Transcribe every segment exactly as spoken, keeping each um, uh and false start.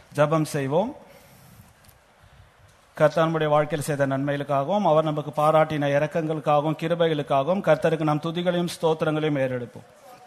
ஜெபம் செய்வோம். கர்த்தர் நம்முடைய வாழ்க்கையில் செய்த நன்மைகளுக்காகவும் அவர் நமக்கு பாராட்டின இரக்கங்களுக்காகவும் கிருபைகளுக்காகவும் கர்த்தருக்கு நாம் துதிகளையும் ஸ்தோத்திரங்களையும் ஏறெடுப்போம்.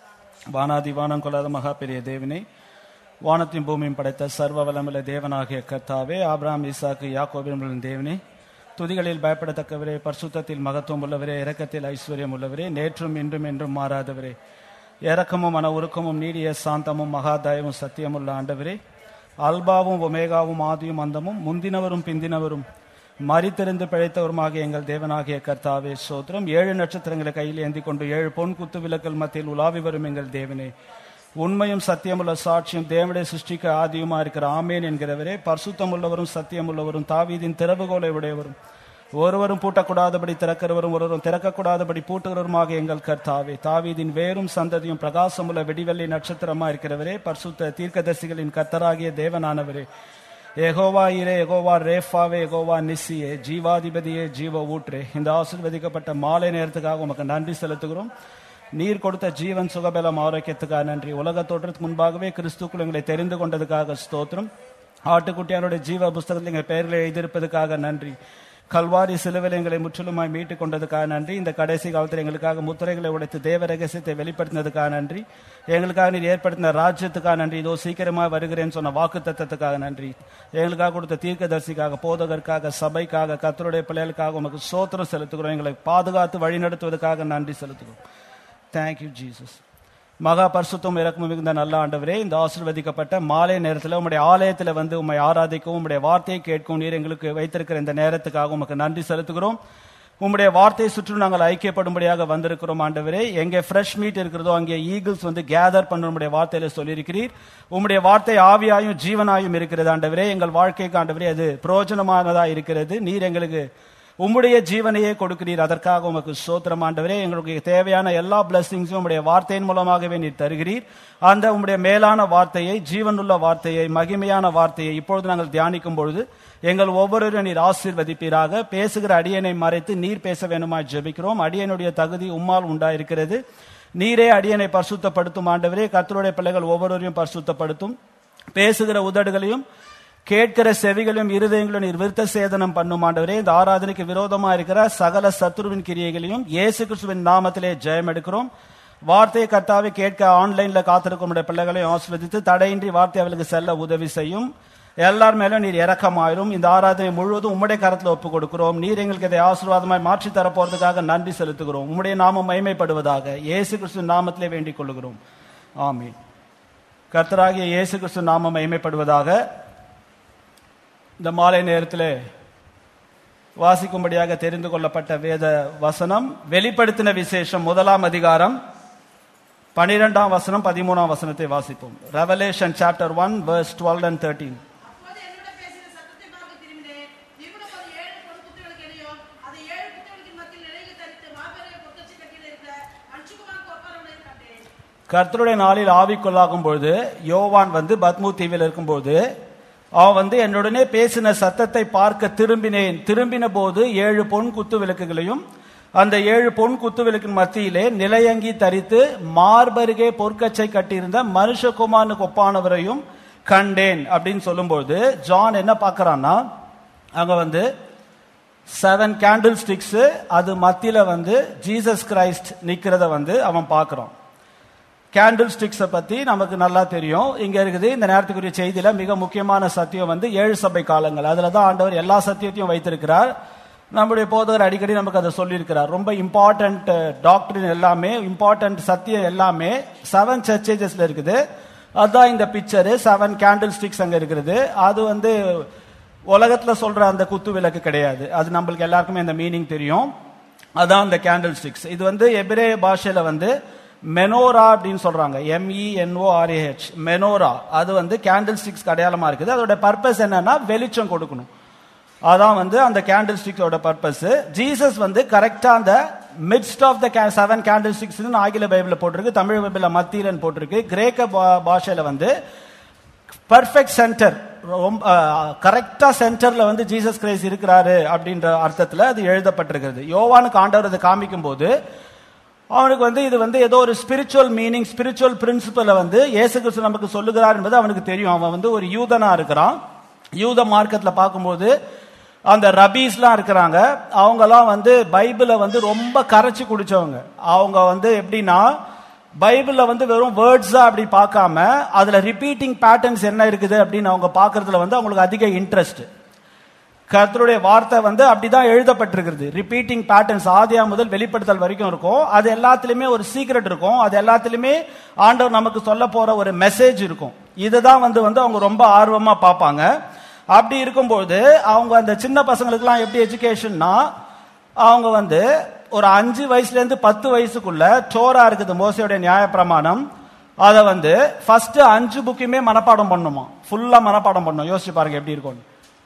வானாதி வானம் கொள்ளாத மகா பெரிய தேவனே, வானத்தையும் பூமியும் படைத்த சர்வ வல்லமையுள்ள தேவனாகிய கர்த்தாவே, ஆபிரகாம் ஈசாக்கு யாக்கோபின் தேவனே, துதிகளில் பயப்படத்தக்கவரே, பரிசுத்தத்தில் மகத்துவம் உள்ளவரே, இரக்கத்தில் ஐஸ்வர்யம் உள்ளவரே, நேற்றும் இன்றும் என்றும் மாறாதவரே, இரக்கமும் மன உருக்கமும் நீடிய சாந்தமும் மகாதாயமும் சத்தியமுள்ள ஆண்டவரே, அல்பாவும் ஒமேகாவும் ஆதியும் அந்தமும் முந்தினவரும் பிந்தினவரும் மரித்தெறிந்து பிழைத்தவருமாகிய எங்கள் தேவனாகிய கர்த்தாவே சோத்திரம். ஏழு நட்சத்திரங்களை கையில் ஏந்தி கொண்டு ஏழு பொன் குத்து விளக்கல் மத்தியில் உலாவி வரும் எங்கள் தேவனே, உண்மையும் சத்தியமுள்ள சாட்சியும் தேவனுடைய சிருஷ்டிக்க ஆதியுமா இருக்கிற ஆமேன் என்கிறவரே, பரிசுத்தம் உள்ளவரும் சத்தியம் உள்ளவரும் தாவீதின் திறவுகோலை உடையவரும் ஒருவரும் பூட்டக்கூடாதபடி திறக்கிறவரும் ஒருவரும் திறக்கக்கூடாதபடி பூட்டுகிறவருமாக எங்கள் கர்த்தாவே, தாவீதின் வேரும் சந்ததியும் பிரகாசமுள்ள வெடிவெள்ளி நட்சத்திரமா இருக்கிறவரே, பரிசுத்த தீர்க்கதரிசிகளின் கர்த்தராகிய தேவனானவரே, எகோவா இரே, எகோவா ரேஃபாவே, எகோவா நிசியே, ஜீவாதிபதியே, ஜீவ ஊற்றே, இந்த ஆசீர்வதிக்கப்பட்ட மாலை நேரத்துக்காக உமக்கு நன்றி செலுத்துகிறோம். நீர் கொடுத்த ஜீவன் சுகபலம் ஆரோக்கியத்துக்காக நன்றி. உலக தோற்றத்துக்கு முன்பாகவே கிறிஸ்துக்குள் எங்களை தெரிந்து கொண்டதுக்காக ஸ்தோத்திரம். ஆட்டுக்குட்டியானுடைய ஜீவ புஸ்தகத்தில் எங்கள் பெயர்களை எழுதியிருப்பதுக்காக நன்றி. கல்வாரி சிலுவையில் எங்களை முற்றிலுமாய் மீட்டுக் கொண்டதுக்காக நன்றி. இந்த கடைசி காலத்தில் எங்களுக்காக முத்திரைகளை உடைத்து தேவ ரகசியத்தை வெளிப்படுத்தினதுக்காக நன்றி. எங்களுக்காக நீர் ஏற்படுத்தின ராஜ்யத்துக்காக நன்றி. இதோ சீக்கிரமாக வருகிறேன்னு சொன்ன வாக்கு தத்தத்துக்காக நன்றி. எங்களுக்காக கொடுத்த தீர்க்கதரிசிக்காக, போதகருக்காக, சபைக்காக, கர்த்தருடைய பிள்ளைகளுக்காக உமக்கு சோத்திரம் செலுத்துகிறோம். எங்களை பாதுகாத்து வழிநடத்துவதற்காக நன்றி செலுத்துகிறோம். Thank you Jesus. மகா பரிசுத்தம் இறக்கும் மிகுந்த நல்ல ஆண்டவரே, இந்த ஆசீர்வதிக்கப்பட்ட மாலை நேரத்தில் உம்முடைய ஆலயத்தில் வந்து உம்மை ஆராதிக்கவும் உம்முடைய வார்த்தையை கேட்கவும் நீர் எங்களுக்கு வைத்திருக்கிற இந்த நேரத்துக்காக உமக்கு நன்றி செலுத்துகிறோம். உம்முடைய வார்த்தையை சுற்றி நாங்கள் ஐக்கியப்படும்படியாக வந்திருக்கிறோம் ஆண்டவரே. எங்கே ஃப்ரெஷ் மீட் இருக்கிறதோ அங்கே ஈகிள்ஸ் வந்து கேதர் பண்ண உம்முடைய வார்த்தையில சொல்லியிருக்கிறீர். உம்முடைய வார்த்தை ஆவியாயும் ஜீவனாயும் இருக்கிறது ஆண்டவரே. எங்கள் வாழ்க்கைக்கு ஆண்டவரே அது பிரயோஜனமானதா இருக்கிறது. நீர் எங்களுக்கு உம்முடைய ஜீவனையே கொடுக்கிறீர். அதற்காக உமக்கு ஸ்தோத்திரம் ஆண்டவரே. எங்களுக்கு தேவையான எல்லா பிளஸிங்ஸும் உம்முடைய வார்த்தையின் மூலமாகவே நீர் தருகிறீர். அந்த உம்முடைய மேலான வார்த்தையை, ஜீவனுள்ள வார்த்தையை, மகிமையான வார்த்தையை இப்பொழுது நாங்கள் தியானிக்கும் பொழுது எங்கள் ஒவ்வொருவரும் நீர் ஆசீர்வதிப்பீராக. பேசுகிற அடியனை மறைத்து நீர் பேச வேண்டுமாய் ஜெபிக்கிறோம். அடியனுடைய தகுதி உம்மால் உண்டாயிருக்கிறது. நீரே அடியனை பரிசுத்தப்படுத்தும் ஆண்டவரே. கர்த்தருடைய பிள்ளைகள் ஒவ்வொருவரையும் பரிசுத்தப்படுத்தும். பேசுகிற உதடுகளையும் கேட்கிற செவிகளும் இருதயங்களும் நீர் விருத்த சேதனம் பண்ணும் ஆண்டவரே. இந்த ஆராதனைக்கு விரோதமா இருக்கிற சகல சத்துருவின் கிரியைகளையும் இயேசு கிறிஸ்துவின் நாமத்திலே ஜெயம் எடுக்கிறோம். வார்த்தையை கர்த்தாவை கேட்க ஆன்லைன்ல காத்திருக்கும் பிள்ளைகளையும் ஆசீர்வதித்து தடையின்றி வார்த்தை அவளுக்கு செல்ல உதவி செய்யும். எல்லார் மேலும் நீர் இரக்கமாயிரும். இந்த ஆராதனை முழுவதும் உம்முடைய கரத்தில் ஒப்புக் கொடுக்கிறோம். நீர் எங்களுக்கு இதை ஆசீர்வாதமாய் மாற்றி தரப்போறதுக்காக நன்றி செலுத்துகிறோம். உம்முடைய நாமம் மகிமைப்படுவதாக இயேசு கிறிஸ்துவின் நாமத்திலே வேண்டிக் கொள்கிறோம். ஆமீன். கர்த்தராகிய இயேசு கிறிஸ்து நாமம் மகிமைப்படுவதாக. இந்த மாலை நேரத்தில் வாசிக்கும்படியாக தெரிந்து கொள்ளப்பட்ட வேத வசனம் வெளிப்படுத்தின விசேஷம் முதலாம் அதிகாரம் பனிரெண்டாம் வசனம் பதிமூணாம் வசனத்தை வாசிப்போம். Revelation chapter one verse twelve and thirteen. கர்த்தருடைய நாளில் ஆவிக்குள்ளாகும் பொழுது யோவான் வந்து பத்மு தீவில் இருக்கும்போது அவன் வந்து என்னுடனே பேசின சத்தத்தை பார்க்க திரும்பினேன். திரும்பின போது ஏழு பொன் குத்து விளக்குகளையும் அந்த ஏழு பொன் குத்து விளக்கின் மத்தியிலே நிலையங்கி தரித்து மார்பருகே பொற்கச்சை கட்டியிருந்த மனுஷகுமாரனுக்கு ஒப்பானவரையும் கண்டேன் அப்படின்னு சொல்லும்போது ஜான் என்ன பார்க்கறான்னா, அங்க வந்து செவன் கேண்டில் ஸ்டிக்ஸ், அது மத்தியில வந்து ஜீசஸ் கிரைஸ்ட் நிக்கிறத வந்து அவன் பார்க்கறான். கேண்டில் ஸ்டிக்ஸை பத்தி நமக்கு நல்லா தெரியும். இங்க இருக்குது இந்த நேரத்துக்குரிய செய்தியில மிக முக்கியமான சத்தியம் வந்து ஏழு சபை காலங்கள். அதுலதான் ஆண்டவர் எல்லா சத்தியத்தையும் வைத்திருக்கிறார். நம்முடைய போதகர் அடிக்கடி நமக்கு அதை சொல்லியிருக்கிறார். ரொம்ப இம்பார்ட்டன்ட் டாக்டரின் எல்லாமே, இம்பார்ட்டன்ட் சத்தியம் எல்லாமே செவன் சர்ச்சேஜஸ்ல இருக்குது. அதுதான் இந்த பிக்சரு. செவன் கேண்டில் ஸ்டிக்ஸ் அங்க இருக்கிறது. அது வந்து உலகத்துல சொல்ற அந்த குத்து விளக்கு கிடையாது. அது நம்மளுக்கு எல்லாருக்குமே இந்த மீனிங் தெரியும். அதான் அந்த கேண்டில் ஸ்டிக்ஸ். இது வந்து எபிரேய பாஷையில வந்து மெனோரா அப்படின்னு சொல்றாங்க. எம்இஎன்ஓஆர்ஏஹெச் மெனோரா. அது வந்து கேண்டில் ஸ்டிக்ஸ் அடையாளமா இருக்குது. அதோட பர்பஸ் என்னன்னா வெளிச்சம் கொடுக்கணும். அதான் வந்து அந்த கேண்டில் ஸ்டிக்ஸோட பர்பஸ். ஜீசஸ் வந்து கரெக்டா அந்த midst of the seven candlesticks ஆங்கில பைபிள்ல போட்டிருக்கு, தமிழ் பைபிள்ல மத்தியிலன்னு போட்டிருக்கு. கிரேக்க பாஷையில வந்து பர்ஃபெக்ட் சென்டர், கரெக்டா சென்டர்ல வந்து ஜீசஸ் கிரைஸ்ட் இருக்கிறாரு அப்படின்ற அர்த்தத்துல அது எழுதப்பட்டிருக்கிறது. யோவானுக்கு ஆண்டவர் அதை காமிக்கும் போது அவனுக்கு வந்து இது வந்து ஏதோ ஒரு ஸ்பிரிச்சுவல் மீனிங், ஸ்பிரிச்சுவல் பிரின்சிபலை வந்து இயேசு கிறிஸ்து நமக்கு சொல்லுகிறார் என்பது அவனுக்கு தெரியும். அவன் வந்து ஒரு யூதனா இருக்கிறான். யூத மார்க்கெட்ல பார்க்கும்போது அந்த ரபீஸ்லாம் இருக்கிறாங்க. அவங்கெல்லாம் வந்து பைபிளை வந்து ரொம்ப கரைச்சி குடிச்சவங்க. அவங்க வந்து எப்படின்னா பைபிள்ல வந்து வெறும் வேர்ட்ஸா அப்படி பார்க்காம அதுல ரிப்பீட்டிங் பேட்டர்ன்ஸ் என்ன இருக்குது அப்படின்னு அவங்க பார்க்கறதுல வந்து அவங்களுக்கு அதிக இன்ட்ரெஸ்ட். கர்த்தருடைய வார்த்தை வந்து அப்படிதான் எழுதப்பட்டிருக்கிறது. ரிப்பீட்டிங் பேட்டர்ன்ஸ் ஆதியா முதல் வெளிப்படுத்தல் வரைக்கும் இருக்கும். அது எல்லாத்திலுமே ஒரு சீக்ரெட் இருக்கும். அது எல்லாத்திலுமே ஆண்டவர் நமக்கு சொல்ல போற ஒரு மெசேஜ் இருக்கும். இதுதான் வந்து வந்து அவங்க ரொம்ப ஆர்வமா பார்ப்பாங்க. அப்படி இருக்கும்போது அவங்க அந்த சின்ன பசங்களுக்குலாம் எப்படி எஜுகேஷன்னா, அவங்க வந்து ஒரு அஞ்சு வயசுல இருந்து பத்து வயசுக்குள்ள டோரா இருக்குது, மோசேயுடைய நியாய பிரமாணம். அதை வந்து ஃபர்ஸ்ட் அஞ்சு புக்குமே மனப்பாடம் பண்ணுமா, ஃபுல்லா மனப்பாடம் பண்ணும். யோசிச்சு பாருங்க எப்படி இருக்கும்.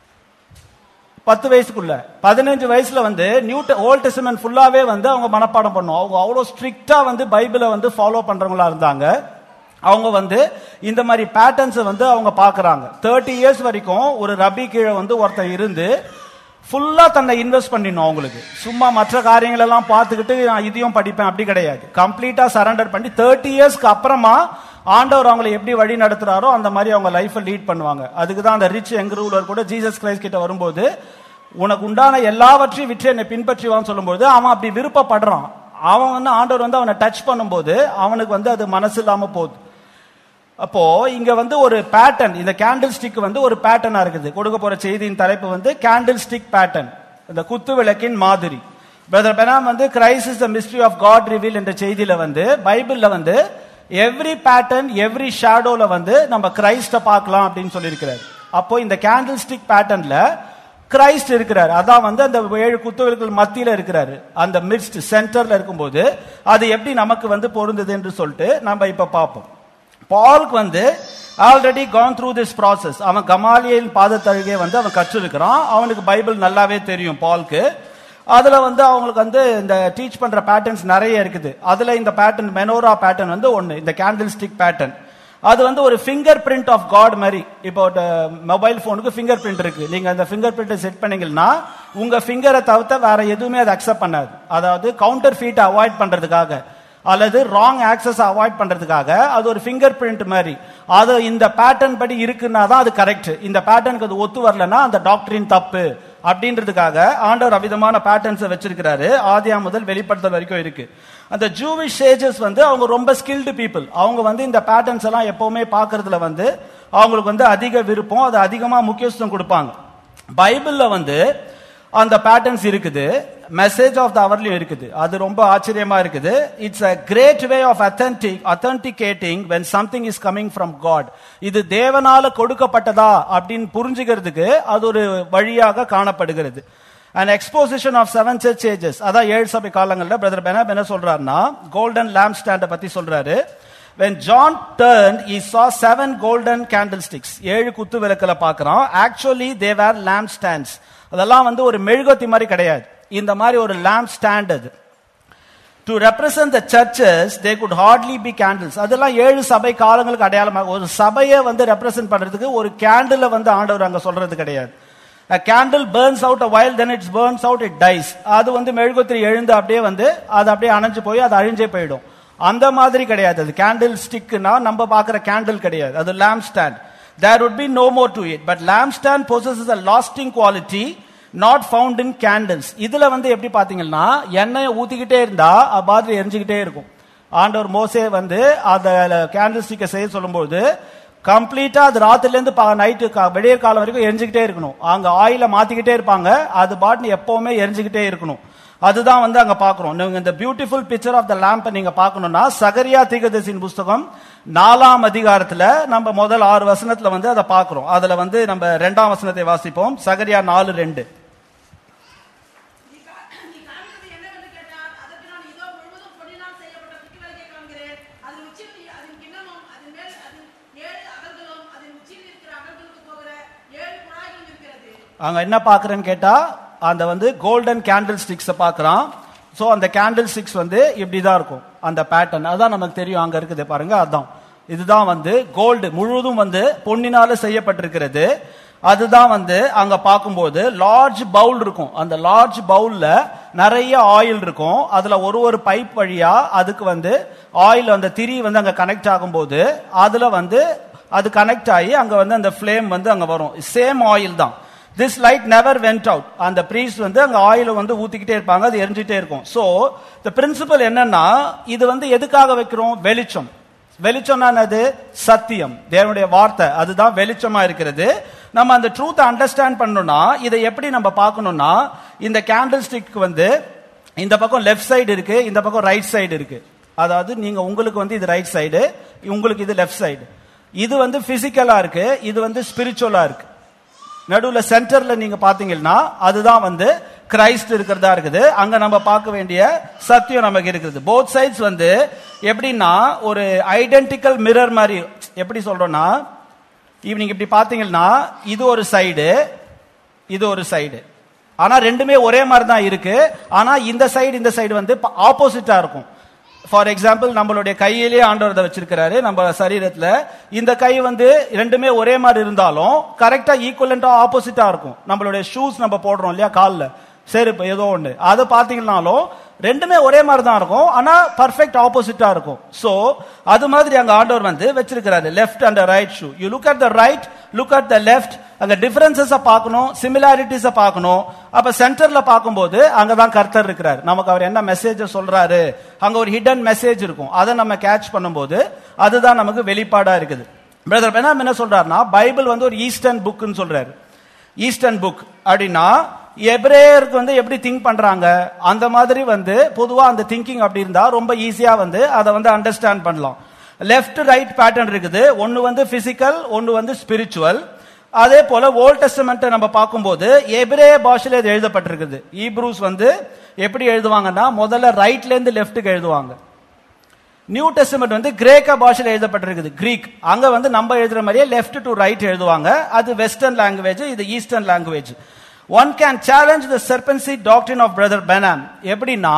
பத்து வயசுக்குள்ள பதினஞ்சு வயசுல வந்து நியூ ஓல்ட் டெஸ்டமென்ட் ஃபுல்லாவே வந்து அவங்க மனப்பாடம் பண்ணும். அவங்க அவ்வளவு ஸ்ட்ரிக்டா வந்து பைபிளை வந்து ஃபாலோ பண்றவங்களா இருந்தாங்க. அவங்க வந்து இந்த மாதிரி பேட்டர்ன்ஸ் வந்து அவங்க பாக்குறாங்க. தேர்ட்டி இயர்ஸ் வரைக்கும் ஒரு ரபி கீழே வந்து ஒருத்தன் இருந்து ஃபுல்லா தன்னை இன்வெஸ்ட் பண்ணிடணும். அவங்களுக்கு சும்மா மற்ற காரியங்கள் எல்லாம் பார்த்துக்கிட்டு நான் இதையும் படிப்பேன் அப்படி கிடையாது. கம்ப்ளீட்டா சரண்டர் பண்ணி தேர்ட்டி இயர்ஸ்க்கு அப்புறமா ஆண்டவர் அவங்களை எப்படி வழி நடத்துறாரோ அந்த மாதிரி அவங்க லைஃபை லீட் பண்ணுவாங்க. அதுக்கு தான் அந்த ரிச் யங் ரூலர் கூட ஜீசஸ் கிரைஸ்ட் கிட்ட வரும்போது உனக்கு உண்டான எல்லாவற்றையும் விற்று என்னை பின்பற்றிவான்னு சொல்லும்போது அவன் அப்படி விருப்பப்படுறான். அவன் வந்து ஆண்டவர் வந்து அவனை டச் பண்ணும்போது அவனுக்கு வந்து அது மனசு இல்லாம போகுது. அப்போ இங்க வந்து ஒரு பேட்டர்ன், இந்த கேண்டில் ஸ்டிக் வந்து ஒரு பேட்டர்னா இருக்குது. கொடுக்க போற செய்தியின் தலைப்பு வந்து கேண்டில் ஸ்டிக் பேட்டர்ன், இந்த குத்து விளக்கின் மாதிரி. பிரதர் பெனாம் வந்து Christ is the mystery of God reveal என்ற செய்தியில வந்து பைபிள்ல வந்து எவ்ரி பேட்டர்ன் எவ்ரி ஷேடோல வந்து நம்ம கிரைஸ்ட பார்க்கலாம் அப்படின்னு சொல்லியிருக்கிறார். அப்போ இந்த கேண்டில் ஸ்டிக் பேட்டர்ன்ல கிரைஸ்ட் இருக்கிறார். அதான் வந்து அந்த ஏழு குத்துவிளக்குகள் மத்தியில இருக்கிறாரு, அந்த மிட்ஸ்ட் சென்டர்ல இருக்கும்போது அது எப்படி நமக்கு வந்து பொருந்தது என்று சொல்லிட்டு நம்ம இப்ப பார்ப்போம். பால்க்கு வந்து already gone through this process. அவன் கமாலியல் பாதத்தழுகே வந்து அவன் கற்றிருக்கிறான். அவனுக்கு பைபிள் நல்லாவே தெரியும் பால்க்கு. அதுல வந்து அவங்களுக்கு வந்து இந்த டீச் பண்ற பேட்டர்ன்ஸ் நிறைய இருக்குது. அதுல இந்த பேட்டர்ன் மெனோரா பேட்டர்ன் வந்து ஒன்னு, இந்த கேண்டில் ஸ்டிக் பேட்டர்ன். அது வந்து ஒரு ஃபிங்கர் பிரிண்ட் ஆஃப் காட் மாதிரி. இப்போ மொபைல் போனுக்கு ஃபிங்கர் பிரிண்ட் இருக்கு. நீங்க அந்த ஃபிங்கர் பிரிண்ட் செட் பண்ணீங்கன்னா உங்க ஃபிங்கரை தவிர்த்து வேற எதுவுமே அதை அக்செப்ட் பண்ணாது. அதாவது கவுண்டர் ஃபீட்டை அவாய்ட் பண்றதுக்காக அல்லது ராங் ஆக்சஸ் அவாய்ட் பண்றதுக்காக அது ஒரு ஃபிங்கர் பிரிண்ட் மாதிரி. அது இந்த பேட்டர்ன் படி இருக்குன்னா தான் அது கரெக்ட். இந்த பேட்டர்னுக்கு அது ஒத்து வரலன்னா அந்த டாக்டரின் தப்பு அப்படின்றதுக்காக ஆண்டவர் அவிதமான பேட்டர்ன்ஸ் வச்சிருக்கிறாரு. ஆதியா முதல் வெளிப்படுத்தல் வரைக்கும் இருக்கு. அந்த ஜூவிஷ் சேஜஸ் வந்து அவங்க ரொம்ப ஸ்கில்டு பீப்புள். அவங்க வந்து இந்த பேட்டர்ன்ஸ் எல்லாம் எப்பவுமே பாக்குறதுல வந்து அவங்களுக்கு வந்து அதிக விருப்பம், அது அதிகமா முக்கியத்துவம் கொடுப்பாங்க. பைபிள்ல வந்து அந்த பேட்டர்ன்ஸ் இருக்குது, மெசேஜ் ஆஃப் த அவர்லயும் இருக்குது. அது ரொம்ப ஆச்சரியமா இருக்குது. It's a great way of authentic authenticating when something is coming from God. இது தேவனால கொடுக்கப்பட்டதா அப்படின்னு புரிஞ்சுக்கிறதுக்கு அது ஒரு வழியாக காணப்படுகிறது. an exposition of seven church ages. அதான் ஏழு சபை காலங்கள்ல பிரதர் பெனாம் என்ன சொல்றாருன்னா கோல்டன் லேம்ப் ஸ்டாண்ட் பத்தி சொல்றாரு. when John turned he saw seven golden candlesticks. ஏழு குத்து விளக்குல பார்க்கறோம். actually they were lamp stands. அதெல்லாம் வந்து ஒரு மெழுகுவர்த்தி மாதிரி கிடையாது, இந்த மாதிரி ஒரு lamp stand. அது to represent the churches they could hardly be candles. அதெல்லாம் ஏழு சபை காலங்களுக்கு அடையாளமாக. ஒரு சபையை வந்து ரெப்ரசன்ட் பண்றதுக்கு ஒரு கேண்டில வந்து ஆண்டவர் அங்க சொல்றது கிடையாது. a candle burns out a while, then it burns out, it dies. அது வந்து மெழுகுவர்த்தி எழுந்து அப்படியே வந்து அது அப்படியே அணைஞ்சு போய் அது அழிஞ்சே போயிடும். அந்த மாதிரி கிடையாது. அது கேண்டில் ஸ்டிக்னா நம்ம பார்க்குற கேண்டில் கிடையாது, அது lamp stand. There would be no more to it, but lamp stand possesses a lasting quality not found in candles. இதுல வந்து எப்படி பாத்தீங்கன்னா எண்ணெயை ஊத்திக்கிட்டே இருந்தா பாத்ரி எரிஞ்சுக்கிட்டே இருக்கும். ஆண்டவர் மோசே வந்து அந்த கேண்டில் ஸ்டிக்கை செய்ய சொல்லும்போது கம்ப்ளீட்டா அது ராத்திரில இருந்து நைட்டு விடியற் காலம் வரைக்கும் எரிஞ்சுக்கிட்டே இருக்கணும். அங்க ஆயில மாத்திக்கிட்டே இருப்பாங்க, அது பாட்டு எப்பவுமே எரிஞ்சுக்கிட்டே இருக்கணும். அதுதான் வந்து அங்க பாக்குறோம். நீங்க இந்த beautiful picture of the lamp நீங்க பாக்கணும்னா சகரியா தீர்க்கதரிசியின் புஸ்தகம் நாலாம் அதிகாரத்துல நம்ம முதல் ஆறு வசனத்துல வந்து அதை பாக்குறோம். அதுல வந்து நம்ம ரெண்டாம் வசனத்தை வாசிப்போம். சகரியா நாலு ரெண்டு. அங்க என்ன பாக்குறேன்னு கேட்டா அந்த வந்து கோல்டன் கேண்டில் ஸ்டிக்ஸ் பாக்குறான். சோ அந்த கேண்டில் ஸ்டிக்ஸ் வந்து இப்படிதான் இருக்கும், அந்த பேட்டர்ன் அதான் நமக்கு தெரியும். அங்க இருக்குது பாருங்க, அதான் இதுதான் வந்து கோல்டு முழுவதும் வந்து பொன்னினால செய்யப்பட்டிருக்கிறது. அதுதான் வந்து அங்க பார்க்கும்போது லார்ஜ் பவுல் இருக்கும். அந்த லார்ஜ் பவுல்ல நிறைய ஆயில் இருக்கும். அதுல ஒரு ஒரு பைப் வழியா அதுக்கு வந்து ஆயில் அந்த திரி வந்து அங்க கனெக்ட் ஆகும்போது அதுல வந்து அது கனெக்ட் ஆகி அங்க வந்து அந்த ஃப்ளேம் வந்து அங்க வரும். சேம் ஆயில் தான். This light never went out. அந்த priest வந்து அங்க ஆயில வந்து ஊத்திக்கிட்டே இருப்பாங்க, அது எரிஞ்சிட்டே இருக்கும். சோ the principle என்னன்னா, இது வந்து எதுக்காக வைக்கிறோம்? வெளிச்சம். வெளிச்சம்னா என்னது? சத்தியம், தேவனுடைய வார்த்தை, அதுதான் வெளிச்சமா இருக்கிறது. நம்ம அந்த ட்ரூத் அண்டர்ஸ்டாண்ட் பண்ணணும்னா இதை எப்படி நம்ம பார்க்கணும்னா, இந்த கேண்டில் ஸ்டிக் வந்து இந்த பக்கம் லெஃப்ட் சைடு இருக்கு, இந்த பக்கம் ரைட் சைடு இருக்கு. அதாவது நீங்க உங்களுக்கு வந்து இது ரைட் சைடு, உங்களுக்கு இது லெஃப்ட் சைடு. இது வந்து பிசிக்கலா இருக்கு, இது வந்து ஸ்பிரிச்சுவலா இருக்கு. நடுவுல சென்டர்ல நீங்க பாத்தீங்கன்னா அதுதான் வந்து கிரைஸ்ட் இருக்கிறதா இருக்குது. அங்க நம்ம பார்க்க வேண்டிய சத்தியம் நமக்கு இருக்குது. போத் சைட்ஸ் வந்து எப்படின்னா ஒரு ஐடென்டிக்கல் மிரர் மாதிரி. எப்படி சொல்றோம்னா, ஈவினிங் இப்படி பாத்தீங்கன்னா இது ஒரு சைடு, இது ஒரு சைடு, ஆனா ரெண்டுமே ஒரே மாதிரி தான் இருக்கு. ஆனா இந்த சைடு இந்த சைடு வந்து ஆப்போசிட்டா இருக்கும். ஃபார் எக்ஸாம்பிள், நம்மளுடைய கையிலேயே ஆண்டவர் வச்சிருக்கிறாரு நம்ம சரீரத்துல. இந்த கை வந்து ரெண்டுமே ஒரே மாதிரி இருந்தாலும் கரெக்டா ஈக்குவலண்டா ஆப்போசிட்டா இருக்கும். நம்மளுடைய ஷூஸ் நம்ம போடுறோம் இல்லையா, கால்ல செருப்பு ஏதோ ஒண்ணு, அது பாத்தீங்கன்னாலும் ரெண்டுமே ஒரே மாதிரி தான் இருக்கும், ஆனா பர்ஃபெக்ட் ஆப்போசிட்டா இருக்கும். சோ அது மாதிரி அங்க ஆண்டவர் வந்து வச்சிருக்கிறாரு left and right shoe. You look at the right, look at the left. அங்க டிஃபரன்சஸ் பார்க்கணும், சிமிலாரிட்டிஸ் பார்க்கணும். அப்ப சென்டர்ல பார்க்கும்போது அங்கதான் கர்த்தர் இருக்கிறார். நமக்கு அவர் என்ன மெசேஜ் சொல்றாரு, அங்க ஒரு ஹிடன் மெசேஜ் இருக்கும். அதை நம்ம கேட்ச் பண்ணும்போது அதுதான் நமக்கு வெளிப்பாடா இருக்குது. பிரதர் பெனாம் என்ன சொல்றாருன்னா, பைபிள் வந்து ஒரு ஈஸ்டர்ன் புக்னு சொல்றாரு. ஈஸ்டர்ன் புக் அப்படின்னா எபிரேயருக்கு வந்து எப்படி திங்க் பண்றாங்க அந்த மாதிரி வந்து பொதுவா அந்த திங்கிங் அப்படி இருந்தா ரொம்ப ஈஸியா வந்து அதை வந்து அண்டர்ஸ்டாண்ட் பண்ணலாம். லெஃப்ட் ரைட் பேட்டர்ன் இருக்குது. ஒன்னு வந்து பிசிக்கல், ஒன்னு வந்து ஸ்பிரிச்சுவல். அதே போல ஓல்ட் டெஸ்டமெண்ட் நம்ம பார்க்கும்போது எபிரேய பாஷையில இது எழுதப்பட்டிருக்குது. ஈப்ரூஸ் வந்து எப்படி எழுதுவாங்கன்னா முதல்ல ரைட்ல இருந்து லெஃப்ட்டுக்கு எழுதுவாங்க. நியூ டெஸ்டமெண்ட் வந்து கிரேக்க பாஷையில எழுதப்பட்டிருக்குது, கிரீக். அங்க வந்து நம்ம எழுதுற மாதிரியே லெஃப்ட் டு ரைட் எழுதுவாங்க. அது வெஸ்டர்ன் லாங்குவேஜ், இது eastern language. One can challenge the serpency doctrine of Brother Benham. எப்படின்னா,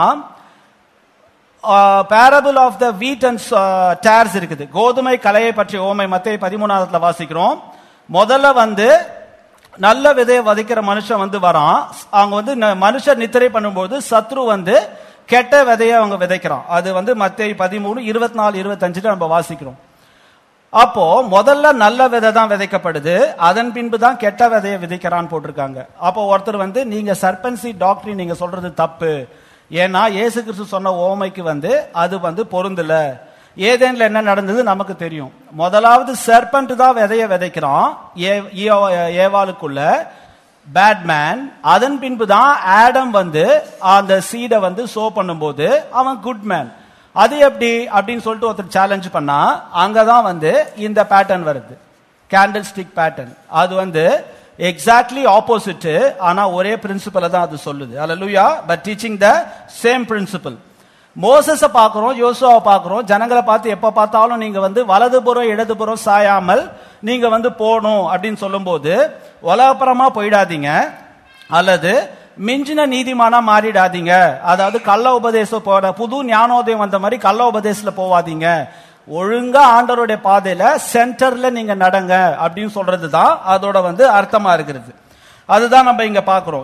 parable of the wheat and tares இருக்குது. கோதுமை கலையை பற்றி ஓமை மத்தேயு பதிமூணாவதுல வாசிக்கிறோம். முதல்ல வந்து நல்ல விதையை விதைக்கிற மனுஷன் வந்து வரான். அவங்க வந்து மனுஷர் நித்திரை பண்ணும்போது சத்ரு வந்து கெட்ட விதையை அவங்க விதைக்கிறான். அது வந்து மத்தேயு பதிமூணு இருபத்தி நாலு இருபத்தி அஞ்சுல நம்ம வாசிக்கிறோம். அப்போ முதல்ல நல்ல விதை தான் விதைக்கப்படுது, அதன் பின்பு தான் கெட்ட விதையை விதைக்கிறான்னு போட்டிருக்காங்க. அப்போ ஒருத்தர் வந்து நீங்க சர்பன்சி டாக்டரின் நீங்க சொல்றது தப்பு, ஏன்னா இயேசு கிறிஸ்து சொன்ன ஓமைக்கு வந்து அது வந்து பொருந்தல. ஏதேன்ல என்ன நடந்தது நமக்கு தெரியும். முதலாவது சர்பன்ட் தான் விதைய விதைக்கிறான் ஏவாளுக்குள்ள, பேட்மேன். அதன் பின்பு தான் ஆடம் வந்து அந்த சீடை வந்து சோ பண்ணும்போது அவன் குட் மேன். அது எப்படி அப்படின்னு சொல்லிட்டு ஒருத்தர் சேலஞ்ச் பண்ணா, அங்கதான் வந்து இந்த பேட்டர்ன் வருது, கேண்டில் ஸ்டிக் பேட்டர்ன். அது வந்து எக்ஸாக்ட்லி ஆப்போசிட், ஆனா ஒரே பிரின்சிபலை தான் அது சொல்லுது. Alleluia. But teaching the same principle. Moses பாக்குறோம், யோசுவாவை பாக்குறோம். ஜனங்களை பார்த்து எப்ப பார்த்தாலும் நீங்க வந்து வலதுபுறம் இடதுபுறம் சாயாமல் நீங்க வந்து போகணும் அப்படின்னு சொல்லும் போது உலகப்புறமா போயிடாதீங்க, அல்லது மிஞ்சின நீதிமானா மாறிடாதீங்க. அதாவது கள்ள உபதேசம் போட புது ஞானோதயம் வந்த மாதிரி கள்ள உபதேசத்துல போவாதீங்க. ஒழுங்கா ஆண்டவருடைய பாதையில சென்டர்ல நீங்க நடங்க அப்படின்னு சொல்றதுதான் அதோட வந்து அர்த்தமா இருக்கிறது. அதுதான் நம்ம இங்க பாக்குறோம்.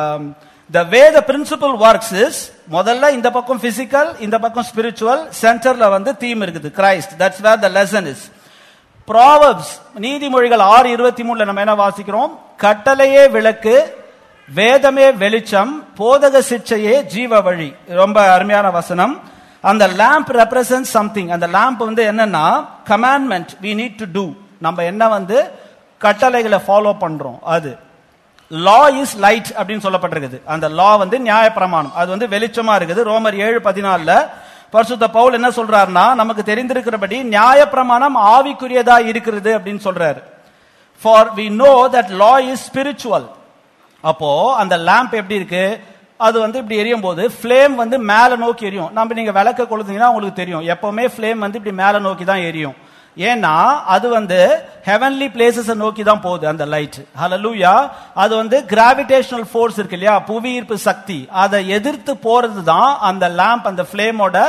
The way the principle works is, முதல்ல இந்த பக்கம் பிசிக்கல், இந்த பக்கம் ஸ்பிரிச்சுவல், சென்டர்ல வந்து தீம் இருக்குது Christ. That's where the lesson is. Proverbs, நீதிமொழிகள் ஆறு இருபத்தி மூணுல நம்ம என்ன வாசிக்கிறோம்? கட்டளையே விளக்கு, வேதமே வெளிச்சம், போதக சிட்சையே ஜீவ வழி. ரொம்ப அருமையான வசனம். அந்த lamp represents something. அந்த lamp வந்து என்னன்னா commandment we need to do. நம்ம என்ன வந்து கட்டளைகளை ஃபாலோ பண்றோம். அது law is light அப்படின்னு சொல்லப்பட்டிருக்குது. அந்த law வந்து நியாய பிரமாணம், அது வந்து வெளிச்சமா இருக்குது. ரோமர் ஏழு பதினாலுல பரிசுத்த பவுல் என்ன சொல்றாருன்னா, நமக்கு தெரிந்திருக்கிறபடி நியாய பிரமாணம் ஆவிக்குரியதா இருக்கிறது அப்படின்னு சொல்றாரு. For we know that law is spiritual. அப்போ அந்த லேம்ப் எப்படி இருக்கு? அது வந்து இப்படி எரியும் போது ஃப்ளேம் வந்து மேல நோக்கி எரியும். நம்ம நீங்க விளக்க கொளுத்தீங்கன்னா உங்களுக்கு தெரியும், எப்பவுமே ஃப்ளேம் வந்து இப்படி மேல நோக்கி தான் எரியும். ஏன்னா அது வந்து ஹெவன்லி பிளேசஸ் நோக்கி தான் போகுது அந்த லைட். ஹல்லேலூயா. அது வந்து கிராவிடேஷனல் ஃபோர்ஸ் இருக்கு இல்லையா, புவி ஈர்ப்பு சக்தி, அதை எதிர்த்து போறது தான் அந்த லேம்ப், அந்த ஃப்ளேமோட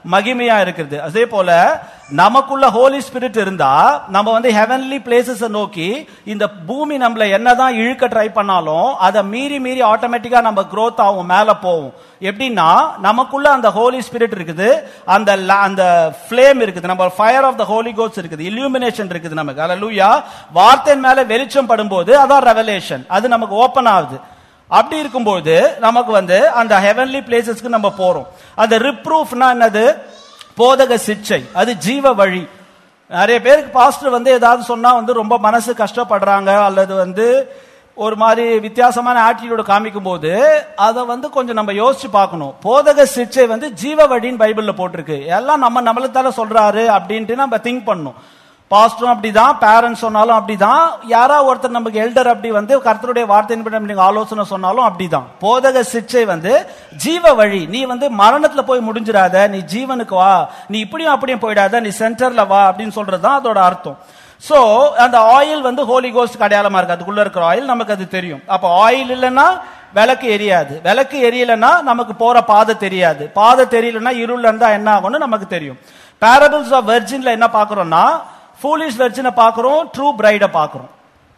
மகிமையா இருக்கிறது. அதே போல நமக்குள்ள ஹோலி ஸ்பிரிட் இருந்தா நம்ம வந்து ஹெவன்லி பிளேசஸ் நோக்கி இந்த பூமி நம்மள என்னதான் இழுக்க ட்ரை பண்ணாலும் அதை மீறி மீறி ஆட்டோமேட்டிக்கா நம்ம growth ஆகும், மேல போகும். எப்படின்னா நமக்குள்ள அந்த ஹோலி ஸ்பிரிட் இருக்குது, அந்த அந்த ஃப்ளேம் இருக்குது, நம்ம fire of the Holi ghost இருக்குது, இல்லுமினேஷன் இருக்குது நமக்கு. ஹல்லேலூயா. வார்த்தையின் மேல வெளிச்சம் படும்போது அதான் ரெவலேஷன், அது நமக்கு ஓபன் ஆகுது. அப்படி இருக்கும்போது நமக்கு வந்து அந்த ஹெவன்லி பிளேசஸ்க்கு நம்ம போறோம். அந்த ரிப்ரூஃப்னா என்னது? போதக சிக்ஷை, அது ஜீவ வழி. நிறைய பேருக்கு பாஸ்டர் வந்து ஏதாவது சொன்னா வந்து ரொம்ப மனசு கஷ்டப்படுறாங்க, அல்லது வந்து ஒரு மாதிரி வித்தியாசமான ஆட்டிடியூட காமிக்கும் போது அதை வந்து கொஞ்சம் நம்ம யோசிச்சு பார்க்கணும். போதக சிக்ஷை வந்து ஜீவ வழின்னு பைபிள்ல போட்டிருக்கு. எல்லாம் நம்ம நம்மளுக்கு சொல்றாரு அப்படின்ட்டு நம்ம திங்க் பண்ணணும். பாஸ்டரும் அப்படிதான், பேரண்ட்ஸ் சொன்னாலும் அப்படிதான், யாரா ஒருத்தர் நமக்கு எல்டர் அப்படி வந்து கர்த்தருடைய வார்த்தையின் நீங்க ஆலோசனை சொன்னாலும் அப்படிதான். போதக சிக்ஷை வந்து ஜீவ வழி. நீ வந்து மரணத்துல போய் முடிஞ்சிடாத, நீ ஜீவனுக்கு வா, நீ இப்படியும் அப்படியும் போயிடாத, நீ சென்டர்ல வா அப்படின்னு சொல்றதுதான் அதோட அர்த்தம். சோ அந்த ஆயில் வந்து ஹோலி கோஸ்ட் அடையாளமா இருக்கு. அதுக்குள்ள இருக்கிற ஆயில் நமக்கு அது தெரியும். அப்ப ஆயில் இல்லைன்னா விளக்கு எரியாது, விளக்கு எரியலன்னா நமக்கு போற பாதை தெரியாது, பாதை தெரியலன்னா இருள் இருந்தா என்ன ஆகும்னு நமக்கு தெரியும். பேரபிள்ஸ் ஆஃப் வெர்ஜின்ல என்ன பாக்குறோம்னா ஃபூலிஷ் வெர்ஜினை பார்க்கிறோம், ட்ரூ பிரைடை பார்க்கிறோம்.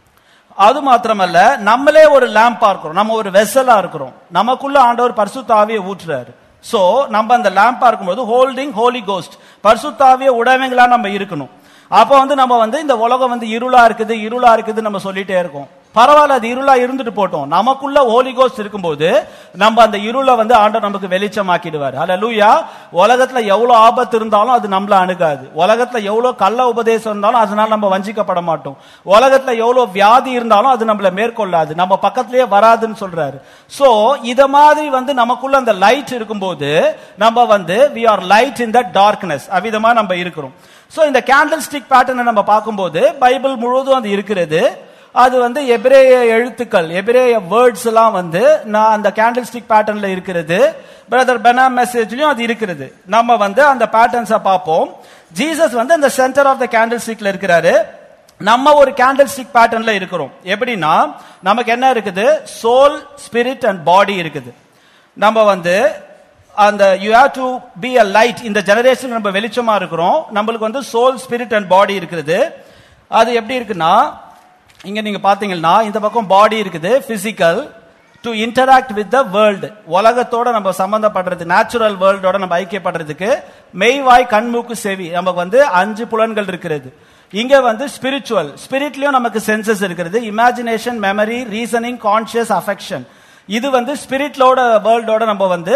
அது மாத்திரமல்ல, நம்மளே ஒரு லேம்ப் பார்க்கிறோம், நம்ம ஒரு வெசலா இருக்கிறோம், நமக்குள்ள ஆண்டவர் பரிசுத்த ஆவியை ஊற்றுறாரு. சோ நம்ம அந்த லேம்பா இருக்கும்போது ஹோல்டிங் ஹோலி கோஸ்ட், பரிசுத்த ஆவியை உடைமைகளா நம்ம இருக்கணும். அப்ப வந்து நம்ம வந்து இந்த உலகம் வந்து இருளா இருக்குது இருளா இருக்குது நம்ம சொல்லிட்டே இருக்கோம். பரவாயில்ல, அது இருளா இருந்துட்டு போட்டோம். நமக்குள்ள ஹோலி கோஸ்ட் இருக்கும்போது நம்ம அந்த இருளை வந்து ஆண்டவர் நமக்கு வெளிச்சமாக்கிடுவார். ஹல்லேலூயா. உலகத்துல எவ்வளவு ஆபத்து இருந்தாலும் அது நம்மள அணுகாது. உலகத்துல எவ்வளவு கள்ள உபதேசம் இருந்தாலும் அதனால நம்ம வஞ்சிக்கப்பட மாட்டோம். உலகத்துல எவ்வளவு வியாதி இருந்தாலும் அது நம்மள மேற்கொள்ளாது, நம்ம பக்கத்திலேயே வராதுன்னு சொல்றாரு. சோ இத மாதிரி வந்து நமக்குள்ள அந்த லைட் இருக்கும்போது நம்ம வந்து we are light in the darkness, அவ்விதமா நம்ம இருக்கிறோம். சோ இந்த கேண்டில் ஸ்டிக் பேட்டர்னை நம்ம பார்க்கும்போது பைபிள் முழுவதும் அது இருக்கிறது. அது வந்து எபிரேய எழுத்துக்கள், எபிரேய வேர்ட்ஸ் எல்லாம் வந்து நான் அந்த கேண்டில் ஸ்டிக் பேட்டர்ன்ல இருக்கிறது. பிரதர் பெனாம் மெசேஜ்லயும் அது இருக்கிறது. நம்ம வந்து அந்த பேட்டர்ன்ஸை பார்ப்போம். ஜீசஸ் வந்து அந்த சென்டர் ஆஃப் த கேண்டில் ஸ்டிக்ல இருக்கிறாரு. நம்ம ஒரு கேண்டில் ஸ்டிக் பேட்டர்ன்ல இருக்கிறோம். எப்படின்னா நமக்கு என்ன இருக்குது? சோல், ஸ்பிரிட் அண்ட் பாடி இருக்குது. நம்ம வந்து அந்த you have to be a light. இந்த ஜெனரேஷன் நம்ம வெளிச்சமா இருக்கிறோம். நம்மளுக்கு வந்து சோல், ஸ்பிரிட் அண்ட் பாடி இருக்குது. அது எப்படி இருக்குன்னா, இங்க நீங்க பாத்தீங்கன்னா இந்த பக்கம் பாடி இருக்குது, physical, to interact with the world, உலகத்தோட நம்ம சம்பந்தப்படுறது, நேச்சுரல் வேர்ல்டோட நம்ம ஐக்கியப்படுறதுக்கு மெய்வாய், கண்மூக்கு, செவி, நமக்கு வந்து அஞ்சு புலன்கள் இருக்கிறது. இங்க வந்து ஸ்பிரிச்சுவல், ஸ்பிரிட்லயும் நமக்கு சென்சஸ் இருக்கிறது, imagination, memory, reasoning, conscious, affection. இது வந்து ஸ்பிரிட்லோட வேர்ல்டோட நம்ம வந்து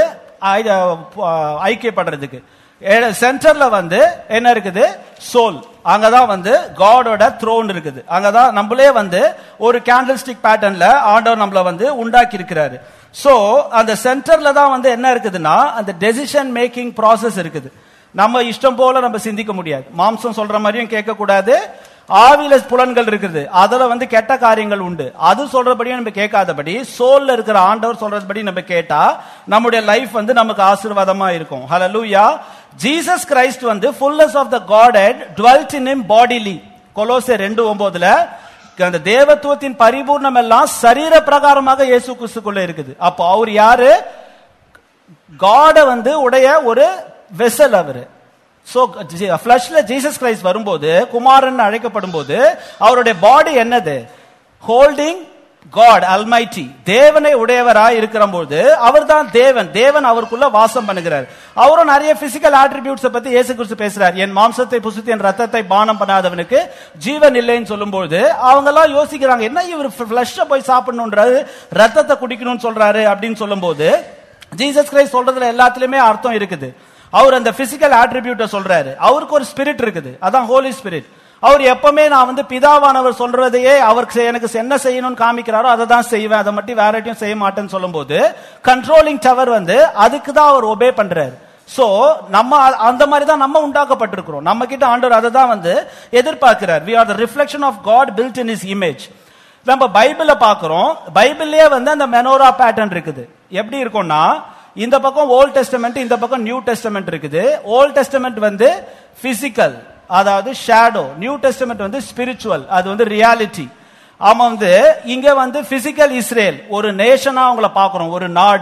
ஐக்கியப்படுறதுக்கு. சென்டர்ல வந்து என்ன இருக்குது? சோல். அங்கதான் வந்து காடோட த்ரோன் இருக்குது. அங்கதான் நம்மளே வந்து ஒரு கேண்டில் ஸ்டிக் பேட்டர்ன்ல ஆண்டவர் நம்மள வந்து உண்டாக்கி இருக்கிறாரு. சோ அந்த சென்டர்ல தான் வந்து என்ன இருக்குதுன்னா அந்த டெசிஷன் மேக்கிங் ப்ராசஸ் இருக்குது. நம்ம இஷ்டம் போல நம்ம சிந்திக்க முடியாது. மாம்சம் சொல்ற மாதிரியும் கேட்க கூடாது. ஆவில புலன்கள் இருக்குது, அதுல வந்து கெட்ட காரியங்கள் உண்டு. அது சொல்றபடியும் நம்ம கேட்காதபடி சோல்ல இருக்கிற ஆண்டவர் சொல்றபடி நம்ம கேட்டா நம்முடைய லைஃப் வந்து நமக்கு ஆசீர்வாதமா இருக்கும். ஹல்லேலூயா. ஜீசஸ் கிரைஸ்ட் வந்து fullness of the Godhead dwelt in him bodily. கொலோசே ரெண்டு ஒன்பதுல அந்த தேவத்துவத்தின் பரிபூர்ணம் எல்லாம் சரீர பிரகாரமாக இயேசு கிறிஸ்துக்குள்ள இருக்குது. அப்போ அவர் யாரு? காட வந்து உடைய ஒரு வெசல் அவரு. சோ ஃபிளஷ்ல ஜீசஸ் கிரைஸ்ட் வரும்போது, குமாரன் அழைக்கப்படும் போது அவருடைய பாடி என்னது? ஹோல்டிங் காட் அல்மைட்டி, தேவனை உடையவராய் இருக்கிற போது அவர் தான் தேவன். தேவன் அவருக்குள்ள வாசம் பண்ணுகிறார். அவரும் நிறைய பிசிக்கல் ஆட்ரிபியூட்ஸ் பத்தி இயேசு கிறிஸ்து பேசுறார். என் மாம்சத்தை புசித்து என் ரத்தத்தை பானம் பண்ணாதவனுக்கு ஜீவன் இல்லைன்னு சொல்லும்போது அவங்க எல்லாம் யோசிக்கிறாங்க, என்ன இவர் ஃபிளஷ் போய் சாப்பிடணும்ன்றாரு, ரத்தத்தை குடிக்கணும்னு சொல்றாரு அப்படின்னு சொல்லும் போது ஜீசஸ் கிரைஸ்ட் சொல்றதுல எல்லாத்துலயுமே அர்த்தம் இருக்குது. அவர் அந்த பிசிக்கல் ஆட்ரிபியூட்டை சொல்றாரு. அவருக்கு ஒரு ஸ்பிரிட் இருக்குது, அதான் ஹோலி ஸ்பிரிட். அவர் எப்பவுமே நான் வந்து பிதாவானவர் சொல்றதையே அவருக்கு எனக்கு என்ன செய்யணும்னு காமிக்கிறாரோ அதை தான் செய்வேன், அதை மட்டும் வேற எதையும் செய்ய மாட்டேன்னு சொல்லும் போது கண்ட்ரோலிங் டவர் வந்து அதுக்கு தான் அவர் ஒபே பண்றாரு. சோ நம்ம அந்த மாதிரி தான் நம்ம உண்டாக்கப்பட்டிருக்கிறோம். நம்ம கிட்ட ஆண்டவர் அதை தான் வந்து எதிர்பார்க்கிறார். we are the reflection of God built in his image. நம்ம பைபிள பாக்குறோம். பைபிள்லயே வந்து அந்த மெனோரா பேட்டர்ன் இருக்குது. எப்படி இருக்கும்னா இந்த பக்கம் ஓல்ட் டெஸ்டமெண்ட், இந்த பக்கம் நியூ டெஸ்டமெண்ட் இருக்குது. ஓல்ட் டெஸ்டமெண்ட் வந்து பிசிக்கல், அதாவது ஷேடோ. நியூ டெஸ்டமெண்ட் வந்து ஸ்பிரிச்சுவல், அது வந்து ரியாலிட்டி. ஆமா, வந்து இங்க வந்து பிசிக்கல் இஸ்ரேல், ஒரு நேஷனா அவங்கள பாக்குறோம், ஒரு நாடு.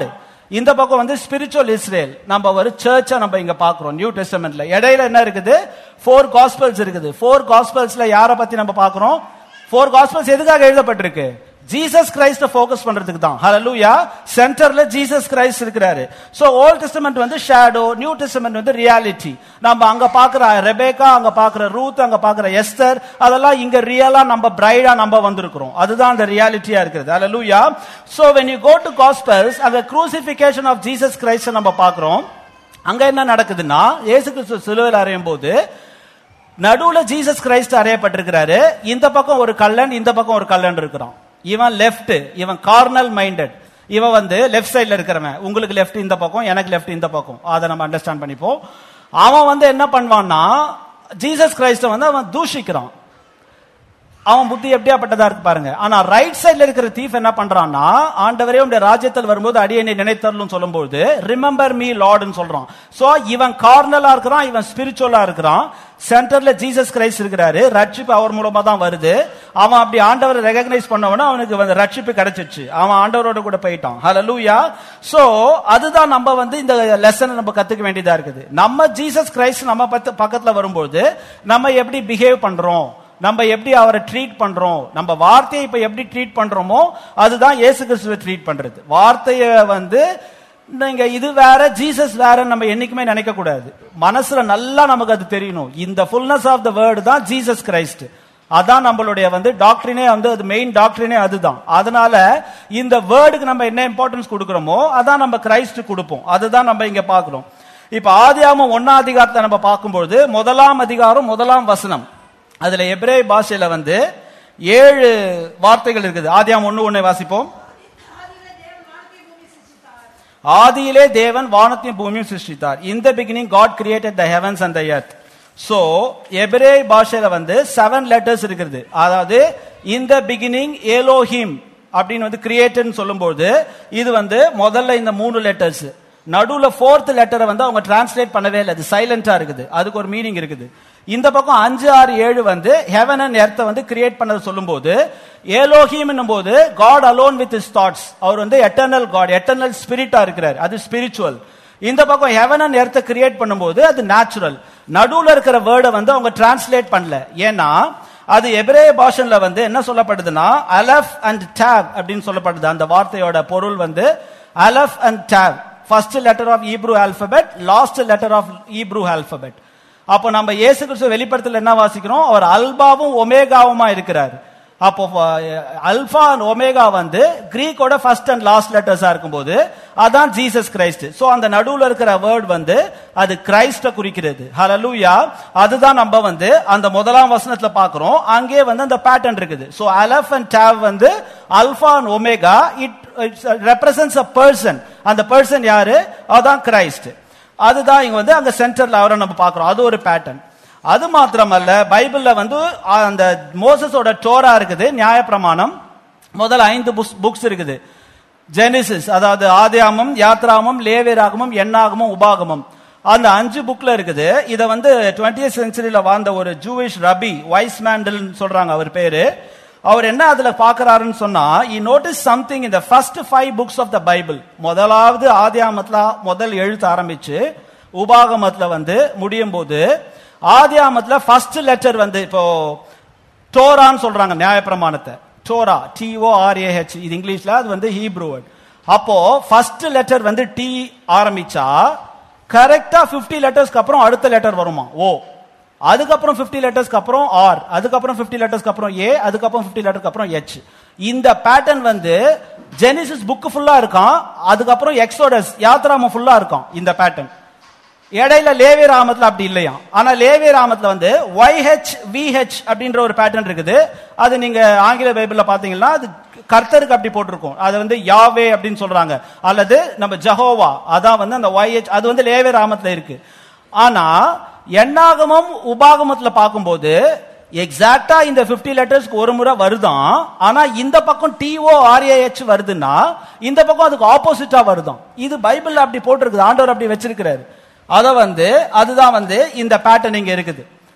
இந்த பக்கம் வந்து ஸ்பிரிச்சுவல் இஸ்ரேல். நம்ம ஒரு சர்ச்சா நம்ம இங்க பாக்குறோம் நியூ டெஸ்டமென்ட்ல. இடையில என்ன இருக்குது? ஃபோர் காஸ்பல்ஸ் இருக்குது. ஃபோர் காஸ்பல்ஸ்ல யாரை பத்தி நம்ம பாக்குறோம்? ஃபோர் காஸ்பல்ஸ் எதுக்காக எழுதப்பட்டிருக்கு? ஜீசஸ் கிரைஸ்ட ஃபோக்கஸ் பண்றதுக்கு தான். ஹalleluya. சென்டர்ல ஜீசஸ் கிரைஸ்ட் இருக்கிறாரு. சோ ஓல்ட் டெஸ்டமென்ட் வந்து ஷேடோ, நியூ டெஸ்டமென்ட் வந்து ரியாலிட்டி. நம்ம அங்க பாக்குற ரெபேக்கா, அங்க பாக்குற ரூத், அங்க பாக்குற எஸ்தர், அதெல்லாம் இங்க ரியலா நம்ம பிரைடா நம்ம வந்திருக்கிறோம். அதுதான் அந்த ரியாலிட்டியா இருக்குது. ஹalleluya. So when you go to gospels, அந்த crucifixion of Jesus Christ நம்ம பாக்குறோம். அங்க என்ன நடக்குதுன்னா, இயேசு கிறிஸ்து சிலுவையில் அறையும் போது நடுவுல ஜீசஸ் கிரைஸ்ட் அறையப்பட்டிருக்கிறாரு. இந்த பக்கம் ஒரு கல்லன், இந்த பக்கம் ஒரு கல்லன் இருக்கிறான். இவன் லெஃப்ட், இவன் கார்னல் மைண்டட். இவன் வந்து லெஃப்ட் சைட்ல இருக்கிறவன். உங்களுக்கு லெஃப்ட் இந்த பக்கம், எனக்கு லெஃப்ட் இந்த பக்கம். அதை நம்ம அண்டர்ஸ்டாண்ட் பண்ணிப்போம். அவன் வந்து என்ன பண்ணுவான்னா, ஜீசஸ் கிரைஸ்ட வந்து அவன் தூஷிக்கிறான். அவன் புத்தி எப்படியாப்பட்டதா இருக்கு பாருங்க. ஆனா ரைட் சைட்ல இருக்கிற தீஃப் என்ன பண்றான்னா, ஆண்டவரே உடைய ராஜ்யத்தில் வரும்போது அடியேனை நினைத்தருளும் சொல்லும்போது ரிமெம்பர் மீ லார்ட்னு சொல்றான். சோ இவன் கார்னலா இருக்கிறான், இவன் ஸ்பிரிச்சுவலா இருக்கிறான். சென்டர்ல ஜீசஸ் கிரைஸ்ட் இருக்கிறாரு. ரட்சிப்பு அவர் மூலமா தான் வருது. அவன் அப்படி ஆண்டவரை ரெகக்னைஸ் பண்ணவன அவனுக்கு வந்து ரட்சிப்பு கிடைச்சிச்சு. அவன் ஆண்டவரோட கூட போயிட்டான். ஹalleluya. சோ அதுதான் நம்ம வந்து இந்த லெசன் நம்ம கத்துக்க வேண்டியதா இருக்குது. நம்ம ஜீசஸ் கிரைஸ்ட் நம்ம பக்கத்துல வரும்போது நம்ம எப்படி பிஹேவ் பண்றோம், நம்ம எப்படி அவரை ட்ரீட் பண்றோம், நம்ம வார்த்தையை இப்ப எப்படி ட்ரீட் பண்றோமோ அதுதான் இயேசு கிறிஸ்துவை ட்ரீட் பண்றது. வார்த்தையை வந்து நீங்க இது வேற ஜீசஸ் வேற நம்ம என்னைக்குமே நினைக்க கூடாது. மனசுல நல்லா நமக்கு அது தெரியணும். இந்த ஃபுல்னஸ் ஆஃப் த வேர்ட் தான் ஜீசஸ் கிரைஸ்ட். அதான் நம்மளுடைய வந்து டாக்டரினே வந்து அது மெயின் டாக்டரினே அதுதான். அதனால இந்த வேர்டுக்கு நம்ம என்ன இம்பார்ட்டன்ஸ் கொடுக்கிறோமோ அதான் நம்ம கிரைஸ்ட் கொடுப்போம். அதுதான் நம்ம இங்க பாக்குறோம். இப்ப ஆதியாகமம் ஒன்னாம் அதிகாரத்தை நம்ம பார்க்கும்போது முதலாம் அதிகாரம் முதலாம் வசனம், அதுல எபிரேய பாஷையில வந்து ஏழு வார்த்தைகள் இருக்குது. ஆதியாகமம் ஒன்னு ஒன்னை வாசிப்போம். ஆதியிலே தேவன் வானத்தையும் பூமியும் சிருஷ்டித்தார். In the beginning God created the heavens and the earth. So எபிரேய பாஷையில வந்து செவன் லெட்டர்ஸ் இருக்குது. அதாவது in the beginning எலோஹிம் அப்படின்னு வந்து கிரியேட்டட்னு சொல்லும்போது இது வந்து முதல்ல இந்த மூணு லெட்டர்ஸ், நடுவுல ஃபோர்த் லெட்டரை வந்து அவங்க டிரான்ஸ்லேட் பண்ணவே இல்லை, அது சைலண்டா இருக்குது. அதுக்கு ஒரு மீனிங் இருக்குது. இந்த பக்கம் அஞ்சு ஆறு ஏழு வந்து ஹெவன் அண்ட் எர்த் வந்து கிரியேட் பண்ணது சொல்லும்போது எலோஹிம் போது God alone with his thoughts, அவர் வந்து எட்டர்னல் காட், எட்டர்னல் ஸ்பிரிட்டா இருக்கிறார், அது ஸ்பிரிச்சுவல். இந்த பக்கம் ஹெவன் அண்ட் எர்த் கிரியேட் பண்ணும்போது அது நேச்சுரல். நடுவுல இருக்கிற வேர்டை வந்து அவங்க டிரான்ஸ்லேட் பண்ணல. ஏன்னா அது எபிரேய பாஷன்ல வந்து என்ன சொல்லப்படுதுன்னா அலஃப் அண்ட் டேப் அப்படின்னு சொல்லப்படுது. அந்த வார்த்தையோட பொருள் வந்து aleph and tav, first letter of Hebrew alphabet, last letter of Hebrew alphabet. அப்போ நம்ம இயேசு கிறிஸ்து வெளிப்படுத்தல என்ன வாசிக்கிறோம், அவர் அல்பாவும் ஒமேகாவுமா இருக்கிறார். அப்போ அல்பா அண்ட் ஒமேகா வந்து கிரீக்கோட ஃபர்ஸ்ட் அண்ட் லாஸ்ட் லெட்டர்ஸா இருக்கும்போது அதான் ஜீசஸ் கிரைஸ்ட். சோ அந்த நடுவுல இருக்கிற வேர்ட் வந்து அது கிரைஸ்ட குறிக்கிறது. ஹalleluya. அதுதான் நம்ம வந்து அந்த முதலாம் வசனத்துல பாக்குறோம். அங்கே வந்து அந்த பேட்டர்ன் இருக்குது. சோ அலஃப் அண்ட் டேவ் வந்து alpha and omega, it represents a person. அந்த பர்சன் யாரு, அதான் கிரைஸ்ட். அதுதான் இங்க வந்து அங்க சென்டர்ல அவரை நம்ம பாக்குறோம். அது ஒரு பேட்டர்ன். அது மாத்திரமல்ல, பைபிள்ல வந்து அந்த மோசஸோட டோரா இருக்குது, நியாயப்பிரமாணம், முதல் ஐந்து புக்ஸ் இருக்குது. ஜெனிசிஸ், அதாவது ஆதியாகமம், யாத்ராகமம், லேவியராகமம், எண்ணாகமம், உபாகமம், அந்த அஞ்சு புக்ல இருக்குது. இத வந்து டுவெண்டியத் செஞ்சுரியில வாழ்ந்த ஒரு ஜூவிஷ் ரபி, வைஸ் மேண்டல் சொல்றாங்க அவர் பேரு. அவர் என்ன அதுல பாக்குறாருன்னு சொன்னா, he noticed something in the first five books of the Bible. முதலாவது ஆதியாகமத்துல முதல் எழுத்து ஆரம்பிச்சு உபாகமத்துல வந்து முடியும் போது, ஆதியாகமத்துல ஃபர்ஸ்ட் லெட்டர் வந்து இப்போ டோரான்னு சொல்றாங்க, நியாயப்பிரமாணத்தை Torah, T O R A H, இது இங்கிலீஷ்ல, அது வந்து ஹீப்ரூ வேர்ட். அப்போ ஃபர்ஸ்ட் லெட்டர் வந்து டி ஆரம்பிச்சா கரெக்டா பிப்டி லெட்டர்ஸ்க்கு அப்புறம் அடுத்த லெட்டர் வருமா, ஓ. அதுக்கப்புறம் பிப்டி லெட்டர்ஸ்க்கு அப்புறம் ஆர், அதுக்கப்புறம் பிப்டி லெட்டர்ஸ்க்கு அப்புறம் ஏ, அதுக்கப்புறம் பிப்டி லெட்டருக்கு அப்புறம் எச். இந்த பேட்டர்ன் வந்து ஜெனிசிஸ் புக் ஃபுல்லா இருக்கான், அதுக்கப்புறம் எக்ஸோடஸ் யாத்ராமம் ஃபுல்லா இருக்கான் இந்த பேட்டர்ன். இடையில லேவிய ராமத்துல அப்படி இல்லையா. ஆனா லேவிய ராமத்துல வந்து ஒய்ஹெச் விஹெச் அப்படின்ற ஒரு பேட்டர்ன் இருக்குது. அது நீங்க ஆங்கில பைபிள்ல பாத்தீங்கன்னா அது கர்த்தருக்கு அப்படி போட்டிருக்கும், அது வந்து யாவே அப்படின்னு சொல்றாங்க, அல்லது நம்ம ஜஹோவா, அதான் வந்து அந்த ஒய்ஹெச், அது வந்து லேவிய ராமத்துல இருக்கு. ஆனா எண்ணாகமம் உபாகமத்துல பார்க்கும்போது எக்ஸாக்டா இந்த பிப்டி லெட்டர்ஸ்க்கு ஒரு முறை வருதான். ஆனா இந்த பக்கம் டிஓ ஆர்ஏஹெச் வருதுன்னா இந்த பக்கம் அதுக்கு ஆப்போசிட்டா வருதான். இது பைபிள்ல அப்படி போட்டிருக்குது, ஆண்டவர் அப்படி வச்சிருக்கிறாரு. அத வந்து அதுதான் வந்து இந்த பேட்டர்ன் இங்க இருக்குது.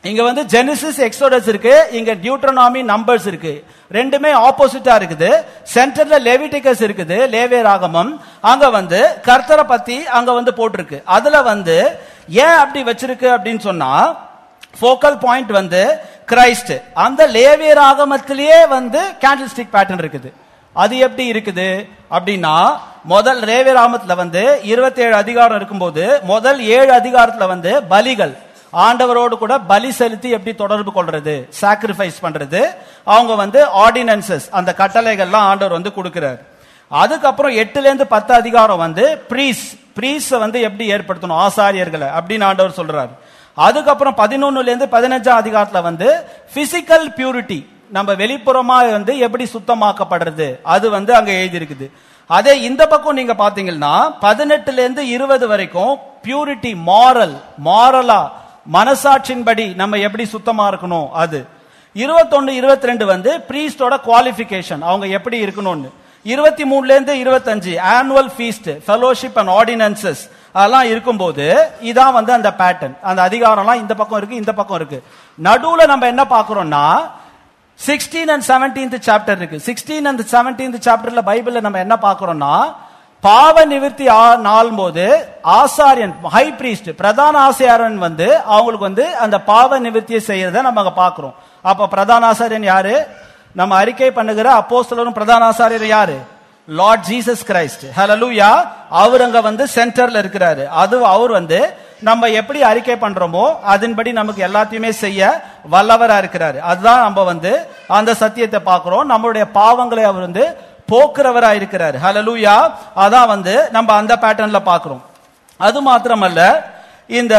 இங்க வந்து ஜெனிசிஸ் எக்ஸோடஸ் இருக்கு, இங்க டியூட்ரோனாமி நம்பர்ஸ் இருக்கு. ரெண்டுமே ஆப்போசிட்டா இருக்குது. சென்டர்ல லெவிட்டிகஸ் இருக்குது, லேவியராகமம். அங்க வந்து கர்த்தரை பத்தி அங்க வந்து போட்டிருக்கு. அதுல வந்து ஏன் அப்படி வச்சிருக்கு அப்படின்னு சொன்னா, ஃபோக்கல் பாயிண்ட் வந்து கிரைஸ்ட். அந்த லேவியராகமத்திலேயே வந்து கேண்டில் ஸ்டிக் பேட்டர்ன் இருக்குது. அது எப்படி இருக்குது அப்படின்னா, முதல் லேவியராகமத்துல வந்து இருபத்தி ஏழு அதிகாரம் இருக்கும்போது முதல் ஏழு அதிகாரத்துல வந்து பலிகள், ஆண்டவரோடு கூட பலி செலுத்தி எப்படி தொடர்பு கொள்றது, சாக்ரிஃபைஸ் பண்றது, அவங்க வந்து ஆர்டினன்சஸ், அந்த கட்டளைகள்லாம் ஆண்டவர் வந்து கொடுக்கிறார். அதுக்கப்புறம் எட்டுல இருந்து பத்து அதிகாரம் வந்து பிரீஸ் பிரீஸ் வந்து எப்படி ஏற்படுத்தணும், ஆசாரியர்களை அப்படின்னு ஆண்டவர் சொல்றாரு. அதுக்கப்புறம் பதினொன்னுல இருந்து பதினஞ்சாம் அதிகாரத்துல வந்து பிசிக்கல் பியூரிட்டி, நம்ம வெளிப்புறமா வந்து எப்படி சுத்தமாக்கப்படுறது, அது வந்து அங்க எழுதி இருக்குது. அதே இந்த பக்கம் நீங்க பாத்தீங்கன்னா பதினெட்டுல இருந்து இருபது வரைக்கும் பியூரிட்டி, மாரல், மாரலா மனசாட்சியின்படி நம்ம எப்படி சுத்தமா இருக்கணும் அது. இருபத்தொன்னு இருபத்தி ரெண்டு வந்து பிரீஸ்டோட குவாலிபிகேஷன், அவங்க எப்படி இருக்கணும்னு. இருபத்தி மூணுல இருந்து இருபத்தஞ்சு annual feast, fellowship and ordinances அதெல்லாம் இருக்கும்போது இதான் வந்து அந்த பேட்டர்ன். அந்த அதிகாரம்லாம் இந்த பக்கம் இருக்கு, இந்த பக்கம் இருக்கு. நடுவுல நம்ம என்ன பாக்குறோம்னா சிக்ஸ்டீன் அண்ட் செவன்டீன்த் சாப்டர் இருக்கு. சிக்ஸ்டீன் அண்ட் செவன்டீன்த் சாப்டர்ல பைபிள்ல நம்ம என்ன பாக்குறோம்னா, பாவ நிவர்த்தி நாள் போது ஆசாரியன், ஹை பிரீஸ்ட், பிரதான ஆசாரியன் வந்து அவங்களுக்கு வந்து அந்த பாவ நிவர்த்தியை செய்யறத நம்ம அங்க பாக்குறோம். அப்ப பிரதான ஆசாரியன் யாரு? நம்ம அறிக்கை பண்ணுகிற அப்போஸ்தலரும் பிரதான ஆசாரியர் யாரு? Lord Jesus Christ. ஹல்லேலூயா. அவர் அங்க வந்து சென்டர்ல இருக்கிறாரு. அது அவர் வந்து நம்ம எப்படி அறிக்கை பண்றோமோ அதன்படி நமக்கு எல்லாத்தையுமே செய்ய வல்லவரா இருக்கிறாரு. அதுதான் நம்ம வந்து அந்த சத்தியத்தை பார்க்கிறோம். நம்மளுடைய பாவங்களை அவர் வந்து போக்குறவரா இருக்கிறார். ஹல்லேலூயா. அதான் வந்து நம்ம அந்த பேட்டர்ன்ல பார்க்கிறோம். அது மாத்திரமல்ல, இந்த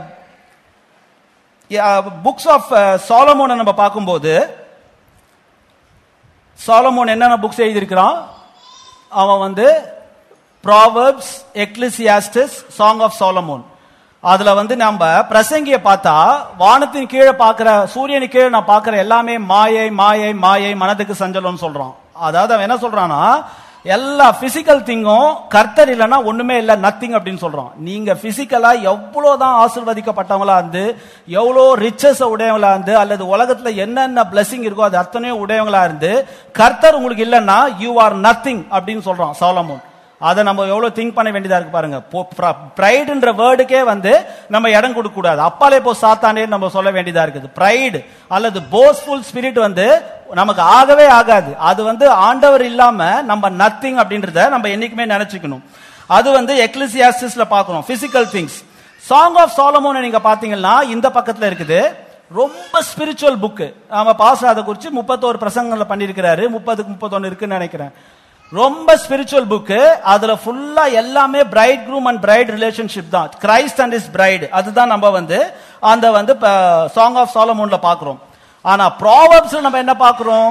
புக்ஸ் ஆஃப் சாலமோனை நம்ம பார்க்கும்போது, சாலமோன் என்னென்ன புக்ஸ் எழுதியிருக்கிறான்? அவன் வந்து Proverbs, Ecclesiastes, Song of Solomon. அதுல வந்து நம்ம பிரசங்கிய பார்த்தா, வானத்தின் கீழே பார்க்கிற, சூரியனுக்கு கீழே நான் பார்க்கிற எல்லாமே மாயை மாயை மாயை, மனதுக்கு சஞ்சலம் சொல்றான். அதாவது அவன் என்ன சொல்றான்னா, எல்லா பிசிக்கல் திங்கும் கர்த்தர் இல்லைன்னா ஒண்ணுமே இல்லை, நத்திங் அப்படின்னு சொல்றான். நீங்க பிசிக்கலா எவ்வளவுதான் ஆசீர்வதிக்கப்பட்டவங்களா இருந்து, எவ்வளோ ரிச்சஸ் உடையவங்களா இருந்து, அல்லது உலகத்துல என்னென்ன பிளஸிங் இருக்கோ அது அத்தனையும் உடையவங்களா இருந்து, கர்த்தர் உங்களுக்கு இல்லைன்னா யூ ஆர் நத்திங் அப்படின்னு சொல்றான் சாலமோன். அதை நம்ம எவ்வளவு திங்க் பண்ண வேண்டியதா இருக்கு பாருங்க. பிரைடுன்ற வேர்டுக்கே வந்து நம்ம இடம் கொடுக்க கூடாது. அப்பாலே போ சாத்தானே நம்ம சொல்ல வேண்டியதா இருக்குது. பிரைடு அல்லது போஸ்ட்ஃபுல் ஸ்பிரிட் வந்து நமக்கு ஆகவே ஆகாது. அது வந்து ஆண்டவர் இல்லாம நம்ம நத்திங் அப்படின்றத நம்ம என்னைக்குமே நினைச்சுக்கணும். அது வந்து எக்லிசியாஸ்டிஸ்ல பார்க்கணும், physical things. Song of Solomon நீங்க பாத்தீங்கன்னா இந்த பக்கத்துல இருக்குது. ரொம்ப ஸ்பிரிச்சுவல் புக். நம்ம பாஸ்டர் அதை குறிச்சு முப்பத்தோரு பிரசங்கங்களை பண்ணிருக்கிறாரு. முப்பதுக்கு முப்பத்தொன்னு இருக்குன்னு நினைக்கிறேன். ரொம்ப ஸ்பிரிச்சுவல் புக். அதுல ஃபுல்லா எல்லாமே bridegroom and bride relationship தான். கிரைஸ்ட் அண்ட் இஸ் பிரைட், அதுதான் நம்ம வந்து அந்த வந்து சாங் ஆஃப் சாலமோன்ல பாக்குறோம். ஆனா ப்ராவர்ப்ஸ்ல நம்ம என்ன பாக்குறோம்?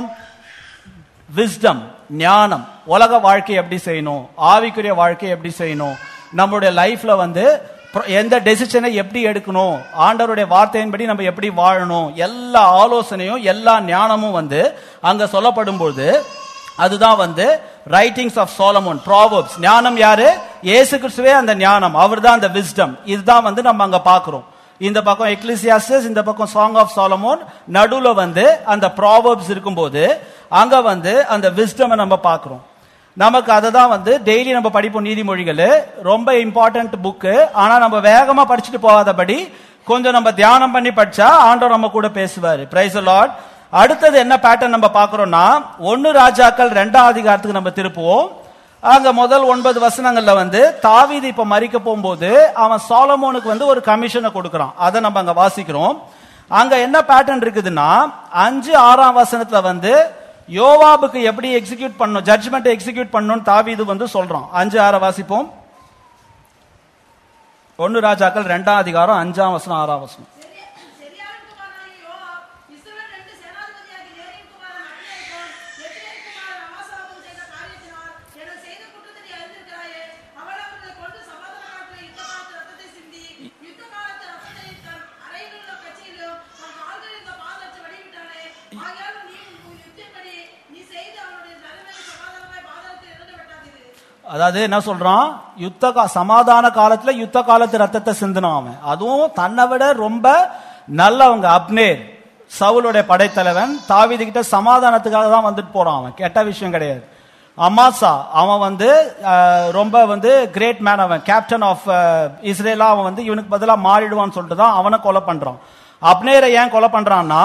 விஸ்டம், ஞானம், உலக வாழ்க்கை எப்படி செய்யணும், ஆவிக்குரிய வாழ்க்கை எப்படி செய்யணும், நம்மளுடைய லைஃப்ல வந்து எந்த டெசிஷனை எப்படி எடுக்கணும், ஆண்டவருடைய வார்த்தையின்படி நம்ம எப்படி வாழணும், எல்லா ஆலோசனையும் எல்லா ஞானமும் வந்து அங்க சொல்லப்படும் போது அதுதான் வந்து ரைட்டிங்ஸ் ஆஃப் சாலமோன், ப்ராவர்ப்ஸ். ஞானம் யாரு? இயேசு கிறிஸ்துவே அந்த ஞானம், அவர் தான் அந்த விஸ்டம். இதுதான் வந்து நம்ம அங்க பாக்குறோம். இந்த பக்கம் எக்லிசியாஸ்டிஸ், இந்த பக்கம் சாங் ஆஃப் சாலமோன், நடுவுல வந்து அந்த ப்ராவர்ப்ஸ் இருக்கும்போது அங்க வந்து அந்த விஸ்டம் நம்ம பாக்குறோம். நமக்கு அதை தான் வந்து டெய்லி நம்ம படிப்போம். நீதிமொழிகள் ரொம்ப இம்பார்ட்டன்ட் புக்கு. ஆனா நம்ம வேகமா படிச்சுட்டு போகாதபடி கொஞ்சம் நம்ம தியானம் பண்ணி படிச்சா ஆண்டவர் நம்ம கூட பேசுவாரு. Praise the Lord. அடுத்தது என்ன பேட்டர்ன் நம்ம பாக்குறோம்னா, ஒன்னு ராஜாக்கள் ரெண்டாம் அதிகாரத்துக்கு நம்ம திருப்புவோம். அங்க முதல் ஒன்பது வசனங்கள்ல வந்து தாவீது இப்ப மரிக்க போகும்போது அவன் சாலமோனுக்கு வந்து ஒரு கமிஷனை கொடுக்கறான். அதை நம்ம அங்க வாசிக்கிறோம். அங்க என்ன பேட்டர்ன் இருக்குதுன்னா, அஞ்சு ஆறாம் வசனத்துல வந்து யோவாபுக்கு எப்படி எக்ஸிக்யூட் பண்ணணும், ஜட்ஜ்மெண்ட் எக்ஸிக்யூட் பண்ணணும் தாவீது வந்து சொல்றான். அஞ்சு ஆற வாசிப்போம். ஒன்னு ராஜாக்கள் ரெண்டாம் அதிகாரம் அஞ்சாம் வசனம் ஆறாம் வசனம். அதாவது என்ன சொல்றான், யுத்த சமாதான காலத்துல யுத்த காலத்து ரத்தத்தை சிந்தினான் அவன். அதுவும் தன்னை விட ரொம்ப நல்லவங்க. அப்னேர் சவுலுடைய படைத்தலைவன், தாவீது கிட்ட சமாதானத்துக்காக தான் வந்துட்டு போறான். அவன் கெட்ட விஷயம் கிடையாது. அமாசா அவன் வந்து ரொம்ப வந்து கிரேட் மேன், அவன் கேப்டன் ஆஃப் இஸ்ரேலா, அவன் வந்து இவனுக்கு பதிலாக மாறிடுவான்னு சொல்லிட்டு தான் அவனை கொலை பண்றான். அப்னேரை ஏன் கொலை பண்றான்னா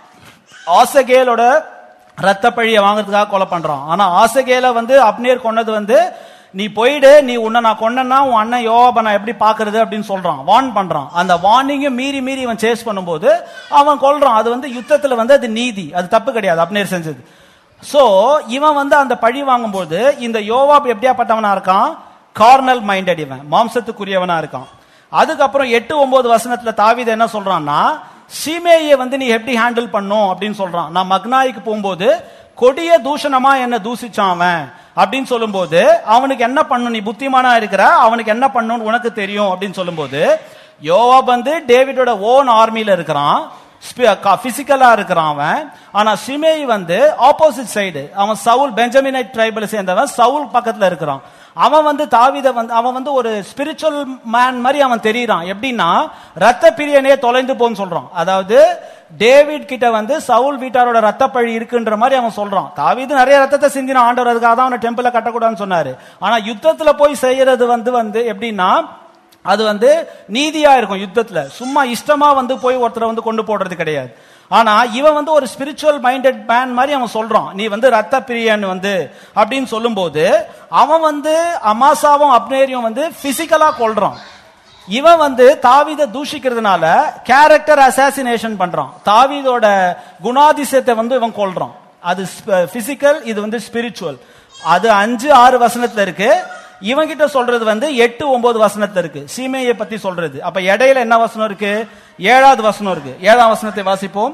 ஆசகேலோட ரத்த பழியை வாங்குறதுக்காக கொலை பண்றான். ஆனா ஆசகேல வந்து அப்னேர் கொன்னது வந்து நீ போயிடு, நீ உன்னை நான் கொன்னேன்னா உன் அண்ணன் யோவாபை நான் எப்படி பாக்குறது அப்படின்னு சொல்றான், வார்ன் பண்றான். அந்த வார்னிங்கும் மீறி மீறி இவன் சேஸ் பண்ணும்போது அவன் கொல்றான். அது வந்து யுத்தத்துல வந்து அது நீதி, அது தப்பு கிடையாது அப்னேர் செஞ்சது. சோ இவன் வந்து அந்த பழி வாங்கும்போது இந்த யோவாப் எப்படியாப்பட்டவனா இருக்கான், கார்னல் மைண்டட், இவன் மாம்சத்துக்குரியவனா இருக்கான். அதுக்கப்புறம் எட்டு ஒன்பது வசனத்துல தாவீது என்ன சொல்றான்னா, சீமேயை வந்து நீ எப்படி ஹேண்டில் பண்ணும் அப்படின்னு சொல்றான். நான் மக்னாய்க்கு போகும்போது கொடிய தூஷணமா என்ன தூசிச்சான் அவன் அப்படின்னு சொல்லும் போது அவனுக்கு என்ன பண்ணும், நீ புத்திமானா இருக்கிற, அவனுக்கு என்ன பண்ணும் உனக்கு தெரியும் அப்படின்னு சொல்லும் போது யோவாப் வந்து டேவிடோட ஓன் ஆர்மியில இருக்கிறான், பிசிக்கலா இருக்கிறான் அவன். ஆனா சிமேய் வந்து ஆப்போசிட் சைடு, அவன் சவுல் பெஞ்சமினைட் ட்ரைபலை சேர்ந்தவன், சவுல் பக்கத்துல இருக்கிறான். அவன் வந்து தாவீத வந்து அவன் வந்து ஒரு ஸ்பிரிச்சுவல் மேன் மாதிரி அவன் தெரியுறான். எப்படின்னா ரத்த பிரியனே தொலைந்து போன்னு சொல்றான். அதாவது டேவிட் கிட்ட வந்து சவுல் வீட்டாரோட ரத்த பழி இருக்குன்ற மாதிரி அவன் சொல்றான். தாவீது நிறைய ரத்தத்தை சிந்தின ஆண்டவர், அதுக்காக தான் அவனை டெம்பிள கட்டக்கூடாதுன்னு சொன்னாரு. ஆனா யுத்தத்துல போய் செய்யறது வந்து வந்து எப்படின்னா அது வந்து நீதியா இருக்கும். யுத்தத்துல சும்மா இஷ்டமா வந்து போய் ஒருத்தரை வந்து கொண்டு போடுறது கிடையாது. ஆனா இவன் வந்து ஒரு ஸ்பிரிச்சுவல் மைண்டட் மேன் மாதிரி அவன் சொல்றான், நீ வந்து ரத்த பிரியன் வந்து அப்படின்னு சொல்லும் போது அவன் வந்து அமாசாவும் அப்னேரியும் வந்து பிசிக்கலா கொல்றான். இவன் வந்து தாவீதை தூஷிக்கிறதுனால கேரக்டர் அசாசினேஷன் பண்றான். தாவீதோட குணாதிசயத்தை வந்து இவன் கொல்றான். அது பிசிக்கல், இது வந்து ஸ்பிரிச்சுவல். அது அஞ்சு ஆறு வசனத்துல இருக்கு. இவன் கிட்ட சொல்றது வந்து எட்டு ஒன்பது வசனத்துல இருக்கு, சீமையை பத்தி சொல்றது. அப்ப இடையில என்ன வசனம் இருக்கு, ஏழாவது வசனம் இருக்கு. ஏழாம் வசனத்தை வாசிப்போம்.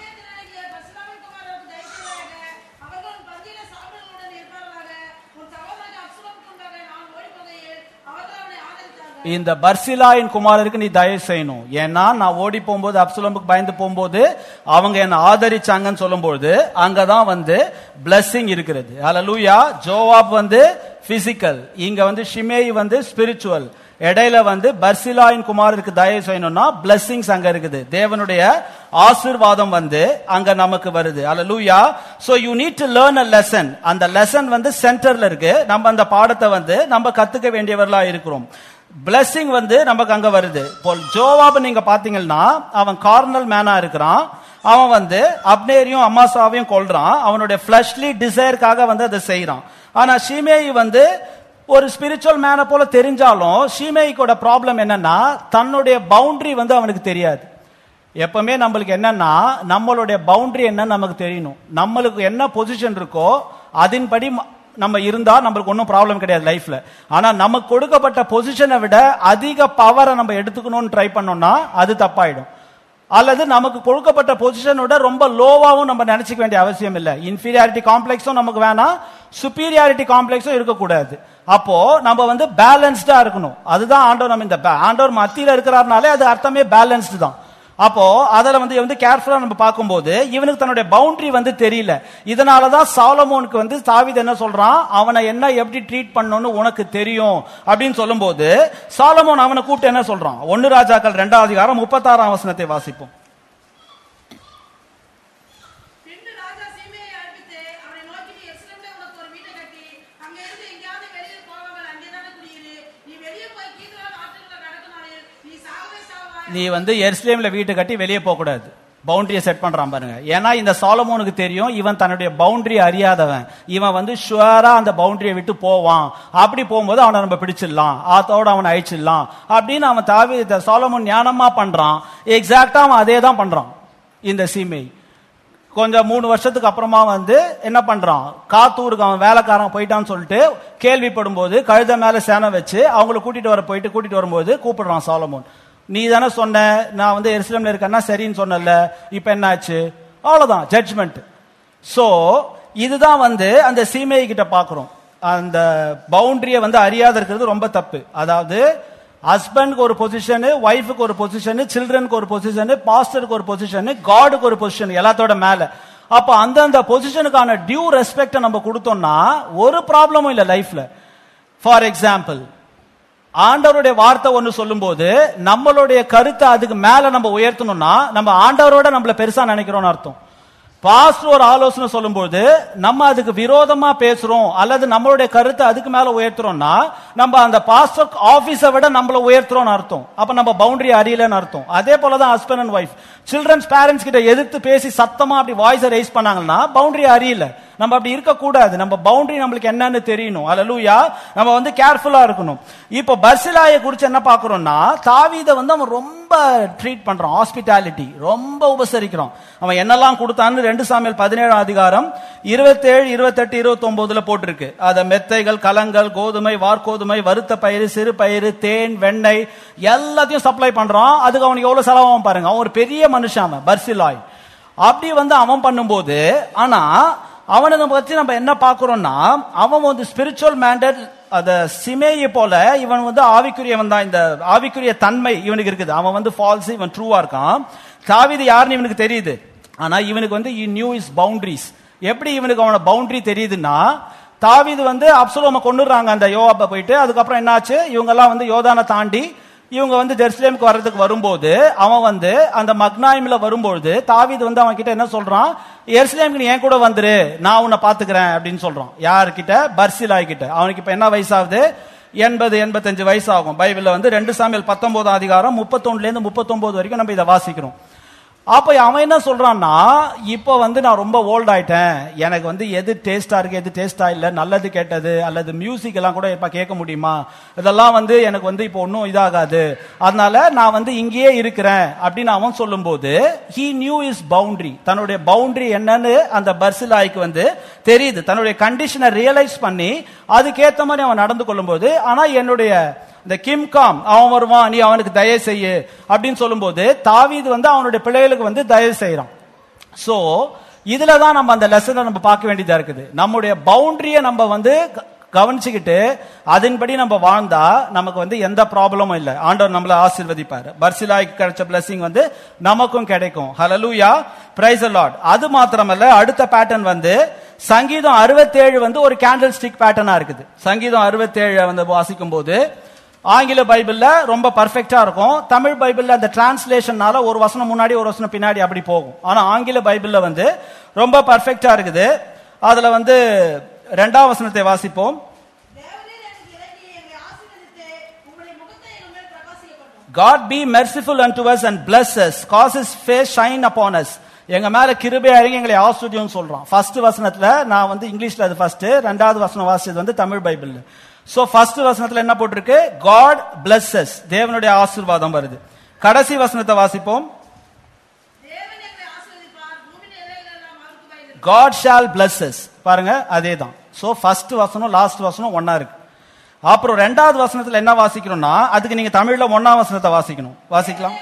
இந்த பர்சிலாயின் குமாரருக்கு நீ தயவு செய்யணும், ஏன்னா நான் ஓடி போகும்போது அப்சலோமுக்கு பயந்து போகும்போது அவங்க என்ன ஆதரிச்சாங்கன்னு சொல்லும்போது அங்கதான் வந்து பிளஸிங் இருக்கிறது. ஹல்லேலூயா. ஜோவாப் வந்து பிசிக்கல், இங்க வந்து ஷிமேய் வந்து ஸ்பிரிச்சுவல். இடையில வந்து பர்சிலாயின் குமாரருக்கு தயவு செய்யணும்னா பிளஸிங்ஸ் அங்க இருக்குது, தேவனுடைய ஆசீர்வாதம் வந்து அங்க நமக்கு வருது. ஹல்லேலூயா. So you need to learn a lesson. அந்த லெசன் வந்து சென்டர்ல இருக்கு. நம்ம அந்த பாடத்தை வந்து நம்ம கத்துக்க வேண்டியவர்களா இருக்கிறோம். பிளஸிங் வந்து நமக்கு அங்க வருது. ஜோவாப் நீங்க பாத்தீங்கன்னா அவன் கார்னல் மேனா இருக்கிறான். அவன் வந்து அப்னேரியும் அமாசாவையும் கொல்றான், அவனுடைய ஃபிளஷ்லி டிசையருக்காக வந்து அதை செய்யறான். ஆனா ஷிமேய் வந்து ஒரு ஸ்பிரிச்சுவல் மேனை போல தெரிஞ்சாலும் ஷிமேய்க்கோட ப்ராப்ளம் என்னன்னா தன்னுடைய பவுண்டரி வந்து அவனுக்கு தெரியாது. எப்பவுமே நம்மளுக்கு என்னன்னா நம்மளுடைய பவுண்டரி என்னன்னு நமக்கு தெரியணும். நம்மளுக்கு என்ன பொசிஷன் இருக்கோ அதன்படி நம்ம இருந்தா நம்மளுக்கு ஒன்றும் ப்ராப்ளம் கிடையாது லைஃப்ல. ஆனா நமக்கு கொடுக்கப்பட்ட பொசிஷனை விட அதிக பவரை நம்ம எடுத்துக்கணும்னு ட்ரை பண்ணோம்னா அது தப்பாயிடும். அல்லது நமக்கு கொடுக்கப்பட்ட பொசிஷனோட ரொம்ப லோவாவும் நம்ம நினைச்சுக்க வேண்டிய அவசியம் இல்லை. இன்ஃபீரியாரிட்டி காம்ப்ளெக்ஸும் நமக்கு வேணாம், சுப்பீரியாரிட்டி காம்ப்ளெக்ஸும் இருக்கக்கூடாது. அப்போ நம்ம வந்து பேலன்ஸ்டா இருக்கணும். அதுதான் ஆண்டவர், நம்ம இந்த ஆண்டவர் மத்தியில இருக்கிறார்னாலே அது அர்த்தமே பேலன்ஸ்டு தான். அப்போ அதுல வந்து வந்து கேர்ஃபுல்லா நம்ம பார்க்கும்போது இவனுக்கு தன்னுடைய பவுண்டரி வந்து தெரியல. இதனாலதான் சாலமோனுக்கு வந்து தாவீது என்ன சொல்றான், அவனை என்ன எப்படி ட்ரீட் பண்ணணும்னு உனக்கு தெரியும் அப்படின்னு சொல்லும் போது சாலமோன் அவனை கூப்பிட்டு என்ன சொல்றான், ஒன்னு ராஜாக்கள் இரண்டாவது அதிகாரம் முப்பத்தாறாம் வசனத்தை வாசிப்போம். நீ வந்து எருசலேம்ல வீட்டு கட்டி வெளியே போக கூடாது, பவுண்டரியை செட் பண்றான் பாருங்க. ஏன்னா இந்த சாலமோனுக்கு தெரியும் இவன் தன்னுடைய பவுண்டரி அறியாதவன், இவன் வந்து ஷுவரா அந்த பவுண்டரியை விட்டு போவான். அப்படி போகும்போது அவனை நம்ம பிடிச்சிடலாம், ஆத்தோட அவனை அழிச்சிடலாம் அப்படின்னு அவன் தாவி சாலமோன் ஞானமா பண்றான். எக்ஸாக்டா அவன் அதே தான் பண்றான். இந்த சீமை கொஞ்சம் மூணு வருஷத்துக்கு அப்புறமா வந்து என்ன பண்றான், காத்தூருக்கு அவன் வேலைக்காரன் போயிட்டான்னு சொல்லிட்டு கேள்விப்படும் போது கழுத மேல சேனை வச்சு அவங்களை கூட்டிட்டு வர போயிட்டு கூட்டிட்டு வரும்போது கூப்பிடுறான் சாலமோன். நீ தானே சொன்ன நான் வந்து எருசலேம்ல இருக்கேன்னா சரின்னு சொன்னல, இப்ப என்னாச்சு, அவ்வளவுதான் ஜட்ஜ்மெண்ட். சோ இதுதான் வந்து அந்த சீமை கிட்ட பாக்குறோம். அந்த பவுண்டரியை வந்து அறியாத இருக்கிறது ரொம்ப தப்பு. அதாவது ஹஸ்பண்ட்க்கு ஒரு பொசிஷனு, ஒய்ஃபுக்கு ஒரு பொசிஷனு, சில்ட்ரனுக்கு ஒரு பொசிஷனு, பாஸ்டருக்கு ஒரு பொசிஷனு, காடுக்கு ஒரு பொசிஷன், எல்லாத்தோட மேல. அப்ப அந்தந்த பொசிஷனுக்கான டியூ ரெஸ்பெக்ட் நம்ம கொடுத்தோம்னா ஒரு ப்ராப்ளமும் இல்லை லைஃப்ல. ஃபார் எக்ஸாம்பிள் ஆண்டவருடைய வார்த்தை ஒன்னு சொல்லும் போது நம்மளுடைய கருத்தை அதுக்கு மேல நம்ம உயர்த்தணும்னா நம்ம ஆண்டவரோட நம்மள பெருசா நினைக்கிறோம்னு அர்த்தம். பாஸ்டர் ஒரு ஆலோசனை சொல்லும்போது நம்ம அதுக்கு விரோதமா பேசுறோம் அல்லது நம்மளுடைய கருத்தை அதுக்கு மேல உயர்த்துறோம்னா நம்ம அந்த பாஸ்டர் ஆபீஸை விட நம்மள உயர்த்துறோம்னு அர்த்தம். அப்ப நம்ம பவுண்டரி அறியலன்னு அர்த்தம். அதே போலதான் husband and wife childrens parents கிட்ட எதிர்த்து பேசி சத்தமா அப்படி வாய்ஸ் ரைஸ் பண்ணாங்கன்னா பவுண்டரி அறியல. நம்ம அப்படி இருக்க கூடாது. நம்ம பவுண்டரி நம்மளுக்கு என்னன்னு தெரியணும். அல்லேலூயா. நம்ம வந்து கேர்ஃபுல்லா இருக்கணும். இப்போ பர்சிலாயை குறித்து என்ன பாக்குறோம்னா தாவீதை வந்து அவன் ரொம்ப ட்ரீட் பண்றான், ஹாஸ்பிட்டாலிட்டி ரொம்ப உபசரிக்கிறான். அவன் என்னெல்லாம் கொடுத்தான்னு ரெண்டு சாமுவேல் பதினேழாம் அதிகாரம் இருபத்தேழு இருபத்தெட்டு இருபத்தி ஒன்பதுல போட்டிருக்கு. அத மெத்தைகள், கலங்கள், கோதுமை, வார்கோதுமை, வறுத்த பயிறு, சிறு பயிறு, தேன், வெண்ணெய் எல்லாத்தையும் சப்ளை பண்றான். அதுக்கு அவனுக்கு எவ்வளவு செலவாகும் பாருங்க. அவன் ஒரு பெரிய மனுஷன் அவன் பர்சிலாய். அப்படி வந்து அவன் பண்ணும்போது ஆனா அவனை பத்தி நம்ம என்ன பாக்குறோம்னா அவன் வந்து ஸ்பிரிச்சுவல் மேண்டட் அத சிமேயை போல இவன் வந்து ஆவிக்குரியவன் தான். இந்த ஆவிக்குரிய தன்மை இவனுக்கு இருக்குது. அவன் வந்து ஃபால்ஸ், இவன் ட்ரூவா இருக்கான். தாவீது யாருன்னு இவனுக்கு தெரியுது. ஆனா இவனுக்கு வந்து he knew his boundaries. எப்படி இவனுக்கு அவன பவுண்டரி தெரியுதுன்னா தாவீது வந்து அப்சலோமை கொன்னுறாங்க அந்த யோவாபை போயிட்டு. அதுக்கப்புறம் என்னாச்சு, இவங்க எல்லாம் வந்து யோர்தானை தாண்டி இவங்க வந்து ஜெருசலேமுக்கு வர்றதுக்கு வரும்போது அவன் வந்து அந்த மக்னாயிம்ல வரும்போது தாவீது வந்து அவன் கிட்ட என்ன சொல்றான், எருசலேமுக்கு நீ என் கூட வந்துரு, நான் உன்னை பாத்துக்கிறேன் அப்படின்னு சொல்றான். யாருக்கிட்ட? பர்சிலாய் கிட்ட. அவனுக்கு இப்ப என்ன வயசாகுது? எண்பது எண்பத்தஞ்சு வயசு ஆகும். பைபிள்ல வந்து ரெண்டு சாமுவேல் பத்தொன்பதாம் அதிகாரம் முப்பத்தொன்னுல இருந்து முப்பத்தொன்பது வரைக்கும் நம்ம இதை வாசிக்கிறோம். அப்ப அவன் என்ன சொல்றான்னா, இப்ப வந்து நான் ரொம்ப ஓல்ட் ஆயிட்டேன், எனக்கு வந்து எது டேஸ்டா இருக்கு எது டேஸ்டா இல்ல, நல்லது கேட்டது அல்லது மியூசிக் எல்லாம் கூட இப்ப கேட்க முடியுமா, இதெல்லாம் வந்து எனக்கு வந்து இப்போ ஒன்னும் இதாகாது, அதனால நான் வந்து இங்கேயே இருக்கிறேன் அப்படின்னு அவன் சொல்லும் போது he knew his boundary. தன்னுடைய பவுண்டரி என்னன்னு அந்த பர்சிலாய்க்கு வந்து தெரியுது. தன்னுடைய கண்டிஷனை ரியலைஸ் பண்ணி அதுக்கேற்ற மாதிரி அவன் நடந்து கொள்ளும் போது, ஆனா என்னுடைய இந்த கிம்காம் அவன் வருவான், நீ அவனுக்கு தயவு செய்ய அப்படின்னு சொல்லும் போது தாவீது வந்து அவனுடைய பிள்ளைகளுக்கு வந்து தயவு செய்யறான். சோ இதுலதான் நம்ம அந்த லெசனை நம்ம பார்க்க வேண்டியதா இருக்குது. நம்முடைய பவுண்டரிய நம்ம வந்து கவனிச்சுக்கிட்டு அதன்படி நம்ம வாழ்ந்தா நமக்கு வந்து எந்த ப்ராப்ளமும் இல்லை. ஆண்டவர் நம்மளை ஆசீர்வதிப்பார். பர்சிலாய்க்கு கிடைச்ச பிளஸிங் வந்து நமக்கும் கிடைக்கும். ஹல்லேலூயா, பிரைஸ் தி லார்ட். அது மாத்திரமல்ல, அடுத்த பேட்டர்ன் வந்து சங்கீதம் அறுபத்தேழு வந்து ஒரு கேண்டில் ஸ்டிக் பேட்டர்னா இருக்குது. சங்கீதம் அறுபத்தேழு வந்து வாசிக்கும் போது ஆங்கில பைபிள்ல ரொம்ப பர்ஃபெக்டா இருக்கும். தமிழ் பைபிள்ல அந்த டிரான்ஸ்லேஷனால ஒரு வசனம் முன்னாடி ஒரு வசனம் பின்னாடி அப்படி போகும். ஆனா ஆங்கில பைபிள்ல வந்து ரொம்ப பர்ஃபெக்டா இருக்குது. அதுல வந்து இரண்டாம் வசனத்தை வாசிப்போம். God be merciful unto us and bless us, cause his face shine upon us. எங்க மேல கிருபை அடங்கி எங்களை ஆசீர்வதியும் சொல்றான். ஃபர்ஸ்ட் வசனத்துல நான் வந்து இங்கிலீஷ்ல அது ஃபர்ஸ்ட், ரெண்டாவது வசனம் வாசிச்சது வந்து தமிழ் பைபிள்ல. சோ ஃபர்ஸ்ட் வசனத்துல என்ன போட்டிருக்கு? God bless us, தேவனுடைய ஆசீர்வாதம் வருது. கடைசி வசனத்தை வாசிப்போம். God shall bless us. பாருங்க, அதேதான். சோ ஃபர்ஸ்ட் வசனம் லாஸ்ட் வசனம் ஒண்ணா இருக்கு. அப்புறம் ரெண்டாவது வசனத்துல என்ன வாசிக்கணும்னா, அதுக்கு நீங்க தமிழ்ல ஒண்ணாம் வசனத்தை வாசிக்கணும். வாசிக்கலாம்.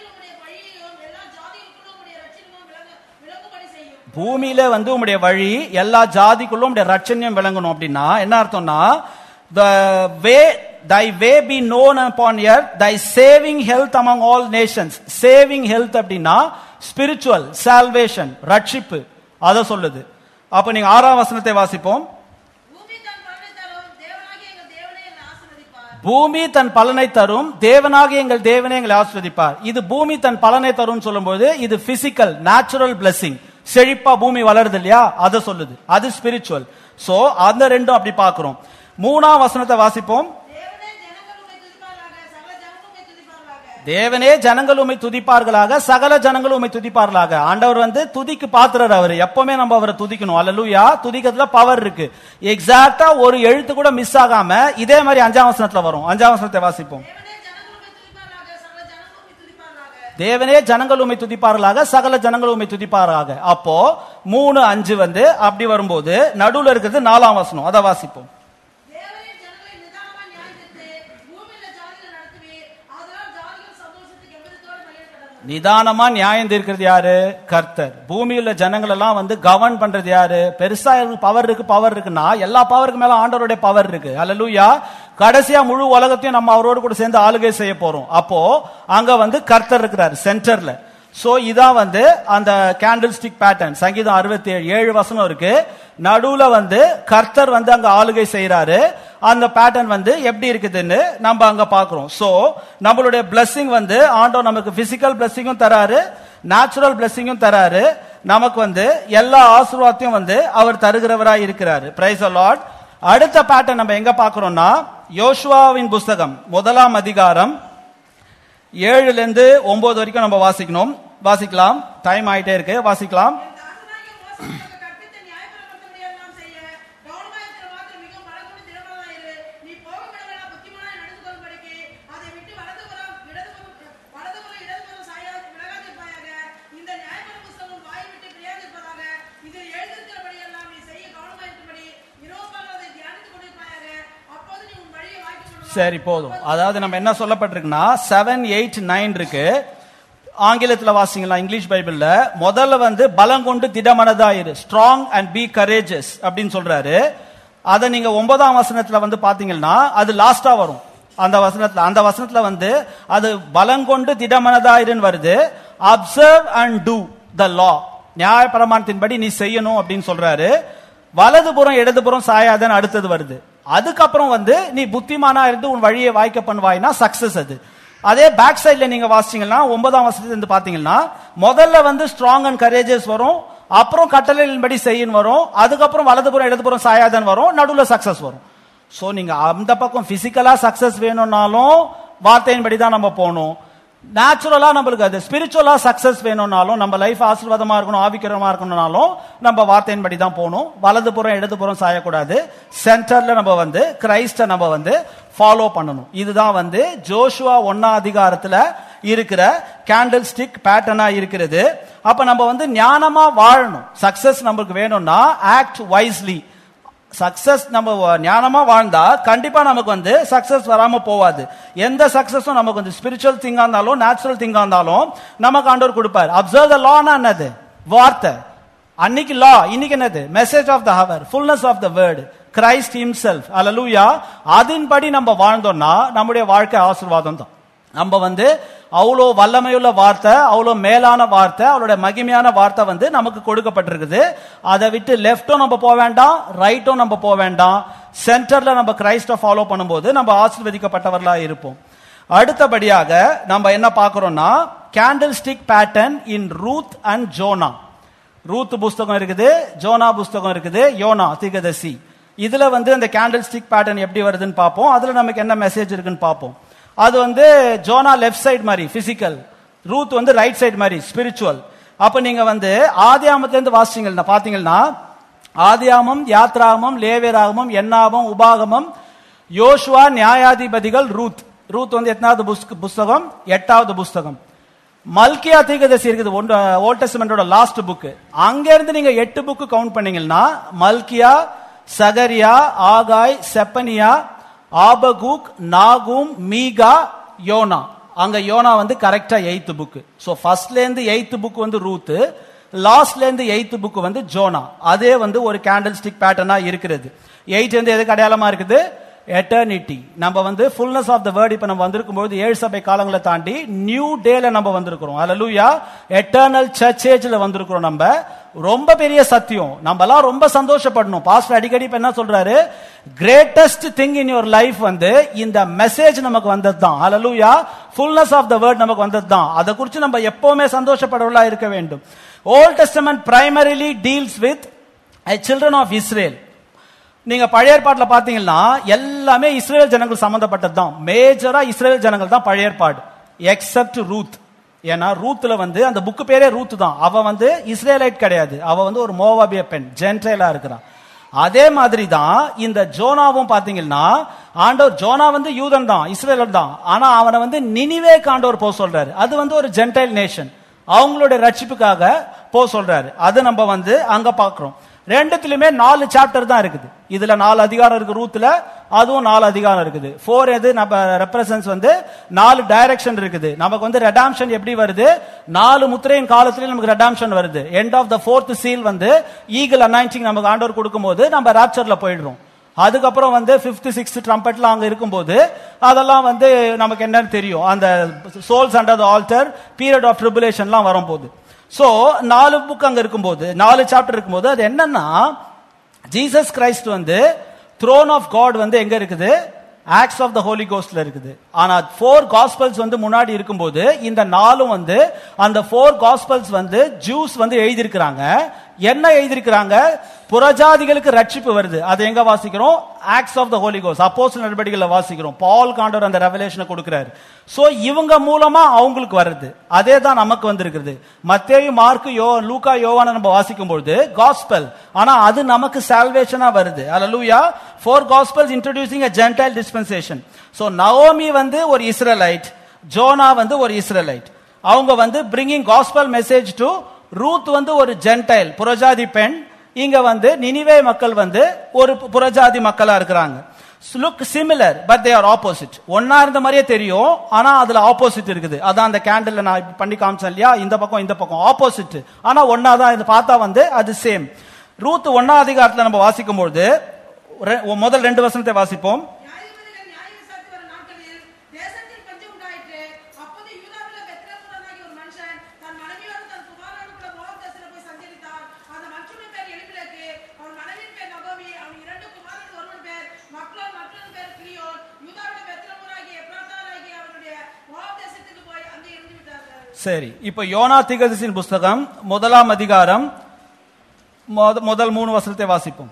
பூமியில வந்து உம்முடைய வழி எல்லா ஜாதிக்குள்ளும் உம்முடைய ரட்சண்யம் விளங்கணும். அப்படின்னா என்ன அர்த்தம்னா, the way thy way be known upon earth, thy saving health among all nations. saving health அப்படின்னா spiritual salvation, ரட்சிப்பு, அத சொல்லுது. அப்ப நீங்க ஆறாம் வசனத்தை வாசிப்போம். பூமி தன் பலனை தரும், தேவனாகிய எங்கள் தேவனே எங்களை ஆசீர்வதிப்பார். இது பூமி தன் பலனை தரும் சொல்லும்போது இது பிசிக்கல் நேச்சுரல் பிளெஸிங், செழிப்பா பூமி வளருது இல்லையா, அதை சொல்லுது. அது ஸ்பிரிச்சுவல். சோ அந்த ரெண்டும் அப்படி பாக்குறோம். மூணாம் வசனத்தை வாசிப்போம். தேவனே ஜனங்கள் உம்மை துதிப்பார்களாக, சகல ஜனங்கள் உம்மை துதிப்பார்களாக. ஆண்டவர் வந்து துதிக்கு பாத்திரர். அவர் எப்பவுமே நம்ம அவரை துதிக்கணும். அல்லேலூயா. துதிக்கிறதுல பவர் இருக்கு. எக்ஸாக்ட்டா ஒரு எழுத்து கூட மிஸ் ஆகாம இதே மாதிரி அஞ்சாம் வசனத்துல வரும். அஞ்சாம் வசனத்தை வாசிப்போம். தேவனே ஜனங்கள் உம்மை துதிப்பார்களாக, சகல ஜனங்கள் உம்மை துதிப்பார்களாக. அப்போ மூணு அஞ்சு வந்து அப்படி வரும்போது நடுவுல இருக்கிறது நாலாம் வசனம், அதை வாசிப்போம். நிதானமா நியாயம் தீர்க்கிறது யாரு? கர்த்தர். பூமியில ஜனங்கள் எல்லாம் வந்து கவர்ன் பண்றது யாரு? பெருசா பவர் இருக்கு, பவர் இருக்குன்னா எல்லா பவருக்கு மேல ஆண்டவருடைய பவர் இருக்கு. அல்லேலூயா. கடைசியா முழு உலகத்தையும் நம்ம அவரோடு கூட சேர்ந்து ஆளுகை செய்ய போறோம். அப்போ அங்க வந்து கர்த்தர் இருக்கிறார் சென்டர்ல. சோ இதான் வந்து அந்த கேண்டில் ஸ்டிக் பேட்டர்ன். சங்கீதம் அறுபத்தி ஏழு ஏழு வசனம் இருக்கு. நடுவுல வந்து கர்த்தர் வந்து அங்க ஆளுகை செய்யறாரு. அந்த பேட்டர்ன் வந்து எப்படி இருக்குதுன்னு நம்ம அங்க பாக்குறோம். சோ நம்மளுடைய பிளெஸிங் வந்து ஆண்டவர் நமக்கு பிசிக்கல் பிளெஸிங்கும் தராரு, நேச்சுரல் பிளெஸிங்கும் தராரு, நமக்கு வந்து எல்லா ஆசீர்வாதத்தையும் வந்து அவர் தருகிறவராய் இருக்கிறாரு. Praise the Lord. அடுத்த பேட்டர்ன் நம்ம எங்க பாக்குறோம்னா யோசுவாவின் புஸ்தகம் முதலாம் அதிகாரம் ஏழுல இருந்து ஒன்பது வரைக்கும் நம்ம வாசிக்கணும். வாசிக்கலாம், டைம் ஆயிட்டே இருக்கு, வாசிக்கலாம். சரி போதும். அதாவது நம்ம என்ன சொல்லப்பட்டிருக்குன்னா செவன் எயிட் நைன் இருக்கு. ஆங்கிலத்தில் வாசிங்களா, இங்கிலீஷ் பைபிள்ல முதல்ல வந்து பலம் கொண்டு திடமனதாயிரு, ஸ்ட்ராங் அண்ட் பி கரேஜஸ் அப்படின்னு சொல்றாரு. அதை நீங்க ஒன்பதாம் வசனத்துல வந்து பாத்தீங்கன்னா அது லாஸ்டா வரும். அந்த வசனத்துல அந்த வசனத்துல வந்து அது பலம் கொண்டு திடமனதாயிருன்னு வருது. Observe and do the law, நியாய பிரமாணத்தின்படி நீ செய்யணும் அப்படின்னு சொல்றாரு. வலதுபுறம் இடதுபுறம் சாயாதன்னு அடுத்தது வருது. அதுக்கப்புறம் வந்து நீ புத்திமானா இருந்து உன் வழியை வாய்க்க பண்ணுவாய்னா சக்சஸ் அது. அதே பேக் சைட்ல நீங்க வாசிச்சீங்கன்னா ஒன்பதாம் வருஷத்துல இருந்து பாத்தீங்கன்னா முதல்ல வந்து ஸ்ட்ராங் அண்ட் கரேஜஸ் வரும், அப்புறம் கட்டளையின்படி செய்யணும் வரும், அதுக்கப்புறம் வலதுபுறம் இடதுபுறம் சாயாதன் வரும், நடுவுல சக்சஸ் வரும். சோ நீங்க அந்த பக்கம் பிசிக்கலா சக்சஸ் வேணும்னாலும் வார்த்தையின்படி தான் நம்ம போகணும். நேச்சுரலா நம்மளுக்கு அது ஸ்பிரிச்சுவலா சக்சஸ் வேணும்னாலும், நம்ம லைஃப் ஆசீர்வாதமா இருக்கணும், ஆவிக்கிரமா இருக்கணும்னாலும் நம்ம வார்த்தையின்படி தான் போகணும். வலதுபுறம் இடதுபுறம் சாயக்கூடாது. சென்டர்ல நம்ம வந்து கிரைஸ்ட நம்ம வந்து ஃபாலோ பண்ணணும். இதுதான் வந்து ஜோஷுவா ஒன்னா அதிகாரத்துல இருக்கிற கேண்டில் ஸ்டிக் பேட்டர்னா இருக்கிறது. அப்ப நம்ம வந்து ஞானமா வாழணும். சக்சஸ் நமக்கு வேணும்னா ஆக்ட் வைஸ்லி. சக்சஸ் நம்ம ஞானமா வாழ்ந்தா கண்டிப்பா நமக்கு வந்து சக்சஸ் வராம போவாது. எந்த சக்சஸும் நமக்கு வந்து ஸ்பிரிச்சுவல் திங்கா இருந்தாலும் நேச்சுரல் திங்கா இருந்தாலும் நமக்கு ஆண்டவர் கொடுப்பார். அப்சர்வ் த லானா என்னது? வார்த்தை. அன்னைக்கு லா, இன்னைக்கு என்னது? Message of the hour, fullness of the word, Christ himself. அல்லேலூயா. அதன்படி நம்ம வாழ்ந்தோம்னா நம்முடைய வாழ்க்கை ஆசீர்வாதம் தான். நம்ம வந்து அவ்வளோ வல்லமையுள்ள வார்த்தை, அவ்வளோ மேலான வார்த்தை, அவளுடைய மகிமையான வார்த்தை வந்து நமக்கு கொடுக்கப்பட்டிருக்குது. அதை விட்டு லெப்டும் நம்ம போக வேண்டாம், ரைட்டும் நம்ம போக வேண்டாம். சென்டர்ல நம்ம கிரைஸ்ட ஃபாலோ பண்ணும்போது நம்ம ஆசீர்வதிக்கப்பட்டவர்களா இருப்போம். அடுத்தபடியாக நம்ம என்ன பார்க்கிறோம்னா candlestick pattern in Ruth and Jonah. Ruth புஸ்தகம் இருக்குது, ஜோனா புஸ்தகம் இருக்குது, யோனா தீர்க்கதரிசி. இதுல வந்து அந்த கேண்டில் ஸ்டிக் பேட்டர்ன் எப்படி வருதுன்னு பார்ப்போம். அதுல நமக்கு என்ன மெசேஜ் இருக்குன்னு பார்ப்போம். அது வந்து ஜோனா லெஃப்ட் சைடு மாதிரி பிசிக்கல், ரூத் வந்து ரைட் சைடு மாதிரி ஸ்பிரிச்சுவல். அப்ப நீங்க வந்து ஆதியாமத்துல இருந்து வாசிச்சீங்கன்னா பாத்தீங்கன்னா ஆதியாமம், யாத்ராகமம், லேவியராகமம், என்னாகமம், உபாகமம், யோசுவா, நியாயாதிபதிகள், ரூத். ரூத் வந்து எத்தனாவது புஸ்தகம்? எட்டாவது புஸ்தகம். மல்கியா தீர்க்கதரிசி இருக்குது, ஓல்ட் டெஸ்டமெண்டோட லாஸ்ட் புக். அங்க இருந்து நீங்க எட்டு புக் கவுண்ட் பண்ணீங்கன்னா மல்கியா, சகரியா, ஆகாய், செப்பனியா, ஆபகூக், நாகூம், மீகா, யோனா. அங்க யோனா வந்து கரெக்டா எய்த் புக். சோ ஃபர்ஸ்ட்ல இருந்து எய்த் புக் வந்து ரூத், லாஸ்ட்ல இருந்து எய்த் புக் வந்து ஜோனா. அதே வந்து ஒரு கேண்டில் ஸ்டிக் பேட்டர்னா இருக்கிறது. எயிட் வந்து எதுக்கு அடையாளமா இருக்குது? எட்டர்னிட்டி. நம்ம வந்து ஃபுல்னஸ் ஆஃப் த வேர்ட் இப்ப நம்ம வந்திருக்கும் போது ஏழு சபை காலங்களை தாண்டி நியூ டேல நம்ம வந்திருக்கிறோம். அல்லேலூயா. எட்டர்னல் சர்ச் ஏஜ்ல வந்திருக்கிறோம். நம்ம ரொம்ப பெரிய சத்தியம். நம்ம எல்லாம் ரொம்ப சந்தோஷப்படணும். பாஸ்டர் அடிக்கடி இப்ப என்ன சொல்றாரு? Greatest thing in your life வந்து இந்த மெசேஜ் நமக்கு வந்தது தான். அல்லேலூயா. ஃபுல்னஸ் ஆஃப் த வேர்ட் நமக்கு வந்தது தான். அதை குறித்து நம்ம எப்பவுமே சந்தோஷப்படுவதா இருக்க வேண்டும். Old testament primarily deals with children of Israel. நீங்க பழைய ஏற்பாட்டுல பாத்தீங்கன்னா எல்லாமே இஸ்ரேல் ஜனங்கள் சம்பந்தப்பட்டது தான். மேஜரா இஸ்ரேல் ஜனங்கள் தான் பழைய ஏற்பாடு, எக்ஸப்ட் ரூத். ஏன்னா ரூத்ல வந்து அந்த புக்கு பேரே ரூத் தான். அவ வந்து இஸ்ரேலைட் கிடையாது, அவ வந்து ஒரு மோவாபிய பெண், ஜென்ட்ரைலா இருக்கிறான். அதே மாதிரி தான் இந்த ஜோனாவும் பாத்தீங்கன்னா ஆண்டவர், ஜோனா வந்து யூதன் தான், இஸ்ரேலர் தான். ஆனா அவனை வந்து நினிவேக்கு ஆண்டவர் போக சொல்றாரு. அது வந்து ஒரு ஜென்டைல் நேஷன், அவங்களுடைய ரட்சிப்புக்காக போக சொல்றாரு. அது நம்ம வந்து அங்க பாக்குறோம். ரெண்டுத்திலுமே நாலு சாப்டர் தான் இருக்குது. இதுல நாலு அதிகாரம் இருக்கு ரூத்ல, அதுவும் நாலு அதிகாரம் இருக்குது. ஃபோர் எது நம்ம ரெப்ரசன்ஸ் வந்து நாலு டைரக்ஷன் இருக்குது. நமக்கு வந்து ரெடாம்ஷன் எப்படி வருது? நாலு முத்திரையின் காலத்திலே நமக்கு ரெடாம்ஷன் வருது. End of the fourth seal வந்து ஈகிள் அனாயிண்டிங் நமக்கு ஆண்டவர் கொடுக்கும்போது நம்ம ராப்சர்ல போயிடுறோம். அதுக்கப்புறம் வந்து பிப்த் சிக்ஸ்த் ட்ரம்பெட்லாம் அங்க இருக்கும்போது அதெல்லாம் வந்து நமக்கு என்னன்னு தெரியும். அந்த souls under the altar, period of ட்ரிபுலேஷன்லாம் வரும்போது. சோ நாலு புக் அங்க இருக்கும்போது, நாலு சாப்டர் இருக்கும்போது அது என்னன்னா ஜீசஸ் கிரைஸ்ட் வந்து த்ரோன் ஆஃப் காட் வந்து எங்க இருக்குது? ஆக்ட்ஸ் ஆஃப் த ஹோலி கோஸ்ட்ல இருக்குது. ஆனா ஃபோர் காஸ்பல்ஸ் வந்து முன்னாடி இருக்கும்போது இந்த நாலும் வந்து அந்த ஃபோர் காஸ்பல்ஸ் வந்து ஜூஸ் வந்து எழுதியிருக்கிறாங்க. என்ன எழுதியிருக்கிறாங்க? புறஜாதிகளுக்கு ரட்சிப்பு வருது. அது எங்க வாசிக்கிறோம்? Acts of the Holi Ghost, அப்போஸ்தலர் நடவடிக்கைகளை வாசிக்கிறோம். பால் காண்டவர் அந்த ரெவலேஷனை கொடுக்கிறாரு. சோ இவங்க மூலமா அவங்களுக்கு வருது. அதே தான் நமக்கு வந்திருக்கிறது. மத்தேயு, மார்க்கு, யோ லூக்கா, யோவான நம்ம வாசிக்கும் பொழுது காஸ்பல், ஆனா அது நமக்கு சால்வேஷனா வருது. அல்லேலூயா. Four gospels introducing a gentile dispensation. So Naomi வந்து ஒரு இஸ்ரேலைட், ஜோனா வந்து ஒரு இஸ்ரேலைட். அவங்க வந்து bringing gospel message to Ruth வந்து ஒரு ஜென்டைல், புறஜாதி பெண். இங்க வந்து நினிவே மக்கள் வந்து ஒரு புறஜாதி மக்களா இருக்கிறாங்க. look similar but they are opposite. ஒன்னா இருந்த மாதிரியே தெரியும், ஆனா அதுல ஆப்போசிட் இருக்குது. அதான் அந்த கேண்டில்ல நான் பண்ணி காமிச்சேன் இல்லையா? இந்த பக்கம் இந்த பக்கம் ஆப்போசிட், ஆனா ஒன்னா தான். இது பார்த்தா வந்து அது சேம். ரூத் ஒன்னா அதிகாரத்துல நம்ம வாசிக்கும் பொழுது முதல் ரெண்டு வசனத்தை வாசிப்போம். சரி, இப்ப யோனா தீர்க்கதரிசியின் புஸ்தகம் முதலாம் அதிகாரம் முதல் மூணு வசனத்தை வாசிப்போம்.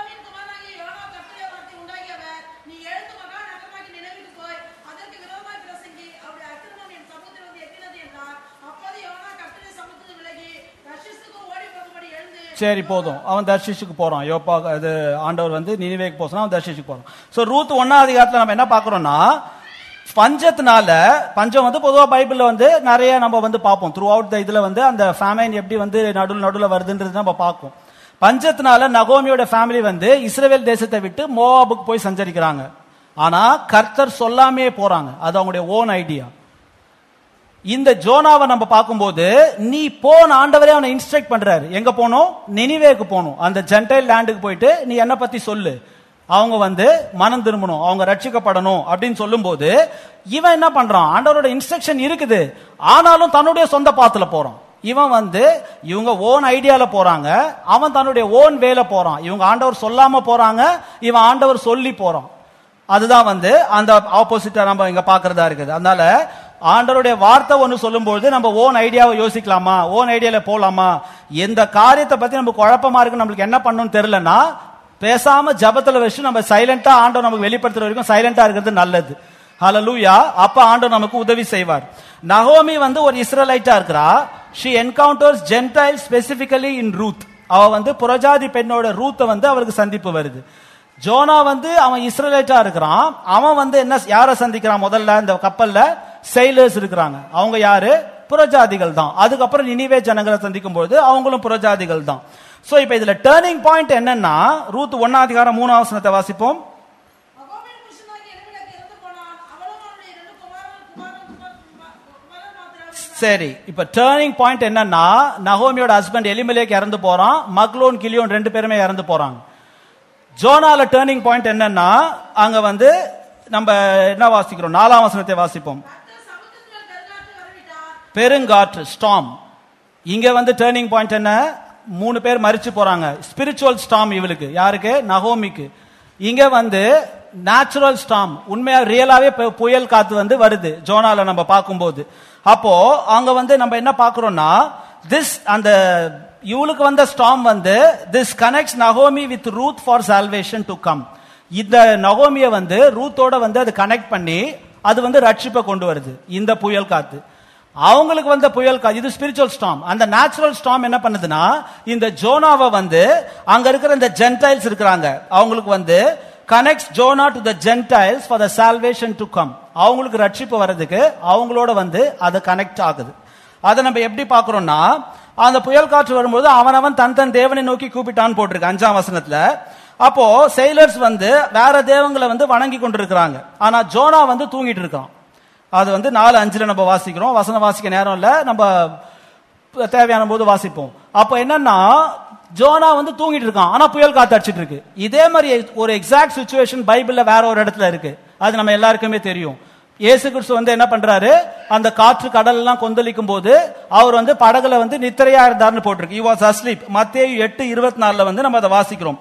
சரி போதும், அவன் தர்ஷிஷுக்கு போறான். யோப்பா இது ஆண்டவர் வந்து நினிவேக்கு போறான், அவன் தர்ஷிஷுக்கு போறான். சோ ரூத் ஒன்னாம் அதிகாரத்துல நம்ம என்ன பாக்குறோம்னா, பஞ்சத்தினால, பஞ்சம் வந்து பொதுவா பைபிள்ல வந்து நிறைய நம்ம வந்து பார்ப்போம். த்ரூ அவுட் த இதுல வந்து அந்த ஃபேமைன் எப்படி வந்து நடுவில் நடுவில் வருதுன்றது நம்ம பார்ப்போம். பஞ்சத்தினால நகோமியோட ஃபேமிலி வந்து இஸ்ரவேல் தேசத்தை விட்டு மோவாபுக்கு போய் சஞ்சரிக்கிறாங்க. ஆனா கர்த்தர் சொல்லாமே போறாங்க, அது அவங்களுடைய ஓன் ஐடியா. இந்த ஜோனாவை நம்ம பார்க்கும்போது, நீ போன ஆண்டவரே அவனை இன்ஸ்ட்ரக்ட் பண்றாரு. எங்க போனோம்? நினிவேக்கு போகணும். அந்த ஜென்டைல் லேண்டுக்கு போயிட்டு நீ என்ன பத்தி சொல்லு, அவங்க வந்து மனம் திரும்பணும், அவங்க ரட்சிக்கப்படணும் அப்படின்னு சொல்லும் போது இவன் என்ன பண்றான்? ஆண்டவரோட இன்ஸ்ட்ரக்ஷன் இருக்குது, ஆனாலும் தன்னுடைய சொந்த பாத்துல போறான். இவன் வந்து இவங்க ஓன் ஐடியால போறாங்க, அவன் தன்னுடைய ஓன் வேலை போறான். இவங்க ஆண்டவர் சொல்லாம போறாங்க, இவன் ஆண்டவர் சொல்லி போறான். அதுதான் வந்து அந்த ஆப்போசிட்டா நம்ம இங்க பாக்குறதா இருக்குது. அதனால ஆண்டவருடைய வார்த்தை ஒன்னு சொல்லும்போது நம்ம ஓன் ஐடியாவை யோசிக்கலாமா, ஓன் ஐடியால போலாமா? எந்த காரியத்தை பத்தி நமக்கு குழப்பமா இருக்கு, நம்மளுக்கு என்ன பண்ணணும்னு தெரியலன்னா பேசாம ஜபத்துல வச்சு நம்ம சைலண்டா ஆண்டவர் நமக்கு வெளிப்படுத்துற வரைக்கும் சைலண்டா இருக்கிறது நல்லது. ஹல்லேலூயா. அப்ப ஆண்டவர் நமக்கு உதவி செய்வார். நகோமி வந்து ஒரு இஸ்ரேலைட்டா இருக்கிறா. she encounters gentiles specifically in Ruth. அவ வந்து புறஜாதி பெண்ணோட ரூத்தை வந்து அவருக்கு சந்திப்பு வருது. ஜோனா வந்து அவன் இஸ்ரேலைட்டா இருக்கிறான். அவன் வந்து என்ன யாரை சந்திக்கிறான்? முதல்ல இந்த கப்பல்ல செயிலர்ஸ் இருக்கிறாங்க, அவங்க யாரு? புறஜாதிகள் தான். அதுக்கப்புறம் நினிவே ஜனங்களை சந்திக்கும் போது அவங்களும் புறஜாதிகள் தான். சோ இப்ப இதுல டர்னிங் பாயிண்ட் என்னன்னா, ரூத் ஒன்னாம் அதிகாரம் மூணாம் வசனத்தை வாசிப்போம். சரி, இப்ப டர்னிங் பாயிண்ட் என்னன்னா, நகோமியோட ஹஸ்பண்ட் எலிமெலேக் இறந்து போறான், மக்லோன் கிலியோன் ரெண்டு பேருமே இறந்து போறாங்க. ஜோனால டர்னிங் பாயிண்ட் என்னன்னா, அங்க வந்து நம்ம என்ன வாசிக்கிறோம்? நாலாம் வசனத்தை வாசிப்போம். பெருங்காற்று, ஸ்டார்ம். இங்க வந்து டர்னிங் பாயிண்ட் என்ன? மூணு பேர் மரிச்சு போறாங்க. ஸ்பிரிச்சுவல் ஸ்டார்ம் இவளுக்கு, யாருக்கு? நகோமிக்கு. இங்க வந்து நேச்சுரல் ஸ்டார்ம், உண்மையா ரியலாவே புயல் காத்து வந்து வருது ஜோனால நம்ம பார்க்கும்போது. அப்போ அங்க வந்து நம்ம என்ன பாக்குறோம்னா, திஸ் அந்த இவளுக்கு வந்த ஸ்டார்ம் வந்து திஸ் கனெக்ட்ஸ் நகோமி with Ruth for salvation to come. இந்த நகோமியை வந்து ரூத்தோட வந்து அது கனெக்ட் பண்ணி அது வந்து ரட்சிப்பை கொண்டு வருது. இந்த புயல் காத்து அவங்களுக்கு வந்த புயல் காத்து, இது ஸ்பிரிச்சுவல் ஸ்டார்ம். அந்த நேச்சுரல் ஸ்டார்ம் என்ன பண்ணுதுன்னா, இந்த ஜோனாவை வந்து அங்க இருக்கிற இந்த ஜென்டைல்ஸ் இருக்கிறாங்க, அவங்களுக்கு வந்து connects Jonah to the Gentiles for the salvation to come. அவங்களுக்கு ரட்சிப்பு வர்றதுக்கு அவங்களோட வந்து அது கனெக்ட் ஆகுது. அதை நம்ம எப்படி பாக்குறோம்னா, அந்த புயல் காற்று வரும்போது அவனவன் தன் தன் தேவனை நோக்கி கூப்பிட்டான்னு போட்டிருக்கு அஞ்சாம் வசனத்துல. அப்போ செயலர்ஸ் வந்து வேற தேவங்களை வந்து வணங்கி கொண்டிருக்கிறாங்க, ஆனா ஜோனா வந்து தூங்கிட்டு இருக்கான். அது வந்து நாலு அஞ்சுல நம்ம வாசிக்கிறோம். வசனம் வாசிக்க நேரம் இல்ல, நம்ம தேவையான போது வாசிப்போம். அப்ப என்னன்னா, ஜோனா வந்து தூங்கிட்டு இருக்கான், ஆனா புயல் காத்து அடிச்சிட்டு இருக்கு. இதே மாதிரி ஒரு எக்ஸாக்ட் சிச்சுவேஷன் பைபிள்ல வேற ஒரு இடத்துல இருக்கு, அது நம்ம எல்லாருக்குமே தெரியும். இயேசு கிறிஸ்து வந்து என்ன பண்றாரு, அந்த காற்று கடல் எல்லாம் கொந்தளிக்கும் போது அவர் வந்து படகுல வந்து நித்திரையா இருந்தார்னு போட்டிருக்கு. he was asleep. மத்தேயு எட்டு இருபத்தி நாலுல வந்து நம்ம அதை வாசிக்கிறோம்.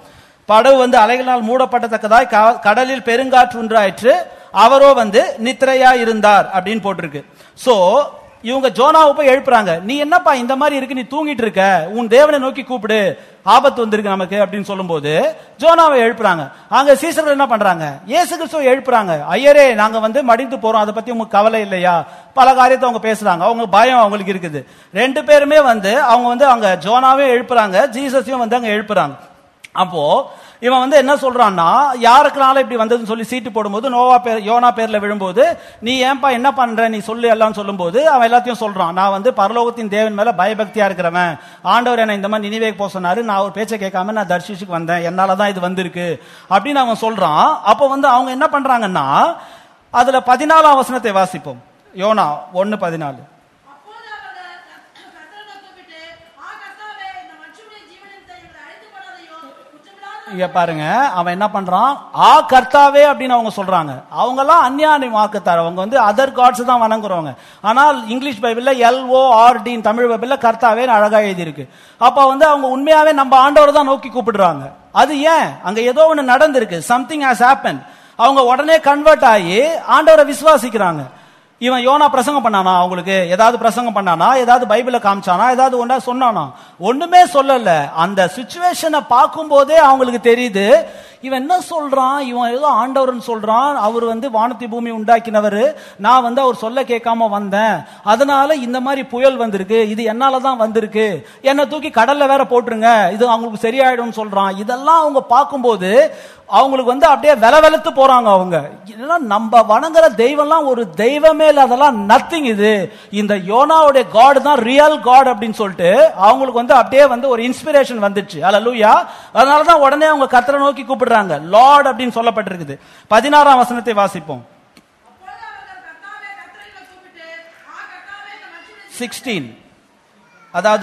படகு வந்து அலைகளால் மூடப்பட்டத்தக்கதாய் கடலில் பெருங்காற்று உண்டாயிற்று, அவரோ வந்து நித்திரையா இருந்தார் அப்படின்னு போட்டிருக்கு. சோ இவங்க ஜோனாவை போய் எழுப்புறாங்க. நீ என்னப்பா இந்த மாதிரி இருக்கு, நீ தூங்கிட்டு இருக்க, உன் தேவனை நோக்கி கூப்பிடு, ஆபத்து வந்திருக்கு நமக்கு அப்படின்னு சொல்லும் போது ஜோனாவை எழுப்புறாங்க. அங்க சீசர்கள் என்ன பண்றாங்க, இயேசு கிறிஸ்துவை எழுப்புறாங்க. ஐயரே, நாங்க வந்து மடிந்து போறோம், அதை பத்தி உங்களுக்கு கவலை இல்லையா? பல காரியத்தை அவங்க பேசுறாங்க. அவங்க பயம் அவங்களுக்கு இருக்குது. ரெண்டு பேருமே வந்து அவங்க வந்து அங்க ஜோனாவே எழுப்புறாங்க, ஜீசஸையும் வந்து அங்க எழுப்புறாங்க. அப்போ இவன் வந்து என்ன சொல்றான்னா, யாருக்குனால இப்படி வந்ததுன்னு சொல்லி சீட்டு போடும்போது நோவா பேர் யோனா பேர்ல விழும்போது, நீ ஏன்பா என்ன பண்ற, நீ சொல்லு எல்லாம் சொல்லும் போது அவன் எல்லாத்தையும் சொல்றான். நான் வந்து பரலோகத்தின் தேவன் மேல பயபக்தியா இருக்கிறவன், ஆண்டவர் என்ன இந்த மாதிரி நினைவேக்கு போக சொன்னாரு, நான் ஒரு பேச்சை கேட்காம நான் தர்ஷிஷுக்கு வந்தேன், என்னாலதான் இது வந்திருக்கு அப்படின்னு அவன் சொல்றான். அப்ப வந்து அவங்க என்ன பண்றாங்கன்னா, அதுல பதினாலாம் வசனத்தை வாசிப்போம். யோனா ஒன்னு பதினாலு. இங்க பாருங்க, அவன் என்ன பண்றான், ஆ கர்த்தாவே அப்படின்னு அவங்க சொல்றாங்க. அவங்க எல்லாம் அந்நியானி வாக்குத்தார், அவங்க வந்து அதர் காட்ஸ் தான் வணங்குறவங்க. ஆனால் இங்கிலீஷ் பைபிள்ல எல் ஓ ஆர் டி, தமிழ் பைபிள்ல கர்த்தாவே அழகா எழுதி இருக்கு. அப்ப வந்து அவங்க உண்மையாவே நம்ம ஆண்டவரை தான் நோக்கி கூப்பிடுறாங்க. அது ஏன், அங்க ஏதோ ஒண்ணு நடந்திருக்கு, சம்திங் ஹஸ் ஹேப்பன். அவங்க உடனே கன்வெர்ட் ஆகி ஆண்டவரை விசுவாசிக்கிறாங்க. இவன் யோனா பிரசங்கம் பண்ணானா, அவங்களுக்கு ஏதாவது பிரசங்கம் பண்ணானா, ஏதாவது பைபிள காமிச்சானா, ஏதாவது ஒன்றா சொன்னானா? ஒண்ணுமே சொல்லல. அந்த சிச்சுவேஷனை பார்க்கும் போதே அவங்களுக்கு தெரியுது, இவன் என்ன சொல்றான், இவன் ஏதோ ஆண்டவர்னு சொல்றான், அவர் வந்து வானத்தி பூமி உண்டாக்கினவர், நான் வந்து அவர் சொல்ல கேட்காம வந்தேன், அதனால இந்த மாதிரி புயல் வந்திருக்கு, இது என்னாலதான் வந்திருக்கு, என்னை தூக்கி கடல்ல வேற போட்டுருங்க, இது அவங்களுக்கு சரியாயிடும் சொல்றான். இதெல்லாம் அவங்க பார்க்கும்போது அவங்களுக்கு வந்து அப்படியே வெல வெலத்து போறாங்க. அவங்க நம்ம வணங்குற தெய்வம்லாம் ஒரு தெய்வமே இல்ல, அதெல்லாம் நத்திங். இது இந்த யோனாவுடைய காட் தான் ரியல் காட் அப்படின்னு சொல்லிட்டு அவங்களுக்கு வந்து அப்படியே வந்து ஒரு இன்ஸ்பிரேஷன் வந்துச்சு. அல்லேலூயா. அதனாலதான் உடனே அவங்க கர்த்தரை நோக்கி கூப்பிடுறாங்க, லார்ட் அப்படின்னு சொல்லப்பட்டிருக்குது. பதினாறாம் வசனத்தை வாசிப்போம். சிக்ஸ்டீன், அதாவது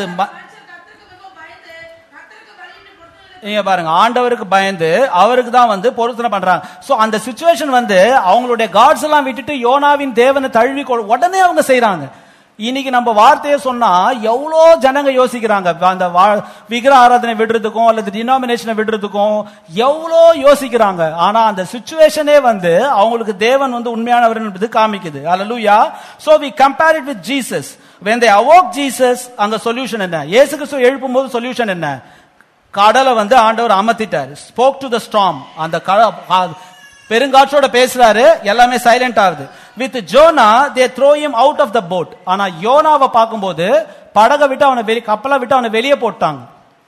நீங்க பாருங்க, ஆண்டவருக்கு பயந்து அவருக்கு தான் வந்து பொருத்தனை பண்றாங்க. சோ அந்த சிச்சுவேஷன் வந்து அவங்களுடைய காட்ஸ் எல்லாம் விட்டுட்டு யோனாவின் தேவனை தழுவி உடனே அவங்க செய்யறாங்க. இன்னைக்கு நம்ம வார்த்தையை சொன்னா எவ்வளோ ஜனங்க யோசிக்கிறாங்க, அந்த விக்கிரக ஆராதனை விடுறதுக்கும் அல்லது டினாமினேஷனை விடுறதுக்கும் எவ்வளோ யோசிக்கிறாங்க. ஆனா அந்த சிச்சுவேஷனே வந்து அவங்களுக்கு தேவன் வந்து உண்மையானவர் என்பது காமிக்குது. அல்லேலூயா. So we compare it with Jesus. when they awoke Jesus, அங்க சொல்யூஷன் என்ன, இயேசு கிறிஸ்து எழுப்பும் போது சொல்யூஷன் என்ன, கடலை வந்து ஆண்டவர் அமர்த்திட்டாரு. ஸ்போக் டு த ஸ்டார்ம், அந்த பெருங்காற்றோட பேசுறாரு, எல்லாமே சைலண்ட் ஆகுது. With Jonah they throw him out of the boat. ஆனா யோனாவை பார்க்கும்போது படகை விட்டு அவனை வெளியே, கப்பலை விட்டு அவனை வெளியே போட்டாங்க.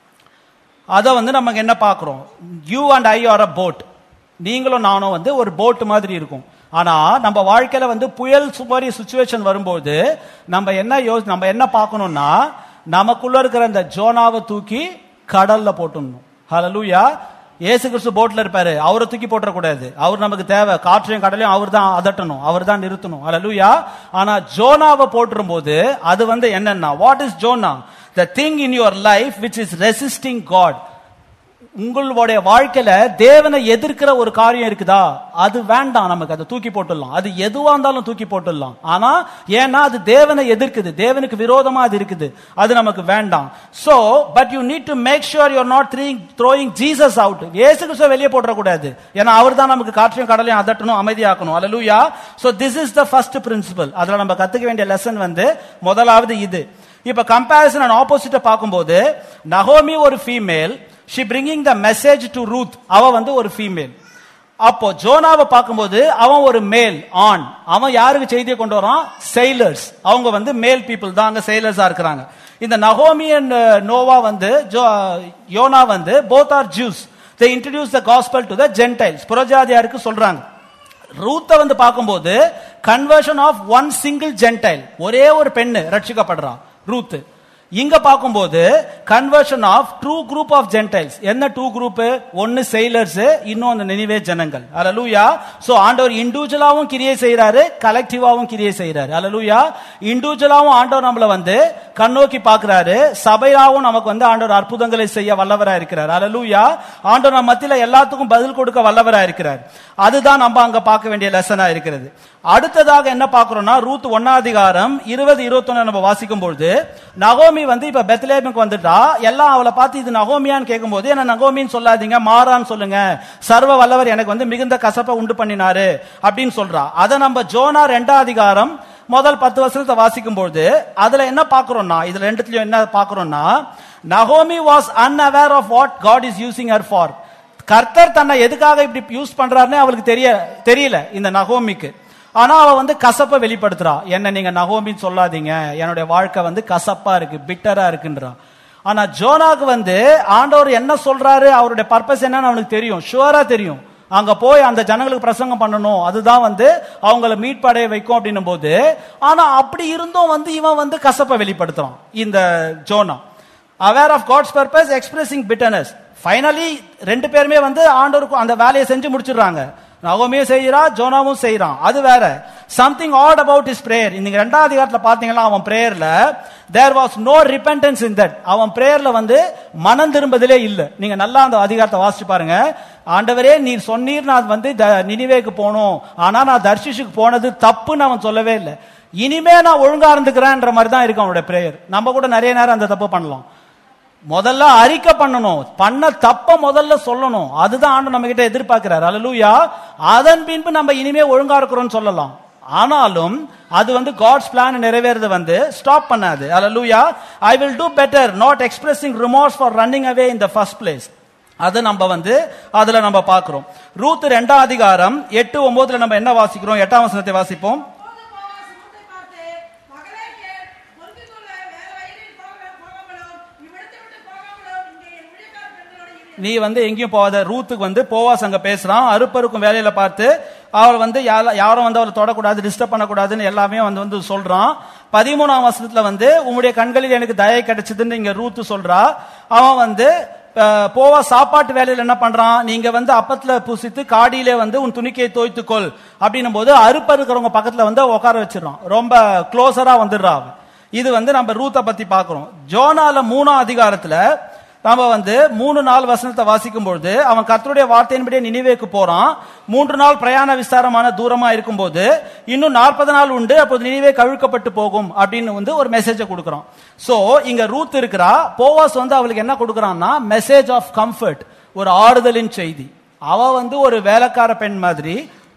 அத வந்து நம்ம என்ன பார்க்கிறோம், you and I are a boat. நீங்களும் நானும் வந்து ஒரு போட் மாதிரி இருக்கும். ஆனா நம்ம வாழ்க்கையில வந்து புயல் சுமாரி சிச்சுவேஷன் வரும்போது நம்ம என்ன யோசி நம்ம என்ன பார்க்கணும்னா, நமக்குள்ள இருக்கிற அந்த ஜோனாவை தூக்கி கடல்ல போட்டுடணும். ஹல்லேலூயா. இயேசு கிறிஸ்து போட்ல இருப்பாரு, அவரை தூக்கி போட்டுற கூடாது. அவர் நமக்கு தேவை, காற்றையும் கடலையும் அவர் தான் அதட்டணும், அவர் தான் நிறுத்தணும். ஹல்லேலூயா. ஆனா ஜோனாவை போட்டுரும் போது அது வந்து என்னன்னா, what is Jonah? the thing in your life which is resisting God. உங்களுடைய வாழ்க்கையில தேவனை எதிர்க்கிற ஒரு காரியம் இருக்குதா, அது வேண்டாம், நமக்கு அதை தூக்கி போட்டுடலாம். அது எதுவா இருந்தாலும் தூக்கி போட்டுடலாம். ஆனா ஏன்னா அது தேவனை எதிர்க்குது, தேவனுக்கு விரோதமா அது இருக்குது, அது நமக்கு வேண்டாம். So but you need to make sure you are not throwing Jesus out. இயேசு கிறிஸ்துவை வெளியே போட்டுற கூடாது. ஏன்னா அவர் தான் நமக்கு காற்றையும் கடலையும் அதட்டணும், அமைதியாக்கணும். அல்லேலூயா. So this is the first principle. அதுல நம்ம கத்துக்க வேண்டிய லெசன் வந்து முதலாவது இது. இப்ப கம்பேரிசன் அண்ட் ஆப்போசிட்ட பார்க்கும்போது, நகோமி ஒரு female, she bringing the message to Ruth, அவ வந்து ஒரு ஃபீமேல். அப்போ ஜோனாவை பார்க்கும்போது அவன் ஒரு மேல், ஆண். அவன் யாருக்கு செய்தியை கொண்டு வரான், sailors. அவங்க வந்து மேல் பீப்புள் தான், அங்க sailors-ஆ இருக்கிறாங்க. இந்த நகோமி and நோவா வந்து யோனா வந்து both are Jews. they introduce the gospel to the Gentiles, புறஜாதியாருக்கு சொல்றாங்க. ரூத்தை வந்து பார்க்கும்போது conversion of one single Gentile, ஒரே ஒரு பெண்ணு ரட்சிக்கப்படுறான் ரூத். இங்க பார்க்கும்போது conversion of two group of Gentiles. என்ன டூ குரூப்? ஒன்னு செயிலர்ஸ், இன்னொன்னு நினிவே ஜனங்கள். அல்லேலூயா. சோ ஆண்டவர் இண்டிவிஜுவலாவும் கிரியை செய்யறாரு, கலெக்டிவாவும் கிரியை செய்யறாரு. அல்லேலூயா. இண்டிவிஜுவலாவும் ஆண்டவர் நம்மள வந்து கண்ணோக்கி பார்க்கிறாரு, சபையாவும் நமக்கு வந்து ஆண்டவர் அற்புதங்களை செய்ய வல்லவரா இருக்கிறார். அல்லேலூயா. ஆண்டவர் நம்ம மத்தியில எல்லாத்துக்கும் பதில் கொடுக்க வல்லவரா இருக்கிறார். அதுதான் நம்ம அங்க பார்க்க வேண்டிய லெசனா இருக்கிறது. அடுத்ததாக என்ன பாக்குறோம்னா ரூத் ஒன்னாம் அதிகாரம் இருபது இருபத்தொன்னு நம்ம வாசிக்கும் பொழுது நகோமி வந்து இப்ப பெத்லேஹேமுக்கு வந்துட்டா. எல்லாம் அவளை பார்த்து இது நகோமியான்னு கேட்கும் போது என்ன நகோமின்னு சொல்லாதீங்க, மாறான்னு சொல்லுங்க, சர்வ வல்லவர் எனக்கு வந்து மிகுந்த கசப்பை உண்டு பண்ணினாரு அப்படின்னு சொல்றா. அதை நம்ம ஜோனா ரெண்டாம் அதிகாரம் முதல் பத்து வருஷத்தை வாசிக்கும் பொழுது அதுல என்ன பாக்குறோம்னா இதுல ரெண்டுலயும் என்ன பாக்குறோம்னா நகோமி was unaware of what God is using her for. கர்த்தர் தன்னை எதுக்காக இப்படி யூஸ் பண்றாருன்னு அவளுக்கு தெரிய தெரியல இந்த நகோமிக்கு. ஆனா அவ வந்து கசப்பை வெளிப்படுத்துறா. என்ன நீங்க நகோமின்னு சொல்லாதீங்க, என்னுடைய வாழ்க்கை வந்து கசப்பா இருக்கு, பிட்டரா இருக்குன்றா. ஆனா ஜோனாக்கு வந்து ஆண்டவர் என்ன சொல்றாரு, அவருடைய பர்பஸ் என்னன்னு அவனுக்கு தெரியும், ஷுவரா தெரியும். அங்க போய் அந்த ஜனங்களுக்கு பிரசங்கம் பண்ணணும், அதுதான் வந்து அவங்கள மீட்படைய வைக்கும் அப்படின்னும் போது, ஆனா அப்படி இருந்தும் வந்து இவன் வந்து கசப்பை வெளிப்படுத்துறான் இந்த Jonah. aware of God's purpose, expressing bitterness. Finally ரெண்டு பேருமே வந்து ஆண்டவருக்கு அந்த வேலையை செஞ்சு முடிச்சிடுறாங்க. நகோமியும் செய்யறா, ஜோனாவும் செய்யறான். அது வேற. Something odd about his prayer. இந்த ரெண்டாவது அதிகாரத்துல பாத்தீங்கன்னா அவன் பிரேயர்ல there was no repentance in that. அவன் பிரேயர்ல வந்து மனம் திரும்பதிலே இல்ல. நீங்க நல்லா அந்த அதிகாரத்தை வாசிச்சு பாருங்க. ஆண்டவரே நீர் சொன்னீர் நான் வந்து நினிவேக்கு போனோம், ஆனா நான் தர்ஷிஷுக்கு போனது தப்புன்னு அவன் சொல்லவே இல்லை. இனிமே நான் ஒழுங்கா இருந்துக்கிறேன்ற மாதிரி தான் இருக்கு அவனுடைய பிரேயர். நம்ம கூட நிறைய நேரம் அந்த தப்பு பண்ணலாம். முதல்ல அறிக்கை பண்ணணும், பண்ண தப்ப முதல்ல சொல்லணும். அதுதான் ஆண்டு நம்ம கிட்ட எதிர்பார்க்கிறார். அல்லேலூயா. அதன் பின்பு நம்ம இனிமே ஒழுங்கா இருக்கிறோம்னு சொல்லலாம். ஆனாலும் அது வந்து காட்ஸ் பிளான் நிறைவேறது வந்து ஸ்டாப் பண்ணாது. அல்லேலூயா. I will do better not expressing remorse for running away in the first place. அது நம்ம வந்து அதுல நம்ம பார்க்கிறோம். ரூத் ரெண்டாம் அதிகாரம் எட்டு ஒன்பதுல நம்ம என்ன வாசிக்கிறோம்? எட்டாம் வசனத்தை வாசிப்போம். நீ வந்து எங்கேயும் போகாத. ரூத்துக்கு வந்து போவாஸ் அங்க பேசுறான், அறுப்பருக்கும் வேலையில பார்த்து அவள் வந்து யாரும் வந்து அவளை தொடக்கூடாது, டிஸ்டர்ப் பண்ணக்கூடாதுன்னு எல்லாமே வந்து வந்து சொல்றான். பதிமூணாம் வசனத்துல வந்து உங்களுடைய கண்களில் எனக்கு தயை கிடைச்சதுன்னு இங்க ரூத்து சொல்றா. அவன் வந்து போவா சாப்பாட்டு வேலையில என்ன பண்றான், நீங்க வந்து அப்பத்துல பூசித்து காடியிலே வந்து உன் துணிக்கையை தோய்த்துக்கொள் அப்படின்னும் போது அறுப்ப இருக்கிறவங்க பக்கத்துல வந்து உட்கார வச்சிடறான். ரொம்ப க்ளோசரா வந்துடுறா. இது வந்து நம்ம ரூத்தை பத்தி பாக்குறோம். ஜோனால மூணாம் அதிகாரத்துல நாம வந்து மூணு நாள் வசனத்தை வாசிக்கும் பொழுது அவன் கர்த்தருடைய வார்த்தையின்படியே நினிவேக்கு போறான். மூன்று நாள் பிரயாண விஸ்தாரமான தூரமா இருக்கும் போது இன்னும் நாற்பது நாள் உண்டு, அப்போது நினிவே கவிழ்க்கப்பட்டு போகும் அப்படின்னு வந்து ஒரு மெசேஜை கொடுக்கறான். சோ இங்க ரூத் இருக்கிறா. போவாஸ் வந்து அவளுக்கு என்ன கொடுக்கறான்னா மெசேஜ் ஆஃப் கம்ஃபர்ட், ஒரு ஆறுதலின் செய்தி. அவ வந்து ஒரு வேலைக்கார பெண் மாதிரி,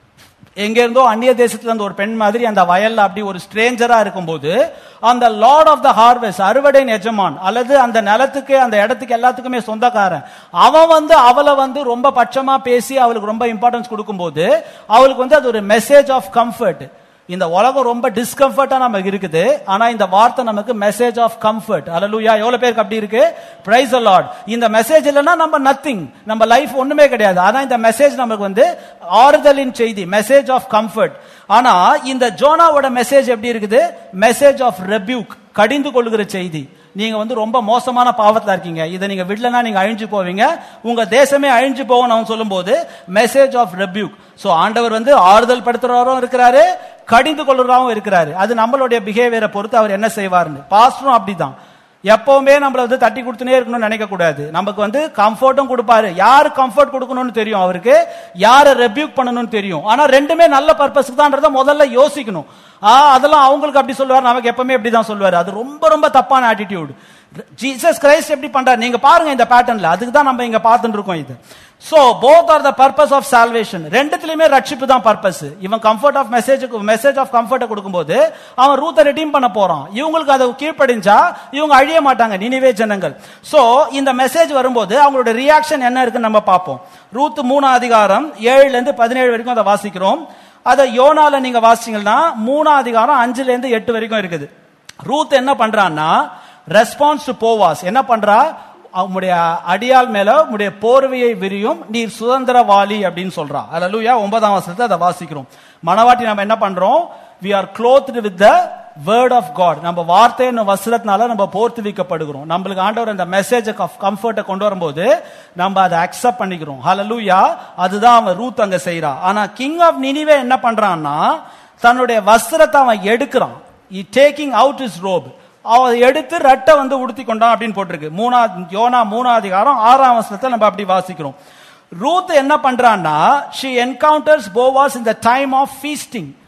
எங்க இருந்தோ அந்நிய தேசத்துல இருந்து ஒரு பெண் மாதிரி அந்த வயல்ல அப்படி ஒரு ஸ்ட்ரேஞ்சரா இருக்கும்போது அந்த லார்ட் ஆஃப் த ஹார்வெஸ்ட், அறுவடை எஜமான் அல்லது அந்த நிலத்துக்கு அந்த இடத்துக்கு எல்லாத்துக்குமே சொந்தக்காரன், அவன் வந்து அவளை வந்து ரொம்ப பட்சமா பேசி அவளுக்கு ரொம்ப இம்பார்ட்டன்ஸ் கொடுக்கும்போது அவளுக்கு வந்து அது ஒரு மெசேஜ் ஆஃப் கம்ஃபர்ட். இந்த உலகம் ரொம்ப டிஸ்கம்ஃபர்ட்டா நமக்கு இருக்குது, ஆனா இந்த வார்த்தை நமக்கு மெசேஜ் ஆஃப் கம்ஃபர்ட். அல்லேலூயா. எவ்வளவு பேருக்கு அப்படி இருக்கு? Praise the Lord. இந்த மெசேஜ் இல்லைன்னா நம்ம நத்திங், நம்ம லைஃப் ஒண்ணுமே கிடையாது. ஆனா இந்த மெசேஜ் நமக்கு வந்து ஆறுதலின் செய்தி, மெசேஜ் ஆஃப் கம்ஃபர்ட். ஆனா இந்த ஜோனாவோட மெசேஜ் எப்படி இருக்குது? மெசேஜ் ஆஃப் ரெபியூக், கடிந்து கொள்ளுகிற செய்தி. நீங்க வந்து ரொம்ப மோசமான பாவத்துல இருக்கீங்க, இதை நீங்க விடலனா நீங்க அழிஞ்சு போவீங்க, உங்க தேசமே அழிஞ்சு போகும் அவன் சொல்லும் போது மெசேஜ் ஆஃப் ரெபியூக். சோ ஆண்டவர் வந்து ஆறுதல் படுத்துறவரும் இருக்கிறாரு, கடிந்து கொள்ளுறவரும் இருக்கிறாரு. அது நம்மளுடைய பிஹேவியரை பொறுத்து அவர் என்ன செய்வார்னு. பாஸ்டரும் அப்படிதான், எப்பவுமே நம்மள வந்து தட்டி கொடுத்துனே இருக்கணும்னு நினைக்க கூடாது. நமக்கு வந்து கம்ஃபர்ட்டும் கொடுப்பாரு. யாரு கம்ஃபர்ட் கொடுக்கணும்னு தெரியும் அவருக்கு, யாரை ரெபியூக் பண்ணணும்னு தெரியும். ஆனா ரெண்டுமே நல்ல பர்பஸ்க்கு தான்றத முதல்ல யோசிக்கணும். அதெல்லாம் அவங்களுக்கு அப்படி சொல்லுவார், நமக்கு எப்பவுமே அப்படிதான் சொல்லுவாரு. அது ரொம்ப ரொம்ப தப்பான ஆட்டிடியூட். ஜீசஸ் கிரைஸ்ட் எப்படி பண்றாரு நீங்க பாருங்க இந்த பேட்டர்ன்ல. அதுக்கு தான் நம்ம இங்க பார்த்துட்டு இருக்கோம் இது. So both are the purpose of salvation. ரெண்டுத்துலயுமே ரட்சிப்பு தான் பர்பஸ். இவன் கம்ஃபர்ட் ஆஃப் மெசேஜுக்கு மெசேஜ் ஆஃப் கம்ஃபர்ட் கொடுக்கும்போது அவன் ரூத்தை ரெடீம் பண்ண போறான். இவங்களுக்கு அதை கீழ்ப்படிஞ்சா இவங்க அழிய மாட்டாங்க, நினிவே ஜனங்கள். சோ இந்த மெசேஜ் வரும்போது அவங்களோட ரியாக்ஷன் என்ன இருக்குன்னு நம்ம பார்ப்போம். ரூத் மூணாம் அதிகாரம் ஏழுல இருந்து பதினேழு வரைக்கும் அதை வாசிக்கிறோம். அதை யோனால நீங்க வாசிச்சீங்கன்னா மூணாம் அதிகாரம் அஞ்சுல இருந்து எட்டு வரைக்கும் இருக்குது. ரூத் என்ன பண்றான்னா ரெஸ்பான்ஸ் டு போவாஸ் என்ன பண்றா, உம்முடைய அடியால் மேல உம்முடைய போர்வையை விரியும், நீர் சுதந்திரவாளி அப்படின்னு சொல்றா. அல்லேலூயா. ஒன்பதாம் வசனத்தை அதை வாசிக்கிறோம். மனவாட்டி நம்ம என்ன பண்றோம்? we are clothed with the word of God. நம்ம வார்த்தையின் வஸ்திரத்தினால நம்ம போர்த்துவிக்கப்படுகிறோம். நம்மளுக்கு ஆண்டவர் அந்த மெசேஜ் ஆஃப் கம்ஃபர்ட்டை கொண்டு வரும்போது நம்ம அதை அக்செப்ட் பண்ணிக்கிறோம். ஹல்லேலூயா. அதுதான் அவன் ரூத் அங்க செய்யறா. ஆனா கிங் ஆஃப் நினிவே என்ன பண்றான்னா தன்னுடைய வஸ்திரத்தை அவன் எடுக்கிறான். he taking out his robe. அவன் எடுத்து ரட்டை வந்து உடுத்தி கொண்டான் அப்படின்னு போட்டிருக்கு. மூணா யோனா மூணாம் அதிகாரம் ஆறாம் வசனத்தை நம்ம அப்படி வாசிக்கிறோம். ரூத் என்ன பண்றான்னா she encounters Boaz in the time of feasting.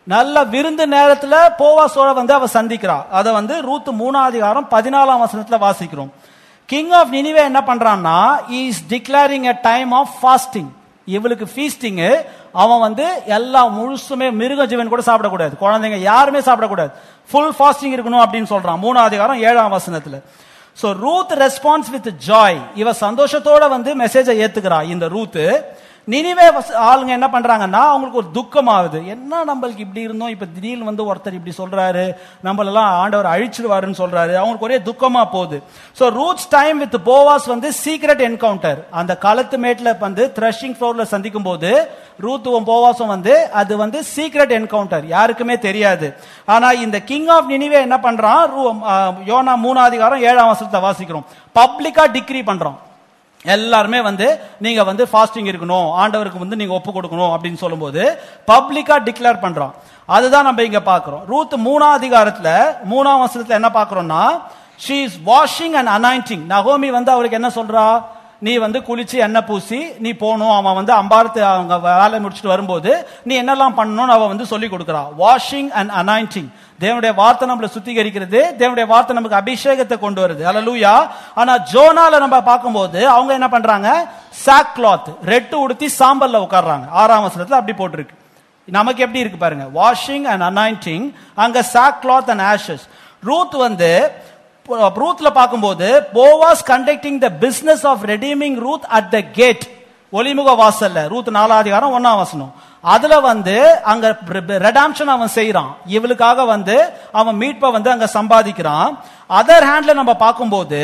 நல்ல விருந்து நேரத்துல போவாசோட வந்து அவ சந்திக்கிறா. அதை வந்து ரூத் மூணாம் அதிகாரம் பதினாலாம் வசனத்துல வாசிக்கிறோம். கிங் ஆஃப் நினிவே என்ன பண்றான்னா, is declaring a time of fasting. இவளுக்கு ஃபீஸ்டிங், அவன் வந்து எல்லாம் முழுசுமே மிருக ஜீவன் கூட சாப்பிடக்கூடாது, குழந்தைங்க யாருமே சாப்பிடக்கூடாது, ஃபுல் ஃபாஸ்டிங் இருக்கணும் அப்படின்னு சொல்றான் மூணாம் அதிகாரம் ஏழாம் வசனத்துல. So Ruth response with joy. இவ சந்தோஷத்தோட வந்து மெசேஜை ஏத்துக்கிறா. இந்த ரூத் நினிவே ஆளுங்க என்ன பண்றாங்கன்னா, அவங்களுக்கு ஒரு துக்கம் ஆகுது. என்ன நம்மளுக்கு இப்படி இருந்தோம், இப்ப திடீர்னு வந்து ஒருத்தர் இப்படி சொல்றாரு, நம்மளெல்லாம் ஆண்டவர் அழிச்சிடுவாருன்னு சொல்றாரு. அவங்களுக்கு ஒரே துக்கமா போகுது. So Ruth's time with Boaz வந்து சீக்ரெட் என்கவுண்டர். அந்த களத்து மேட்ல வந்து த்ரஷிங் ஃப்ளோர்ல சந்திக்கும் போது ரூத்துவும் போவாசும் வந்து அது வந்து சீக்ரெட் என்கவுண்டர், யாருக்குமே தெரியாது. ஆனா இந்த கிங் ஆஃப் நினிவே என்ன பண்றான், யோனா மூணாம் அதிகாரம் ஏழாம் வசனத்தை வாசிக்கிறோம். பப்ளிக்கா டிக்ரி பண்றான். எல்லாருமே வந்து நீங்க வந்து ஃபாஸ்டிங் இருக்கணும், ஆண்டவருக்கு வந்து நீங்க ஒப்பு கொடுக்கணும் அப்படின்னு சொல்லும்போது பப்ளிக்கா டிக்ளேர் பண்றோம். அதுதான் நம்ம இங்க பாக்குறோம். ரூத் மூணாம் அதிகாரத்துல மூணாம் வசனத்துல என்ன பாக்குறோம்னா, she is washing and anointing. நகோமி வந்து அவருக்கு என்ன சொல்றா, நீ வந்து குளிச்சு எண்ணெய் பூசி நீ போகணும், அவன் வந்து அம்பாரத்து அவங்க வேலை முடிச்சுட்டு வரும்போது நீ என்னெல்லாம் பண்ணணும்னு அவன் வந்து சொல்லி கொடுக்குறா. Washing and anointing. தேவனுடைய வார்த்தை நம்மளை சுத்திகரிக்கிறது, தேவனுடைய வார்த்தை நமக்கு அபிஷேகத்தை கொண்டு வருது. அல்லேலூயா. ஆனா ஜோனால நம்ம பார்க்கும்போது அவங்க என்ன பண்றாங்க, சாக் கிளாத் ரெட்டு உடுத்தி சாம்பல்ல உட்கார்றாங்க. ஆறாம் வசனத்துல அப்படி போட்டிருக்கு. நமக்கு எப்படி இருக்கு பாருங்க, வாஷிங் அண்ட் அனாயிண்டிங், அங்க sackcloth and ashes. Ruth வந்து ரூத்ல பார்க்கும்போது Boaz conducting the business of redeeming Ruth at the gate, ஒலிமுக வாசல்ல. ரூத் நாலாம் அதிகாரம் ஒன்னாம் வசனம். அதுல வந்து அங்க ரெடாம்ஷன் அவன் செய்யறான். இவளுக்காக வந்து அவன் மீட்பை வந்து அங்க சம்பாதிக்கிறான். அதர் ஹேண்ட்ல நம்ம பார்க்கும்போது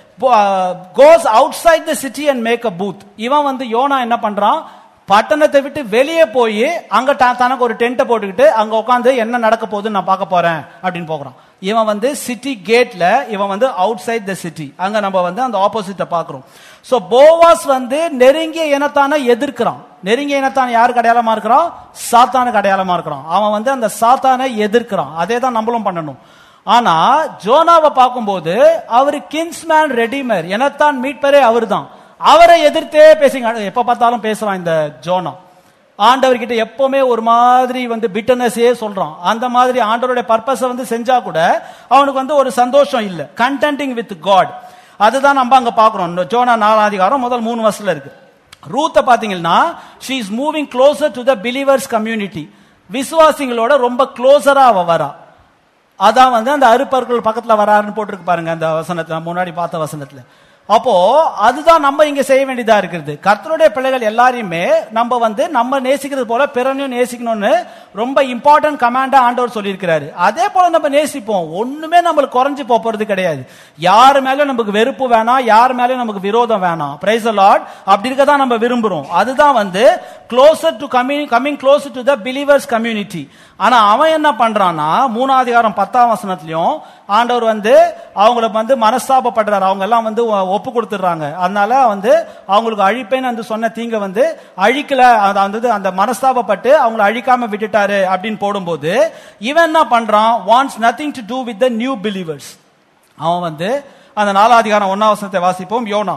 goes outside the city and make a booth. இவன் வந்து யோனா என்ன பண்றான், பட்டணத்தை விட்டு வெளியே போய் அங்க தனக்கு ஒரு டென்ட்டை போட்டுக்கிட்டு அங்க உட்காந்து என்ன நடக்க போகுதுன்னு நான் பார்க்க போறேன் அப்படின்னு போகிறான். இவன் வந்து சிட்டி கேட்ல, இவன் வந்து அவுட் சைட் த சிட்டி. அங்க நம்ம வந்து அந்த ஆப்போசிட்ட பாக்குறோம். சோ போவாஸ் வந்து நெருங்கிய இனத்தான எதிர்க்கிறான். நெருங்கிய இனத்தான யாருக்கு அடையாளமா இருக்கிறான், சாத்தானுக்கு அடையாளமா இருக்கிறான். அவன் வந்து அந்த சாத்தானை எதிர்க்கிறான். அதே தான் நம்மளும் பண்ணணும். ஆனா ஜோனாவை பார்க்கும்போது அவரு கின்ஸ்மேன் ரெடிமர், இனத்தான் மீட்பரே அவர் தான். அவரை எதிர்த்தே பேசுங்க, எப்ப பார்த்தாலும் பேசுறான் இந்த ஜோனா. ஆண்டவர்கிட்ட எப்பவுமே ஒரு மாதிரி வந்து பிட்டர்னஸே சொல்றான். அந்த மாதிரி ஆண்டவருடைய பர்பஸை வந்து செஞ்சா கூட அவனுக்கு வந்து ஒரு சந்தோஷம் இல்ல. கண்டென்டிங் வித் காட், அதுதான் நம்ம அங்க பாக்குறோம். ஜோனா நாலாம் அதிகாரம் முதல் மூணு வருஷத்துல இருக்கு. ரூத்தை பாத்தீங்கன்னா she is moving closer to the believers community. விசுவாசிகளோட ரொம்ப க்ளோசரா அவ வரா. அதான் வந்து அந்த அறுப்பர்கள் பக்கத்துல வராருன்னு போட்டிருக்கு பாருங்க அந்த வசனத்துல, முன்னாடி பார்த்த வசனத்துல. அப்போ அதுதான் நம்ம இங்க செய்ய வேண்டியதா இருக்கிறது. கர்த்தருடைய பிள்ளைகள் எல்லாரையுமே நம்ம வந்து நம்ம நேசிக்கிறது போல பிறனையும் நேசிக்கணும்னு ரொம்ப இம்பார்ட்டன்ட் கமாண்டா ஆண்டவர் சொல்லியிருக்கிறாரு. அதே போல நம்ம நேசிப்போம். ஒண்ணுமே நம்மளுக்கு குறைஞ்சு போறது கிடையாது. யாரு மேலும் நமக்கு வெறுப்பு வேணாம், யார் மேலும் நமக்கு விரோதம் வேணாம். Praise the Lord. அப்படி இருக்கதான் நம்ம விரும்புறோம். அதுதான் வந்து closer to coming coming closer to the believers community. ஆனா அவன் என்ன பண்றான்னா, மூணாம் அதிகாரம் பத்தாம் வசனத்திலையும் ஆண்டவர் வந்து அவங்கள வந்து மனஸ்தாபப்படுறாரு. அவங்க எல்லாம் வந்து ஒப்பு கொடுத்துடுறாங்க. அதனால வந்து அவங்களுக்கு அழிப்பேன்னு வந்து சொன்ன தீங்க வந்து அழிக்கல, வந்து அந்த மனஸ்தாபப்பட்டு அவங்களை அழிக்காம விட்டுட்டாரு அப்படின்னு போடும்போது இவன் என்ன பண்றான், wants nothing to do with the new believers. அவன் வந்து அந்த நாலாம் அதிகாரம் ஒன்னாம் வசனத்தை வாசிப்போம். யோனா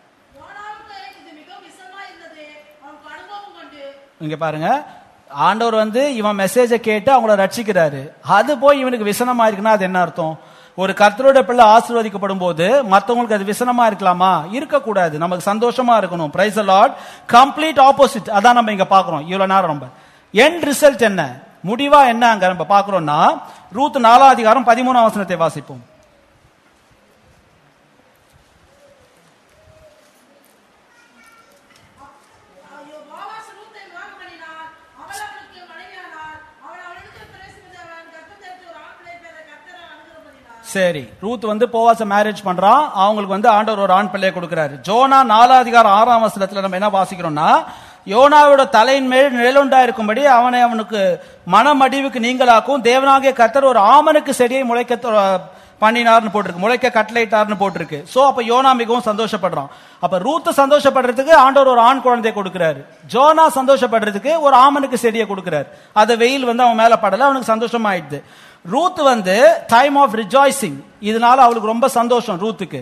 இங்க பாருங்க, ஆண்டவர் வந்து இவன் மெசேஜை கேட்டு அவங்கள ரட்சிக்கிறாரு. அது போய் இவனுக்கு விசனமா இருக்குன்னா அது என்ன அர்த்தம்? ஒரு கர்த்தரோட பிள்ளை ஆசீர்வதிக்கப்படும் போது மற்றவங்களுக்கு அது விசனமா இருக்கலாமா? இருக்கக்கூடாது. நமக்கு சந்தோஷமா இருக்கணும். Praise the lord. Complete opposite. அதான் நம்ம இங்க பாக்குறோம். இவ்வளவு நேரம் நம்ம எண்ட் ரிசல்ட் என்ன, முடிவா என்ன அங்க நம்ம பாக்குறோம்னா, ரூத் நாலாம் அதிகாரம் பதிமூணாம் வசனத்தை வாசிப்போம். சரி, ரூத் வந்து போவாச மேரேஜ் பண்றான். அவங்களுக்கு வந்து ஆண்டவர் ஒரு ஆண் பிள்ளையை கொடுக்கிறாரு. ஜோனா நாலாம் அதிகாரம் ஆறாம் வசனத்துல நம்ம என்ன வாசிக்கிறோம்னா, யோனாவோட தலையின் மேல் நிழலுண்டா இருக்கும்படி அவனை அவனுக்கு மனமடிவுக்கு நீங்களாக்கும் தேவனாகிய கர்த்தர் ஒரு ஆமனுக்கு செடியை முளைக்க பண்ணினார்னு போட்டிருக்கு, முளைக்க கட்டளையிட்டார்னு போட்டிருக்கு. சோ அப்ப யோனா மிகவும் சந்தோஷப்படுறான். அப்ப ரூத் சந்தோஷப்படுறதுக்கு ஆண்டவர் ஒரு ஆண் குழந்தையை கொடுக்கிறாரு. ஜோனா சந்தோஷப்படுறதுக்கு ஒரு ஆமனுக்கு செடியை கொடுக்கிறாரு. அது வெயில் வந்து அவன் மேல படல, அவனுக்கு சந்தோஷமா ஆயிடுது. ரூத் வந்து டைம் ஆஃப் ரிஜாய்சிங், இதனால அவளுக்கு ரொம்ப சந்தோஷம் ரூத்துக்கு.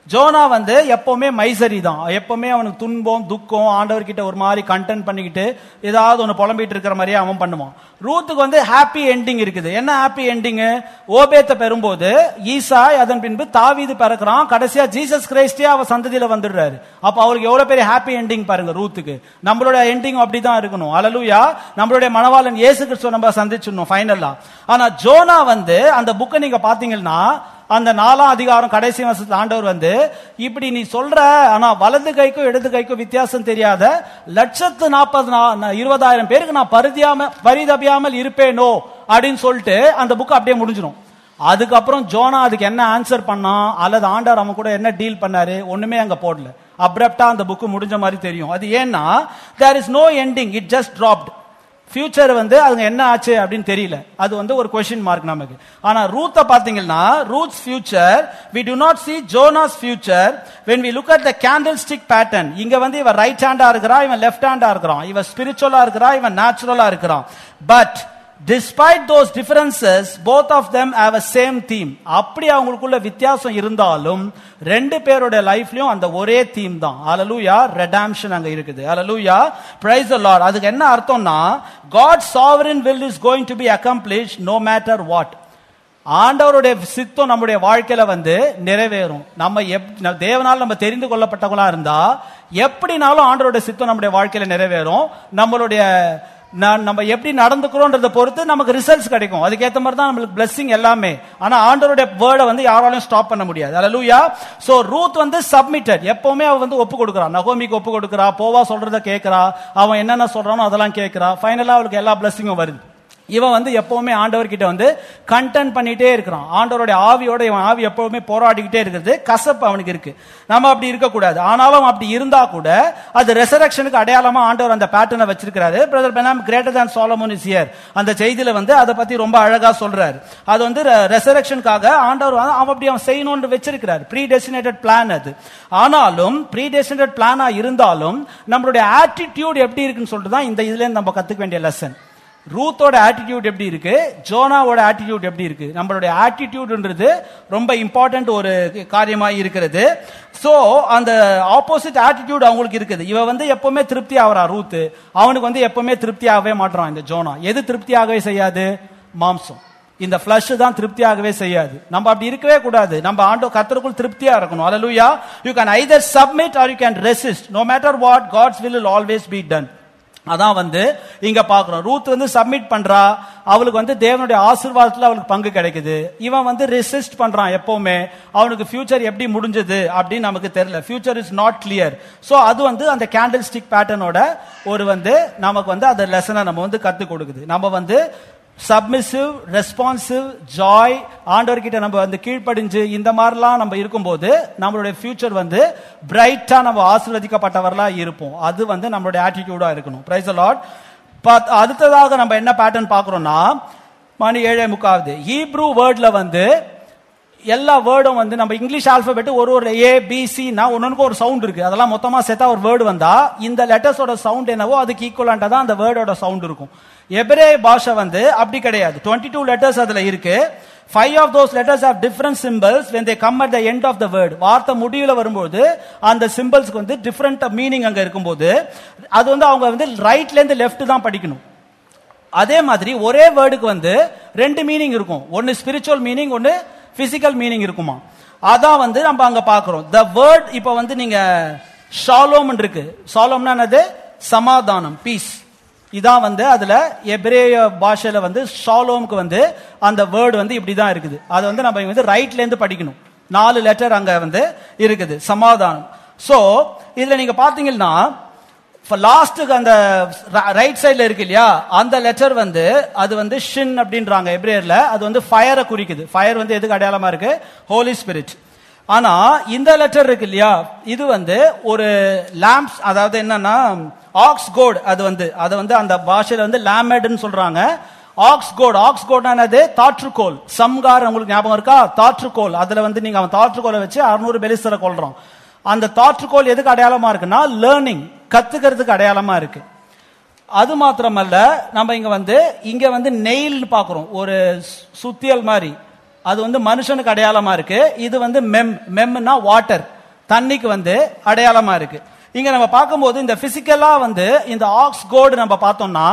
ஜோனா வந்து எப்பவுமே மைசரி தான், எப்பவுமே அவனுக்கு துன்பம் துக்கம் ஆண்டவர்கிட்ட ஒரு மாதிரி கண்டென்ட் பண்ணிக்கிட்டு ஏதாவது ஒன்று புலம்பிட்டு இருக்கிற மாதிரியே அவன் பண்ணுவான். ரூத்துக்கு வந்து ஹாப்பி எண்டிங் இருக்குது. என்ன ஹாப்பி எண்டிங்? ஓபேத்தை பெறும்போது ஈசாய், அதன் பின்பு தாவீது பிறக்கிறான், கடைசியா ஜீசஸ் கிரைஸ்டே அவ சந்ததியில வந்துடுறாரு. அப்ப அவருக்கு எவ்வளவு பெரிய ஹாப்பி எண்டிங் பாருங்க ரூத்துக்கு. நம்மளோட எண்டிங் அப்படிதான் இருக்கணும். அல்லேலூயா. நம்மளுடைய மணவாளன் இயேசு கிறிஸ்துவை நம்ம சந்திச்சிடணும் ஃபைனலா. ஆனா ஜோனா வந்து அந்த புக்கை நீங்க பாத்தீங்கன்னா அந்த நாலாம் அதிகாரம் கடைசி வருஷத்துல ஆண்டவர் வந்து இப்படி நீ சொல்ற, ஆனா வலது கைக்கும் இடது கைக்கும் வித்தியாசம் தெரியாத லட்சத்து நாற்பது இருபதாயிரம் பேருக்கு நான் பரிதியாம பரிதபியாமல் இருப்பேனோ அப்படின்னு சொல்லிட்டு அந்த புக் அப்படியே முடிஞ்சிடும். அதுக்கப்புறம் ஜோனா அதுக்கு என்ன ஆன்சர் பண்ணா அல்லது ஆண்டவர் அவன் கூட என்ன டீல் பண்ணாரு ஒண்ணுமே அங்க போடல. அப்ரப்டா அந்த புக் முடிஞ்ச மாதிரி தெரியும். அது ஏன்னா there is no ending, it just dropped. Future வந்து அதுங்க என்ன ஆச்சு அப்படின்னு தெரியல. அது வந்து ஒரு क्वेश्चन மார்க் நமக்கு. ஆனா ரூத்த பாத்தீங்கன்னா Ruth's future we do not see Jonah's future when we look at the candlestick pattern. இங்க வந்து இவன் ரைட் ஹேண்டா இருக்கிறான், இவன் லெஃப்ட் ஹேண்டா இருக்கிறான், இவன் ஸ்பிரிச்சுவலா இருக்கிறான், இவன் நேச்சுரலா இருக்கிறான். But despite those differences both of them have a same theme. அப்படி அவங்களுக்குள்ள வித்தியாசம் இருந்தாலும் ரெண்டு பேரோட லைஃப்லயும் அந்த ஒரே தீம் தான். ஹalleluya, redemption அங்க இருக்குது. ஹalleluya, praise the Lord. அதுக்கு என்ன அர்த்தம்னா God's sovereign will is going to be accomplished no matter what. ஆண்டவருடைய சித்தம் நம்முடைய வாழ்க்கையில வந்து நிறைவேறும். நம்ம தேவனால் நம்ம தெரிந்து கொள்ளப்பட்டவங்களா இருந்தா எப்படினாலும் ஆண்டவருடைய சித்தம் நம்முடைய வாழ்க்கையில நிறைவேறும். நம்மளுடைய நம்ம எப்படி நடந்துக்கிறோம்ன்றதை பொறுத்து நமக்கு ரிசல்ட்ஸ் கிடைக்கும். அதுக்கேற்ற மாதிரி தான் நம்மளுக்கு பிளெஸிங் எல்லாமே. ஆனா ஆண்டவருடைய வேர்டை வந்து யாராலையும் ஸ்டாப் பண்ண முடியாது. ஹalleluya. சோ ரூத் வந்து சப்மிட்டட், எப்பவுமே அவ வந்து ஒப்பு கொடுக்கறா, நகோமிக்கு ஒப்பு கொடுக்கறா, போவா சொல்றத கேட்கறா, அவன் என்னென்ன சொல்றானோ அதெல்லாம் கேட்கறா. ஃபைனலா அவளுக்கு எல்லா பிளெஸிங்கும் வருது. இவன் வந்து எப்பவுமே ஆண்டவர் கிட்ட வந்து கண்டென்ட் பண்ணிட்டே இருக்கிறான். ஆண்டவருடைய ஆவியோட இவன் ஆவி எப்பவுமே போராடிக்கிட்டே இருக்கிறது. கசப்பு அவனுக்கு இருக்கு. நம்ம அப்படி இருக்க கூடாது. ஆனாலும் அப்படி இருந்தா கூட அது ரெசரக்ஷனுக்கு அடையாளமா ஆண்டவர் அந்த பேட்டர்னை வச்சிருக்காரு. Brother Branham greater than Solomon is here அந்த செய்தியில வந்து அதை பத்தி ரொம்ப அழகா சொல்றாரு. அது வந்து ரெசரக்ஷனுக்காக ஆண்டவர் அவன் அப்படி அவன் செய்யணும்னு வச்சிருக்கிறார். ப்ரீ டெஸ்டினேட்டட் பிளான் அது. ஆனாலும் ப்ரீ டெஸ்டினேட்டட் பிளானா இருந்தாலும் நம்மளுடைய ஆட்டிடியூட் எப்படி இருக்குன்னு சொல்லிட்டு தான் இந்த இதுல நம்ம கத்துக்க வேண்டிய லெசன். ரூத்தோட ஆட்டிடியூட் எப்படி இருக்கு, ஜோனாவோட ஆட்டிடியூட் எப்படி இருக்கு. நம்மளுடைய ஆட்டிடியூட்ன்றது ரொம்ப இம்பார்ட்டன்ட் ஒரு காரியமா இருக்கிறது. சோ அந்த ஆப்போசிட் ஆட்டிடியூட் அவங்களுக்கு இருக்குது. இவ வந்து எப்பவுமே திருப்தி ஆகிறா ரூத், அவனுக்கு வந்து எப்பவுமே திருப்தி ஆகவே மாட்டான் இந்த ஜோனா. எது திருப்தியாகவே செய்யாது? மாம்சம், இந்த ஃபிளஷ் தான் திருப்தியாகவே செய்யாது. நம்ம அப்படி இருக்கவே கூடாது. நம்ம ஆண்டோ கர்த்தருக்குள் திருப்தியா இருக்கணும். ஹalleluya. You can either submit or you can resist. No matter what, God's will will always be done. அதான் வந்து இங்க பாக்குறோம். ரூத் வந்து சப்மிட் பண்றா, அவளுக்கு வந்து தேவனுடைய ஆசீர்வாதத்துல அவளுக்கு பங்கு கிடைக்குது. இவன் வந்து ரெசிஸ்ட் பண்றான் எப்பவுமே. அவனுக்கு ஃபியூச்சர் எப்படி முடிஞ்சது அப்படின்னு நமக்கு தெரியல. Future is not clear. So அது வந்து அந்த கேண்டில் ஸ்டிக் பேட்டர்னோட ஒரு வந்து நமக்கு வந்து அந்த லெசனை நம்ம வந்து கத்து கொடுக்குது. நம்ம வந்து சப்மிசிவ், ரெஸ்பான்சிவ், ஜாய், ஆண்டவர்கிட்ட நம்ம வந்து கீழ்ப்படிஞ்சு இந்த மாதிரிலாம் நம்ம இருக்கும்போது நம்மளுடைய ஃபியூச்சர் வந்து பிரைட்டா நம்ம ஆசீர்வதிக்கப்பட்டவர்களா இருப்போம். அது வந்து நம்மளுடைய ஆட்டிடியூடா இருக்கணும். Praise the lord. அடுத்ததாக நம்ம என்ன பேட்டர்ன் பாக்குறோம்னா மணி ஏழே முக்காவது ஹீப்ரூ வேர்ட்ல வந்து எல்லா வேர்டும் வந்து நம்ம இங்கிலீஷ் ஆல்பபெட் ஒரு ஒரு ஏ பி சி ஒன்னுக்கு ஒரு சவுண்ட் இருக்கு. அதெல்லாம் மொத்தமா சேர்த்தா ஒரு வேர்டு வந்தா இந்த லெட்டர்ஸோட சவுண்ட் என்னவோ அதுக்கு ஈக்குவலண்டா தான் அந்த வேர்டோட சவுண்ட் இருக்கும். எபிரே பாஷை வந்து அப்படி கிடையாது. டுவெண்ட்டி டூ லெட்டர்ஸ் அதுல இருக்கு. Five of those letters have different symbols when they come at the end of the word. வார்த்தை முடிவுல வரும்போது அந்த சிம்பிள்ஸ்க்கு வந்து டிஃபரெண்ட் மீனிங் அங்க இருக்கும்போது அது வந்து அவங்க வந்து ரைட்ல இருந்து லெஃப்ட் தான் படிக்கணும். அதே மாதிரி ஒரே வேர்டுக்கு வந்து ரெண்டு மீனிங் இருக்கும். ஒன்னு ஸ்பிரிச்சுவல் மீனிங், ஒன்னு பிசிக்கல் மீனிங் இருக்குமா. அதான் வந்து நம்ம அங்க பாக்குறோம். the word இப்ப வந்து நீங்க ஷாலோம் இருக்கு. ஷாலோம்னா என்னது? சமாதானம், பீஸ். இதான் வந்து அதுல எபிரேய பாஷையில வந்து ஷாலோம்க்கு வந்து அந்த வேர்டு வந்து இப்படிதான் இருக்குது. அது வந்து நம்ம வந்து ரைட்ல இருந்து படிக்கணும். நாலு லெட்டர் அங்க வந்து இருக்குது, சமாதானம். சோ இதுல நீங்க பாத்தீங்கன்னா லாஸ்ட்டுக்கு அந்த ரைட் சைட்ல இருக்கு இல்லையா, அந்த லெட்டர் வந்து அது வந்து ஷின் அப்படின்றாங்க எபிரேயர்ல. அது வந்து ஃபயரை குறிக்குது. ஃபயர் வந்து எதுக்கு அடையாளமா இருக்கு? Holy spirit. ஆனா இந்த லெட்டர் இருக்கு இல்லையா, இது வந்து ஒரு லாம்ப்ஸ், அதாவது என்னன்னா ஆக்ஸ் கோட். அது வந்து அது வந்து அந்த பாஷையில வந்து லாமேட்னு சொல்றாங்க. ஆக்ஸ் கோட், ஆக்ஸ் கோட் என்னது? தாற்றுக்கோல். சம்கார் உங்களுக்கு ஞாபகம் இருக்கா? தாற்றுக்கோல். அதுல வந்து நீங்க அவன் தாற்றுக்கோலை வச்சு அறுநூறு பெலிஸ்தரை கொள்றான். அந்த தாற்றுக்கோல் எதுக்கு அடையாளமா இருக்குன்னா லேர்னிங், கத்துக்கிறதுக்கு அடையாளமா இருக்கு. அது மாத்திரமல்ல, நம்ம இங்க வந்து இங்க வந்து நெயில் பாக்குறோம், ஒரு சுத்தியல் மாதிரி. அது வந்து மனுஷனுக்கு அடையாளமா இருக்கு. இது வந்து மெம், மெம்னா வாட்டர். தண்ணிக்கு வந்து அடையாளமா இருக்கு. இங்க நம்ம பார்க்கும்போது இந்த பிசிக்கலா வந்து இந்த ஆக்ஸ் கோடு நம்ம பார்த்தோம்னா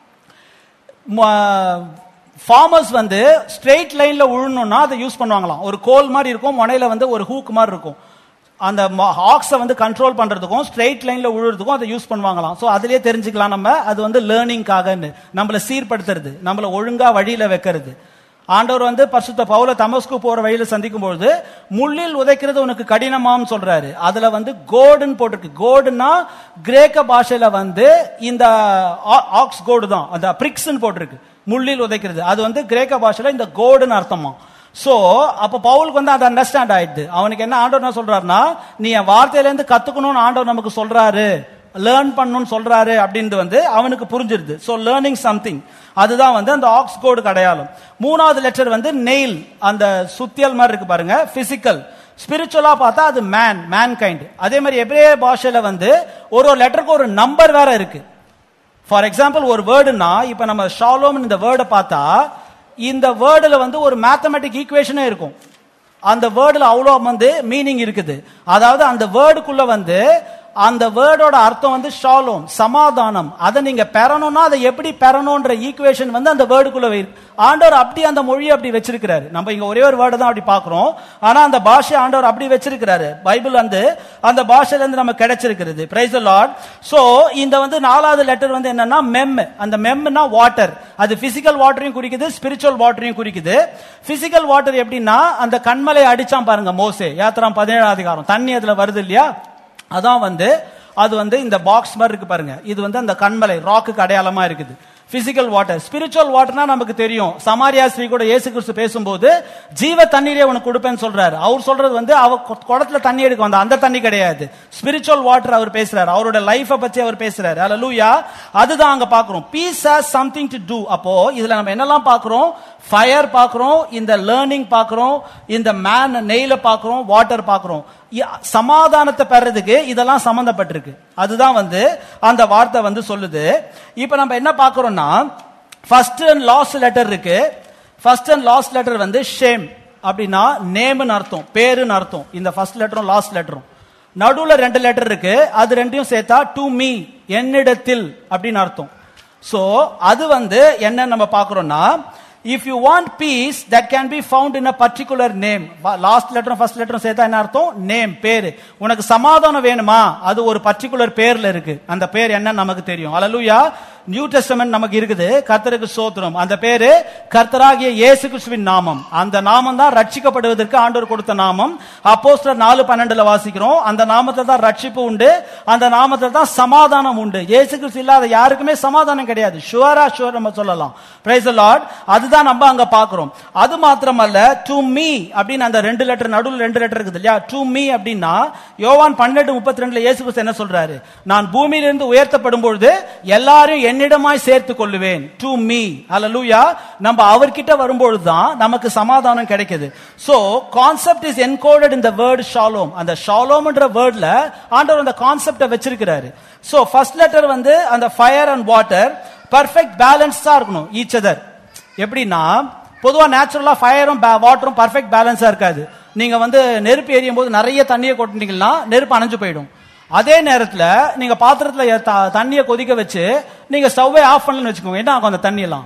ஃபார்மர்ஸ் வந்து ஸ்ட்ரெயிட் லைன்ல உழணும்னா அதை யூஸ் பண்ணுவாங்களாம். ஒரு கோல் மாதிரி இருக்கும், முனையில வந்து ஒரு ஹூக் மாதிரி இருக்கும். அந்த ஆக்ஸை வந்து கண்ட்ரோல் பண்றதுக்கும் ஸ்ட்ரெயிட் லைன்ல உழுறதுக்கும் அதை யூஸ் பண்ணுவாங்களாம். ஸோ அதுலயே தெரிஞ்சுக்கலாம் நம்ம அது வந்து லேர்னிங்காகன்னு, நம்மளை சீர்படுத்துறது, நம்மளை ஒழுங்கா வழியில வைக்கிறது. ஆண்டவர் வந்து பரிசுத்த பவுல தமஸ்கு போற வழியில சந்திக்கும் பொழுது முள்ளில் உதைக்கிறது உனக்கு கடினமான்னு சொல்றாரு. அதுல வந்து கோடுன்னு போட்டிருக்கு. கோடுனா கிரேக்க பாஷையில வந்து இந்த ஆக்ஸ் கோடு தான், அந்த பிரிக்ஸ்ன்னு போட்டிருக்கு. முள்ளில் உதைக்கிறது அது வந்து கிரேக்க பாஷையில இந்த கோடுன்னு அர்த்தமா. சோ அப்ப பவுலுக்கு வந்து அது அண்டர்ஸ்டாண்ட் ஆயிடுது. அவனுக்கு என்ன ஆண்டவர் என்ன சொல்றாருன்னா, நீ என் வார்த்தையில இருந்து கத்துக்கணும்னு ஆண்டவர் நமக்கு சொல்றாரு, லேர்ன் பண்ணணும்னு சொல்றாரு அப்படின்னு வந்து அவனுக்கு புரிஞ்சிருது. சோ லேர்னிங் சம்திங், அதுதான் வந்து அந்த ஆக்ஸ் கோடுக்கு அடையாளம். மூணாவது லெட்டர் வந்து நெயில், அந்த சுத்தியல் மாதிரி இருக்கு பாருங்க, பிசிக்கல். ஸ்பிரிச்சுவலா பார்த்தா அது மேன், மேன் கைண்ட். அதே மாதிரி எபிரேய பாஷையில வந்து ஒரு ஒரு லெட்டருக்கு ஒரு நம்பர் வேற இருக்கு. ஃபார் எக்ஸாம்பிள் ஒரு வேர்டுனா இப்ப நம்ம ஷாலோம் இந்த வேர்டை பார்த்தா இந்த வேர்டுல வந்து ஒரு மேத்தமெட்டிக் ஈக்குவேஷனே இருக்கும். அந்த வேர்டுல அவ்வளோ வந்து மீனிங் இருக்குது. அதாவது அந்த வேர்டுக்குள்ள வந்து அந்த வேர்டோட அர்த்தம் வந்து ஷாலோம், சமாதானம். அதை நீங்க பெறணும்னா அதை எப்படி பெறணும்ன்ற ஈக்குவேஷன் வந்து அந்த வேர்டுக்குள்ள ஆண்டவர் அப்படி அந்த மொழியை அப்படி வச்சிருக்கிறாரு. நம்ம இங்க ஒரே ஒரு வேர்டு தான் அப்படி பாக்குறோம், ஆனா அந்த பாஷை ஆண்டவர் அப்படி வச்சிருக்கிறாரு. பைபிள் வந்து அந்த பாஷையில இருந்து நம்ம கிடைச்சிருக்கிறது. Praise the lord. சோ இந்த வந்து நாலாவது லெட்டர் வந்து என்னன்னா மெம். அந்த மெம்னா வாட்டர். அது பிசிக்கல் வாட்டரையும் குறிக்குது, ஸ்பிரிச்சுவல் வாட்டரையும் குறிக்குது. பிசிக்கல் வாட்டர் எப்படின்னா அந்த கண்மலை அடிச்சான் பாருங்க மோசே, யாத்திராம் பதினேழாம் அதிகாரம், தண்ணி அதுல வருது இல்லையா, அதான் வந்து அது வந்து இந்த பாக்ஸ் மாதிரி இருக்கு பாருங்க, இது வந்து அந்த கண்மலை ராக்குக்கு அடையாளமா இருக்குது. Physical water. ஸ்பிரிச்சுவல் வாட்டர்னா நமக்கு தெரியும். சமாரியா ஸ்ரீ கூட இயேசு கிறிஸ்து பேசும்போது ஜீவ தண்ணீரே உனக்கு கொடுப்பேன்னு சொல்றாரு. அவர் சொல்றது வந்து அவ குடத்துல தண்ணி எடுக்க வந்த அந்த தண்ணி கிடையாது. ஸ்பிரிச்சுவல் வாட்டர் அவர் பேசுறாரு, அவரோட லைஃபை பத்தி அவர் பேசுறாரு. ஹல்லேலூயா. அதுதான் அங்க பாக்குறோம். Peace has something to do. அப்போ இதுல நம்ம என்னெல்லாம் பாக்குறோம்? ஃபயர் பாக்குறோம், இந்த லேர்னிங் பாக்குறோம், இந்த மேன் நெய்ல பாக்குறோம், வாட்டர் பாக்குறோம். சமாதானத்தை பெறதுக்கு இதெல்லாம் சம்பந்தப்பட்டிருக்கு. அதுதான் வந்து அந்த வார்த்தை வந்து சொல்லுது. இப்ப நம்ம என்ன பாக்குறோம்னா ஃபர்ஸ்ட் அண்ட் லாஸ்ட் லெட்டர் இருக்கு. ஃபர்ஸ்ட் அண்ட் லாஸ்ட் லெட்டர் வந்து ஷேம் அப்படின்னா நேம்னு அர்த்தம், பேருன்னு அர்த்தம். இந்த ஃபர்ஸ்ட் லெட்டரும் லாஸ்ட் லெட்டரும் நடுவுல ரெண்டு லெட்டர் இருக்கு, அது ரெண்டையும் சேர்த்தா டு மீ, என்னிடத்தில் அப்படின்னு அர்த்தம். சோ அது வந்து என்ன நம்ம பாக்குறோம்னா, if you want peace that can be found in a particular name. last letter first letter சேர்த்தா என்ன அர்த்தம்? நேம், பேரு. உனக்கு சமாதானம் வேணுமா, அது ஒரு பர்టిక్యులர் பேர்ல இருக்கு. அந்த பேர் என்ன நமக்கு தெரியும். ஹல்லேலூயா. நியூ டெஸ்டமென்ட் நமக்கு இருக்குது. கர்த்தருக்கு ஸ்தோத்திரம். அந்த பேரு கர்த்தராகிய இயேசு கிறிஸ்துவின் நாமம். அந்த நாமம் தான் ரட்சிக்கப்படுவதற்கு ஆண்டவர் கொடுத்த நாமம். அப்போஸ்தலர் நாலு பன்னிரண்டுல வாசிக்கிறோம், அந்த நாமத்துல தான் ரட்சிப்பு உண்டு, அந்த நாமத்துல தான் சமாதானம் உண்டு. இயேசு கிறிஸ்து இல்லாத யாருக்குமே சமாதானம் கிடையாது. ஷுவரா ஷுவர் நம்ம சொல்லலாம். Praise the lord. அதுதான் நம்ம அங்க பாக்குறோம். அது மாத்திரமல்ல, டு மீ அப்படின்னு அந்த ரெண்டு லெட்டர் நடுவுல ரெண்டு லெட்டர் இருக்குது இல்லையா, டு மீ அப்படின்னா யோவான் பன்னிரண்டு முப்பத்தி ரெண்டுல இயேசு கிறிஸ்து என்ன சொல்றாரு? நான் பூமியிலிருந்து உயர்த்தப்படும் பொழுது எல்லாரும் என்னிடமாய் சேர்த்துக் கொள்ளுவேன். To me. ஹல்லேலூயா. நம்ம அவர்கிட்ட வரும்பொழுது தான் நமக்கு சமாதானம் கிடைக்குது. So concept is encoded in the word shalom. அந்த ஷாலோம்ன்ற வேர்ட்ல ஆண்டவர் அந்த கான்செப்டை வச்சிருக்கிறாரு. சோ ஃபர்ஸ்ட் லெட்டர் வந்து அந்த ஃபயர் அண்ட் வாட்டர் பெர்ஃபெக்ட் பேலன்ஸ்டா இருக்கணும் ஈச் அதர். எப்படின்னா பொதுவா நேச்சுரலா ஃபயரும் வாட்டரும் பெர்ஃபெக்ட் பேலன்ஸா இருக்காது. நீங்க வந்து நெருப்பு எரியும் போது நிறைய தண்ணியை கொட்டினீங்கன்னா நெருப்பு அணைஞ்சு போயிடும். அதே நேரத்துல நீங்க பாத்திரத்துல தண்ணியை கொதிக்க வச்சு நீங்க ஸ்டவ்வை ஆஃப் பண்ணலன்னு வச்சுக்கோங்க, என்ன ஆகும்? அந்த தண்ணி எல்லாம்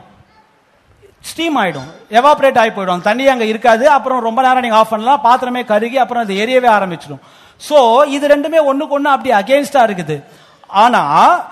ஸ்டீம் ஆயிடும், எவாபரேட் ஆகி போயிடும், தண்ணி அங்க இருக்காது. அப்புறம் ரொம்ப நேரம் நீங்க ஆஃப் பண்ணலாம், பாத்திரமே கருகி அப்புறம் அது எரியவே ஆரம்பிச்சிடும். சோ இது ரெண்டுமே ஒண்ணுக்கு ஒண்ணு அப்படி அகெயின்ஸ்டா இருக்குது. ஆனா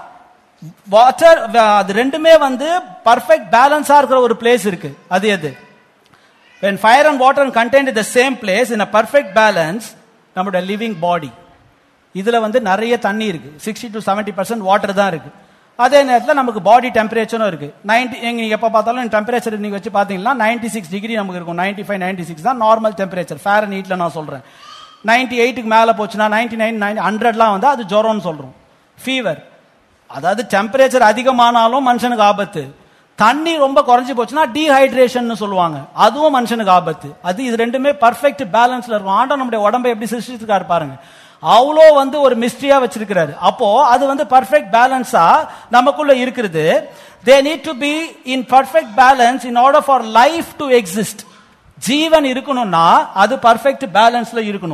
வாட்டர் அது ரெண்டுமே வந்து பர்ஃபெக்ட் பேலன்ஸா இருக்கிற ஒரு பிளேஸ் இருக்கு. அது எது? when fire and water are contained in the same place in a perfect balance, நம்மளுடைய லிவிங் பாடி இதுல வந்து நிறைய தண்ணி இருக்கு. Sixty to seventy percent water தான் இருக்கு. அதே நேரத்தில் நமக்கு பாடி டெம்பரேச்சரும் இருக்கு. நைன்டி நீங்க எப்ப பார்த்தாலும் டெம்பரேச்சர் நீங்க வச்சு பாத்தீங்கன்னா நைன்டி சிக்ஸ் டிகிரி நமக்கு இருக்கும். நைன்டி ஃபைவ் நைன்டி சிக்ஸ் தான் நார்மல் டெம்பரேச்சர் ஃபேரன் ஹீட்ல நான் சொல்றேன். நைன்டி எயிட்டுக்கு மேல போச்சுன்னா நைன்டி நைன் ஹண்ட்ரட்லாம் வந்து அது ஜுரம்னு சொல்றோம், ஃபீவர். அதாவது டெம்பரேச்சர் அதிகமானாலும் மனுஷனுக்கு ஆபத்து. தண்ணி ரொம்ப குறைஞ்சி போச்சுன்னா டீஹைட்ரேஷன் சொல்லுவாங்க, அதுவும் மனுஷனுக்கு ஆபத்து. அது இது ரெண்டுமே பர்ஃபெக்ட் பேலன்ஸ்ல இருக்கும். ஆண்டவர் நம்முடைய உடம்பை எப்படி சிருஷ்டிச்சிருக்காரு பாருங்க, அவ்வளோ வந்து ஒரு மிஸ்ட்ரியா வச்சிருக்கிறாரு. அப்போ அது வந்து பர்ஃபெக்ட் பேலன்ஸா நமக்குள்ள இருக்கிறது. they need to be in perfect balance in order for life to exist. ஜீவன் இருக்கணும்னா அது பர்ஃபெக்ட் பேலன்ஸ்ல இருக்கணும்.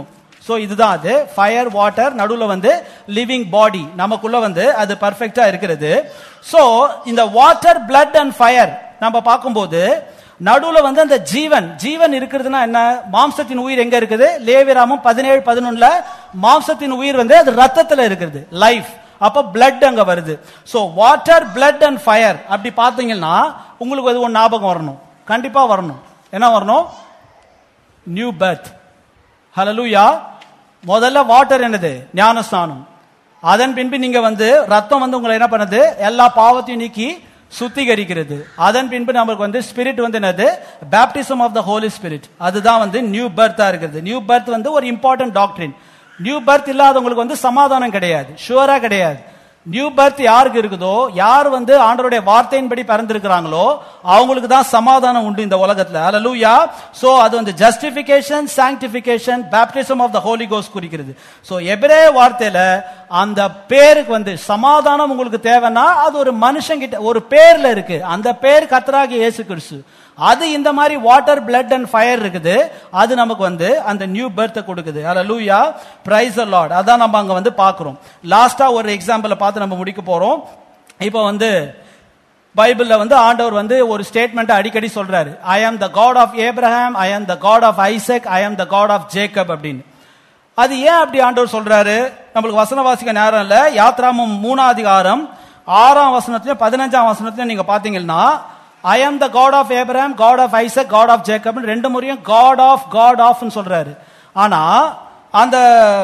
சோ இதுதான் அது ஃபயர் வாட்டர், நடுவுல வந்து லிவிங் பாடி, நமக்குள்ள வந்து அது பர்ஃபெக்ட்டா இருக்கிறது. சோ இந்த வாட்டர், பிளட் அண்ட் ஃபயர் நம்ம பார்க்கும்போது நடுவுல வந்து அந்த ஜீவன் ஜீவன் இருக்கிறதுனா என்ன? மாம்சத்தின் உயிர் எங்க இருக்குது? லேவியராமம் பதினேழு பதினொன்னுல மாம்சத்தின் உயிர் வந்து அது ரத்தத்துல இருக்குது, லைஃப். அப்ப பிளட் அங்க வருது. So water, blood and fire அப்படி பாத்தீங்கன்னா உங்களுக்கு அது ஒரு ஞாபகம் வரணும், கண்டிப்பா வரணும். என்ன வரணும்? New birth. ஹல்லேலூயா. முதல்ல வாட்டர் என்னது? ஞானஸ்நானம். அதன் பின்பு நீங்க வந்து ரத்தம் வந்து உங்களை என்ன பண்ணுது? எல்லா பாவத்தையும் நீக்கி சுத்திகரிக்கிறது. அதன் பின்பு நமக்கு வந்து ஸ்பிரிட் வந்து என்னது? Baptism of the holy spirit. அதுதான் வந்து நியூ பர்த்தா இருக்குது. நியூ பர்த் வந்து ஒரு இம்பார்ட்டன்ட் டாக்டரின். நியூ பர்த் இல்லாதவங்களுக்கு வந்து சமாதானம் கிடையாது, ஷுவரா கிடையாது. நியூ பர்த் யாருக்கு இருக்குதோ, யார் வந்து ஆண்டவருடைய வார்த்தையின்படி பிறந்திருக்கிறாங்களோ அவங்களுக்கு தான் சமாதானம் உண்டு இந்த உலகத்துல. ஹல்லேலூயா. சோ அது வந்து justification, sanctification, baptism of the Holi ghost குறிக்கிறது. சோ எபிரேய வார்த்தையில அந்த பேருக்கு வந்து சமாதானம் உங்களுக்கு தேவைன்னா அது ஒரு மனுஷன் கிட்ட ஒரு பேர்ல இருக்கு. அந்த பேர் கர்த்தராகிய இயேசு கிறிஸ்து. அது இந்த மாதிரி வாட்டர், பிளட் அண்ட் ஃபயர் இருக்குது. அது நமக்கு வந்து அந்த நியூ பர்த் கொடுக்குது. ஹல்லேலூயா. Praise the lord. அதான் நம்ம அங்க வந்து பார்க்கிறோம். லாஸ்டா ஒரு எக்ஸாம்பிள பார்த்து நம்ம முடிக்க போறோம். இப்போ வந்து பைபிள்ல வந்து ஆண்டவர் வந்து ஒரு ஸ்டேட்மெண்ட் அடிக்கடி சொல்றாரு. I am the God of Abraham, I am the God of Isaac, I am the God of Jacob அப்படின்னு. அது ஏன் அப்படி ஆண்டவர் சொல்றாரு? நம்மளுக்கு வசன வாசிக்க நேரம் இல்ல. யாத்ராமம் மூணாம் அதிகாரம் ஆறாம் வசனத்திலும் பதினஞ்சாம் வசனத்திலும் நீங்க பாத்தீங்கன்னா I am the God of Abraham, God of Isaac, God of Jacob ரெண்டு முறையும் God of God of சொல்றாரு. ஆனா அந்த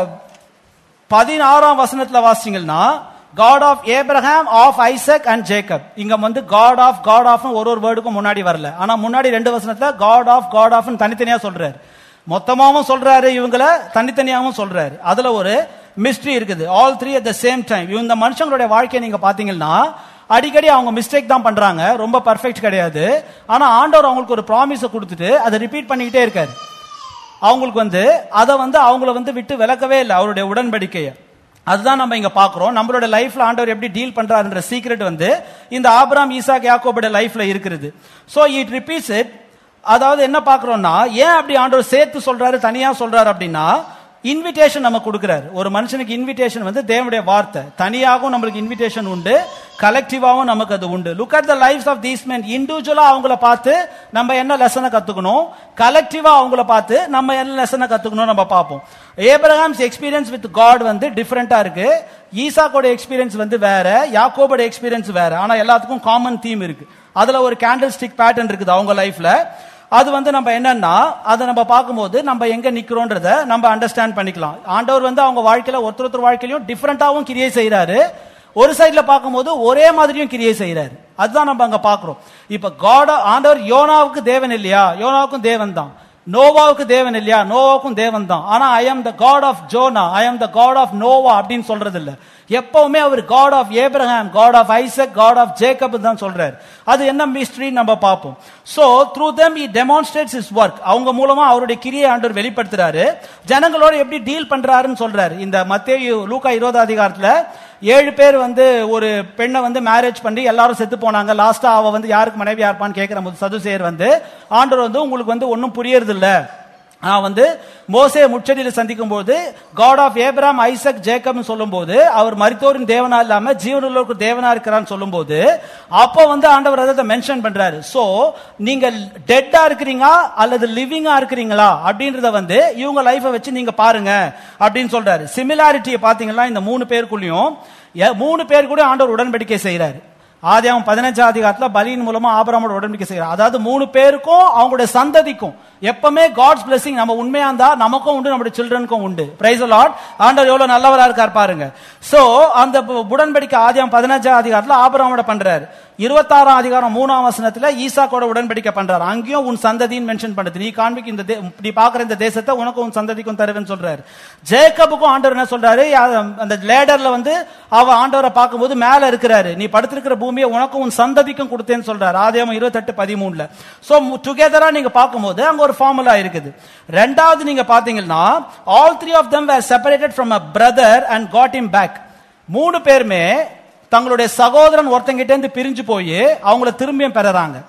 பதினாறாம் வசனத்துல வாசிச்சீங்கன்னா God of Abraham, of Isaac and Jacob. இங்க வந்து God of God of ஒரு ஒரு வேர்டுக்கும் முன்னாடி வரல. ஆனா முன்னாடி ரெண்டு வசனத்துல God of God of தனித்தனியா சொல்றாரு. மொத்தமாவும் சொல்றாரு, இவங்கள தனித்தனியாவும் சொல்றாரு. அதுல ஒரு மிஸ்ட்ரி இருக்குது. All three at the same time. இந்த மனுஷங்களுடைய வாழ்க்கையை நீங்க பாத்தீங்கன்னா அடிக்கடி அவங்க மிஸ்டேக் தான் பண்றாங்க, ரொம்ப பர்ஃபெக்ட் கிடையாது. ஆனா ஆண்டவர் அவங்களுக்கு ஒரு ப்ராமிஸை கொடுத்துட்டு அதை ரிப்பீட் பண்ணிக்கிட்டே இருக்காரு. அவங்களுக்கு வந்து அதை வந்து அவங்கள வந்து விட்டு விலக்கவே இல்லை, அவருடைய உடன்படிக்கையை. அதுதான் நம்ம இங்க பாக்குறோம். நம்மளோட லைஃப்ல ஆண்டவர் எப்படி டீல் பண்றாருன்ற சீக்ரெட் வந்து இந்த ஆபிரகாம், ஈசாக், யாக்கோபோட லைஃப்ல இருக்கிறது. So it repeats it. அதாவது என்ன பாக்குறோம்னா, ஏன் அப்படி ஆண்டவர் சேர்த்து சொல்றாரு, தனியா சொல்றாரு அப்படின்னா, இன்விடேஷன் நம்ம கொடுக்கிறாரு. ஒரு மனுஷனுக்கு இன்விடேஷன் வந்து தேவனுடைய வார்த்தை. தனியாகவும் நம்மளுக்கு இன்விடேஷன் உண்டு, கலெக்டிவாவும் நமக்கு அது உண்டு. Look at the lifes of these men. இண்டிவிஜுவலா அவங்கள பார்த்து நம்ம என்ன லெசனை கத்துக்கணும், கலெக்டிவா அவங்கள பார்த்து நம்ம என்ன லெசனை கத்துக்கணும் நம்ம பார்ப்போம். ஏப்ரஹாம்ஸ் எக்ஸ்பீரியன்ஸ் வித் காட் வந்து டிஃபரெண்டா இருக்கு. ஈசாக்கோட எக்ஸ்பீரியன்ஸ் வந்து வேற, யாக்கோபோட எக்ஸ்பீரியன்ஸ் வேற. ஆனா எல்லாத்துக்கும் காமன் தீம் இருக்கு. அதுல ஒரு கேண்டில் ஸ்டிக் பேட்டர்ன் இருக்குது அவங்க லைஃப்ல. அது வந்து நம்ம என்னன்னா, அதை நம்ம பார்க்கும்போது நம்ம எங்க நிக்கிறோன்றத நம்ம அண்டர்ஸ்டாண்ட் பண்ணிக்கலாம். ஆண்டவர் வந்து அவங்க வாழ்க்கையில ஒருத்தர் ஒருத்தர் வாழ்க்கையிலும் டிஃபரெண்டாவும் கிரியை செய்யறாரு, ஒரு சைட்ல பார்க்கும்போது ஒரே மாதிரியும் கிரியை செய்யறாரு. அதுதான் நம்ம அங்க பாக்குறோம். இப்ப காட் ஆண்டவர் யோனாவுக்கு தேவன் இல்லையா? யோனாவுக்கும் தேவன் தான். நோவாவுக்கு தேவன் இல்லையா? நோவாவுக்கும் தேவன் தான். ஆனா ஐ am the God of Jona, I am the God of Noah அப்படின்னு சொல்றது இல்ல. எப்பவுமே அவர் God of Abraham, God of Isaac, God of Jacob தான் சொல்றாரு. அது என்ன மிஸ்ட்ரி நம்ம பார்ப்போம். So through them he demonstrates his work. அவங்க மூலமா அவருடைய கிரியை ஆண்டவர் வெளிப்படுத்துறாரு. ஜனங்களோட எப்படி டீல் பண்றாருன்னு சொல்றாரு. இந்த மத்தேயு லூக்கா இருபதாம் அதிகாரத்துல ஏழு பேர் வந்து ஒரு பெண்ணை வந்து மேரேஜ் பண்ணி எல்லாரும் செத்து போனாங்க. லாஸ்டா அவ வந்து யாருக்கு மனைவியா இருப்பான்னு கேட்கிற போது சதுசேயர் வந்து ஆண்டவர் வந்து உங்களுக்கு வந்து ஒன்னும் புரியறது இல்ல, நான் வந்து மோசே முச்சடியில் சந்திக்கும் போது God of Abraham, Isaac, Jacob சொல்லும் போது அவர் மரித்தோரின் தேவனா இல்லாம ஜீவனுள்ளோருக்கு தேவனா இருக்கிறான்னு சொல்லும் போது அப்போ வந்து ஆண்டவர் அதை மென்ஷன் பண்றாரு. சோ நீங்க டெட்டா இருக்கிறீங்க அல்லது லிவிங்கா இருக்கிறீங்களா அப்படின்றத வந்து இவங்க லைஃபை வச்சு நீங்க பாருங்க அப்படின்னு சொல்றாரு. சிமிலாரிட்டியை பாத்தீங்கன்னா இந்த மூணு பேருக்குள்ளயும் மூணு பேர் கூட ஆண்டவர் உடன்படிக்கை செய்யறாரு. ஆதியாகமம் பதினஞ்சாம் அதிகாரத்துல பலியின் மூலமா ஆபிரகாமோட உடன்படிக்கை செய்யறார். அதாவது மூணு பேருக்கும் அவங்களுடைய சந்ததிக்கும் எப்பவுமே காட்ஸ் பிளெஸிங் நம்ம உண்மையா இருந்தா நமக்கும் உண்டு, நம்முடைய சில்ட்ரனுக்கும் உண்டு. Praise the lord. ஆண்டவர் எவ்வளவு நல்லவரா இருக்கார் பாருங்க. சோ அந்த உடன்படிக்கை ஆதியாகமம் பதினஞ்சாம் அதிகாரத்துல ஆபிரகாமோட பண்றாரு. இருபத்தாறாம் அதிகாரம் மூணாம் வசனத்துல ஈசாக்கோட உடன்படிக்கை பண்றாரு. அங்கேயும் உன் சந்ததின்னு மென்ஷன் பண்றது. நீ காண்பிக்க இந்த நீ பாக்குற இந்த தேசத்தை உனக்கும் உன் சந்ததிக்கும் தருவேன்னு சொல்றாரு. ஜேக்கபுக்கும் ஆண்டவர் என்ன சொல்றாரு, அந்த லேடர்ல வந்து அவ ஆண்டவரை பார்க்கும்போது மேல இருக்கிறாரு, நீ படுத்திருக்கிற பூமியை உனக்கும் உன் சந்ததிக்கும் கொடுத்தேன்னு சொல்றாரு. ஆதியாகமம் இருபத்தெட்டு பதிமூணுல. சோ டுகெதரா நீங்க பார்க்கும்போது அங்க ஒரு ஃபார்முலா இருக்குது. ரெண்டாவது நீங்க பாத்தீங்கன்னா all three of them were separated from a brother and got him back. மூணு பேருமே தங்களுடைய சகோதரன் ஒருத்தங்கிட்ட இருந்து பிரிஞ்சு போய் அவங்கள திரும்பியும் பெறறாங்க.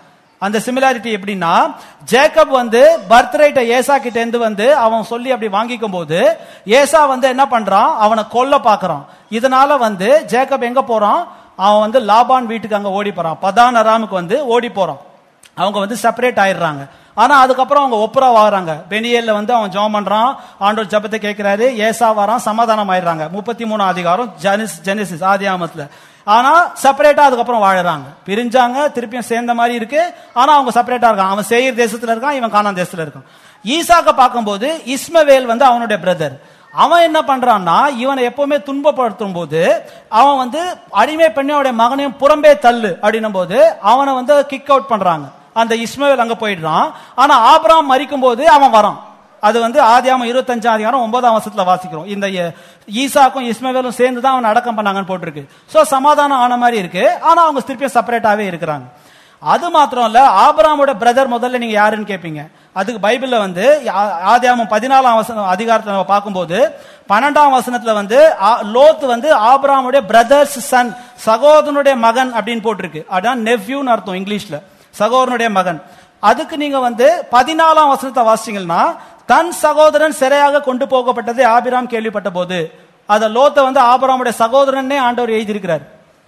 அந்த சிமிலாரிட்டி எப்படின்னா, ஜேக்கப் வந்து பர்த் ரைட்டை ஏசா கிட்ட இருந்து வந்து அவன் சொல்லி அப்படி வாங்கிக்கும் போது ஏசா வந்து என்ன பண்றான், அவனை கொல்ல பாக்குறான். இதனால வந்து ஜேக்கப் எங்க போறான், அவன் வந்து லாபான் வீட்டுக்கு அங்க ஓடி போறான். பதான் அராமுக்கு வந்து ஓடி போறான். அவங்க வந்து செப்பரேட் ஆயிடுறாங்க. ஆனா அதுக்கப்புறம் அவங்க ஒப்புரா வாங்குறாங்க. பெனியல்ல வந்து அவன் ஜெபம் பண்றான், ஆண்டவர் ஜெபத்தை கேட்கிறாரு, ஏசா வரான், சமாதானம் ஆயிடுறாங்க. முப்பத்தி மூணு அதிகாரம் ஜெனிஸ் ஜெனிசிஸ் ஆதி ஆமத்துல. ஆனா செப்பரேட்டா அதுக்கப்புறம் வாழறாங்க. பிரிஞ்சாங்க, திருப்பியும் சேர்ந்த மாதிரி இருக்கு. ஆனா அவங்க செப்பரேட்டா இருக்கான். அவன் சேயீர் தேசத்துல இருக்கான், இவன் கானான் தேசத்துல இருக்கான். ஈசாக்க பார்க்கும்போது இஸ்மவேல் வந்து அவனுடைய பிரதர். அவன் என்ன பண்றான்னா, இவனை எப்பவுமே துன்பப்படுத்தும் போது அவன் வந்து அடிமை பெண்ணோட மகனையும் புறம்பே தள்ளு அப்படின்னும் போது அவனை வந்து கிக் அவுட் பண்றாங்க. அந்த இஸ்மவேல் அங்க போயிடுறான். ஆனா ஆபிரகாம் மரிக்கும் போது அவன் வரான். அது வந்து ஆதியாகமம் இருபத்தஞ்சாம் அதிகாரம் ஒன்பதாம் வருஷத்துல வாசிக்கிறோம். இந்த ஈசாக்கும் இஸ்மவேலும் சேர்ந்து தான் அவன் அடக்கம் பண்ணாங்கன்னு போட்டிருக்கு. சோ சமாதானம் ஆன மாதிரி இருக்கு. ஆனா அவங்க திருப்பியும் செப்பரேட்டாவே இருக்கிறாங்க. அது மாத்திரம் இல்ல, ஆபிரகாமோட பிரதர் முதல்ல நீங்க யாருன்னு கேட்பீங்க. அதுக்கு பைபிள்ல வந்து ஆதியாகமம் பதினாலாம் வசனம் அதிகாரத்தை நம்ம பார்க்கும்போது பன்னெண்டாம் வசனத்துல வந்து லோத் வந்து ஆபிரகாமுடைய பிரதர்ஸ் சன், சகோதரனுடைய மகன் அப்படின்னு போட்டிருக்கு. அதான் நெஃப்யூன்னு அர்த்தம் இங்கிலீஷ்ல, சகோதரனுடைய மகன். அதுக்கு நீங்க வந்து பதினாலாம் வசனத்தை வாசிச்சீங்கன்னா, தன் சகோதரன் சிறையாக கொண்டு போகப்பட்டதை ஆபிராம் கேள்விப்பட்ட போது, அத லோத்தை வந்து ஆபிராமுடைய சகோதரனே ஆண்டவர் எழுதியிருக்கிறார்.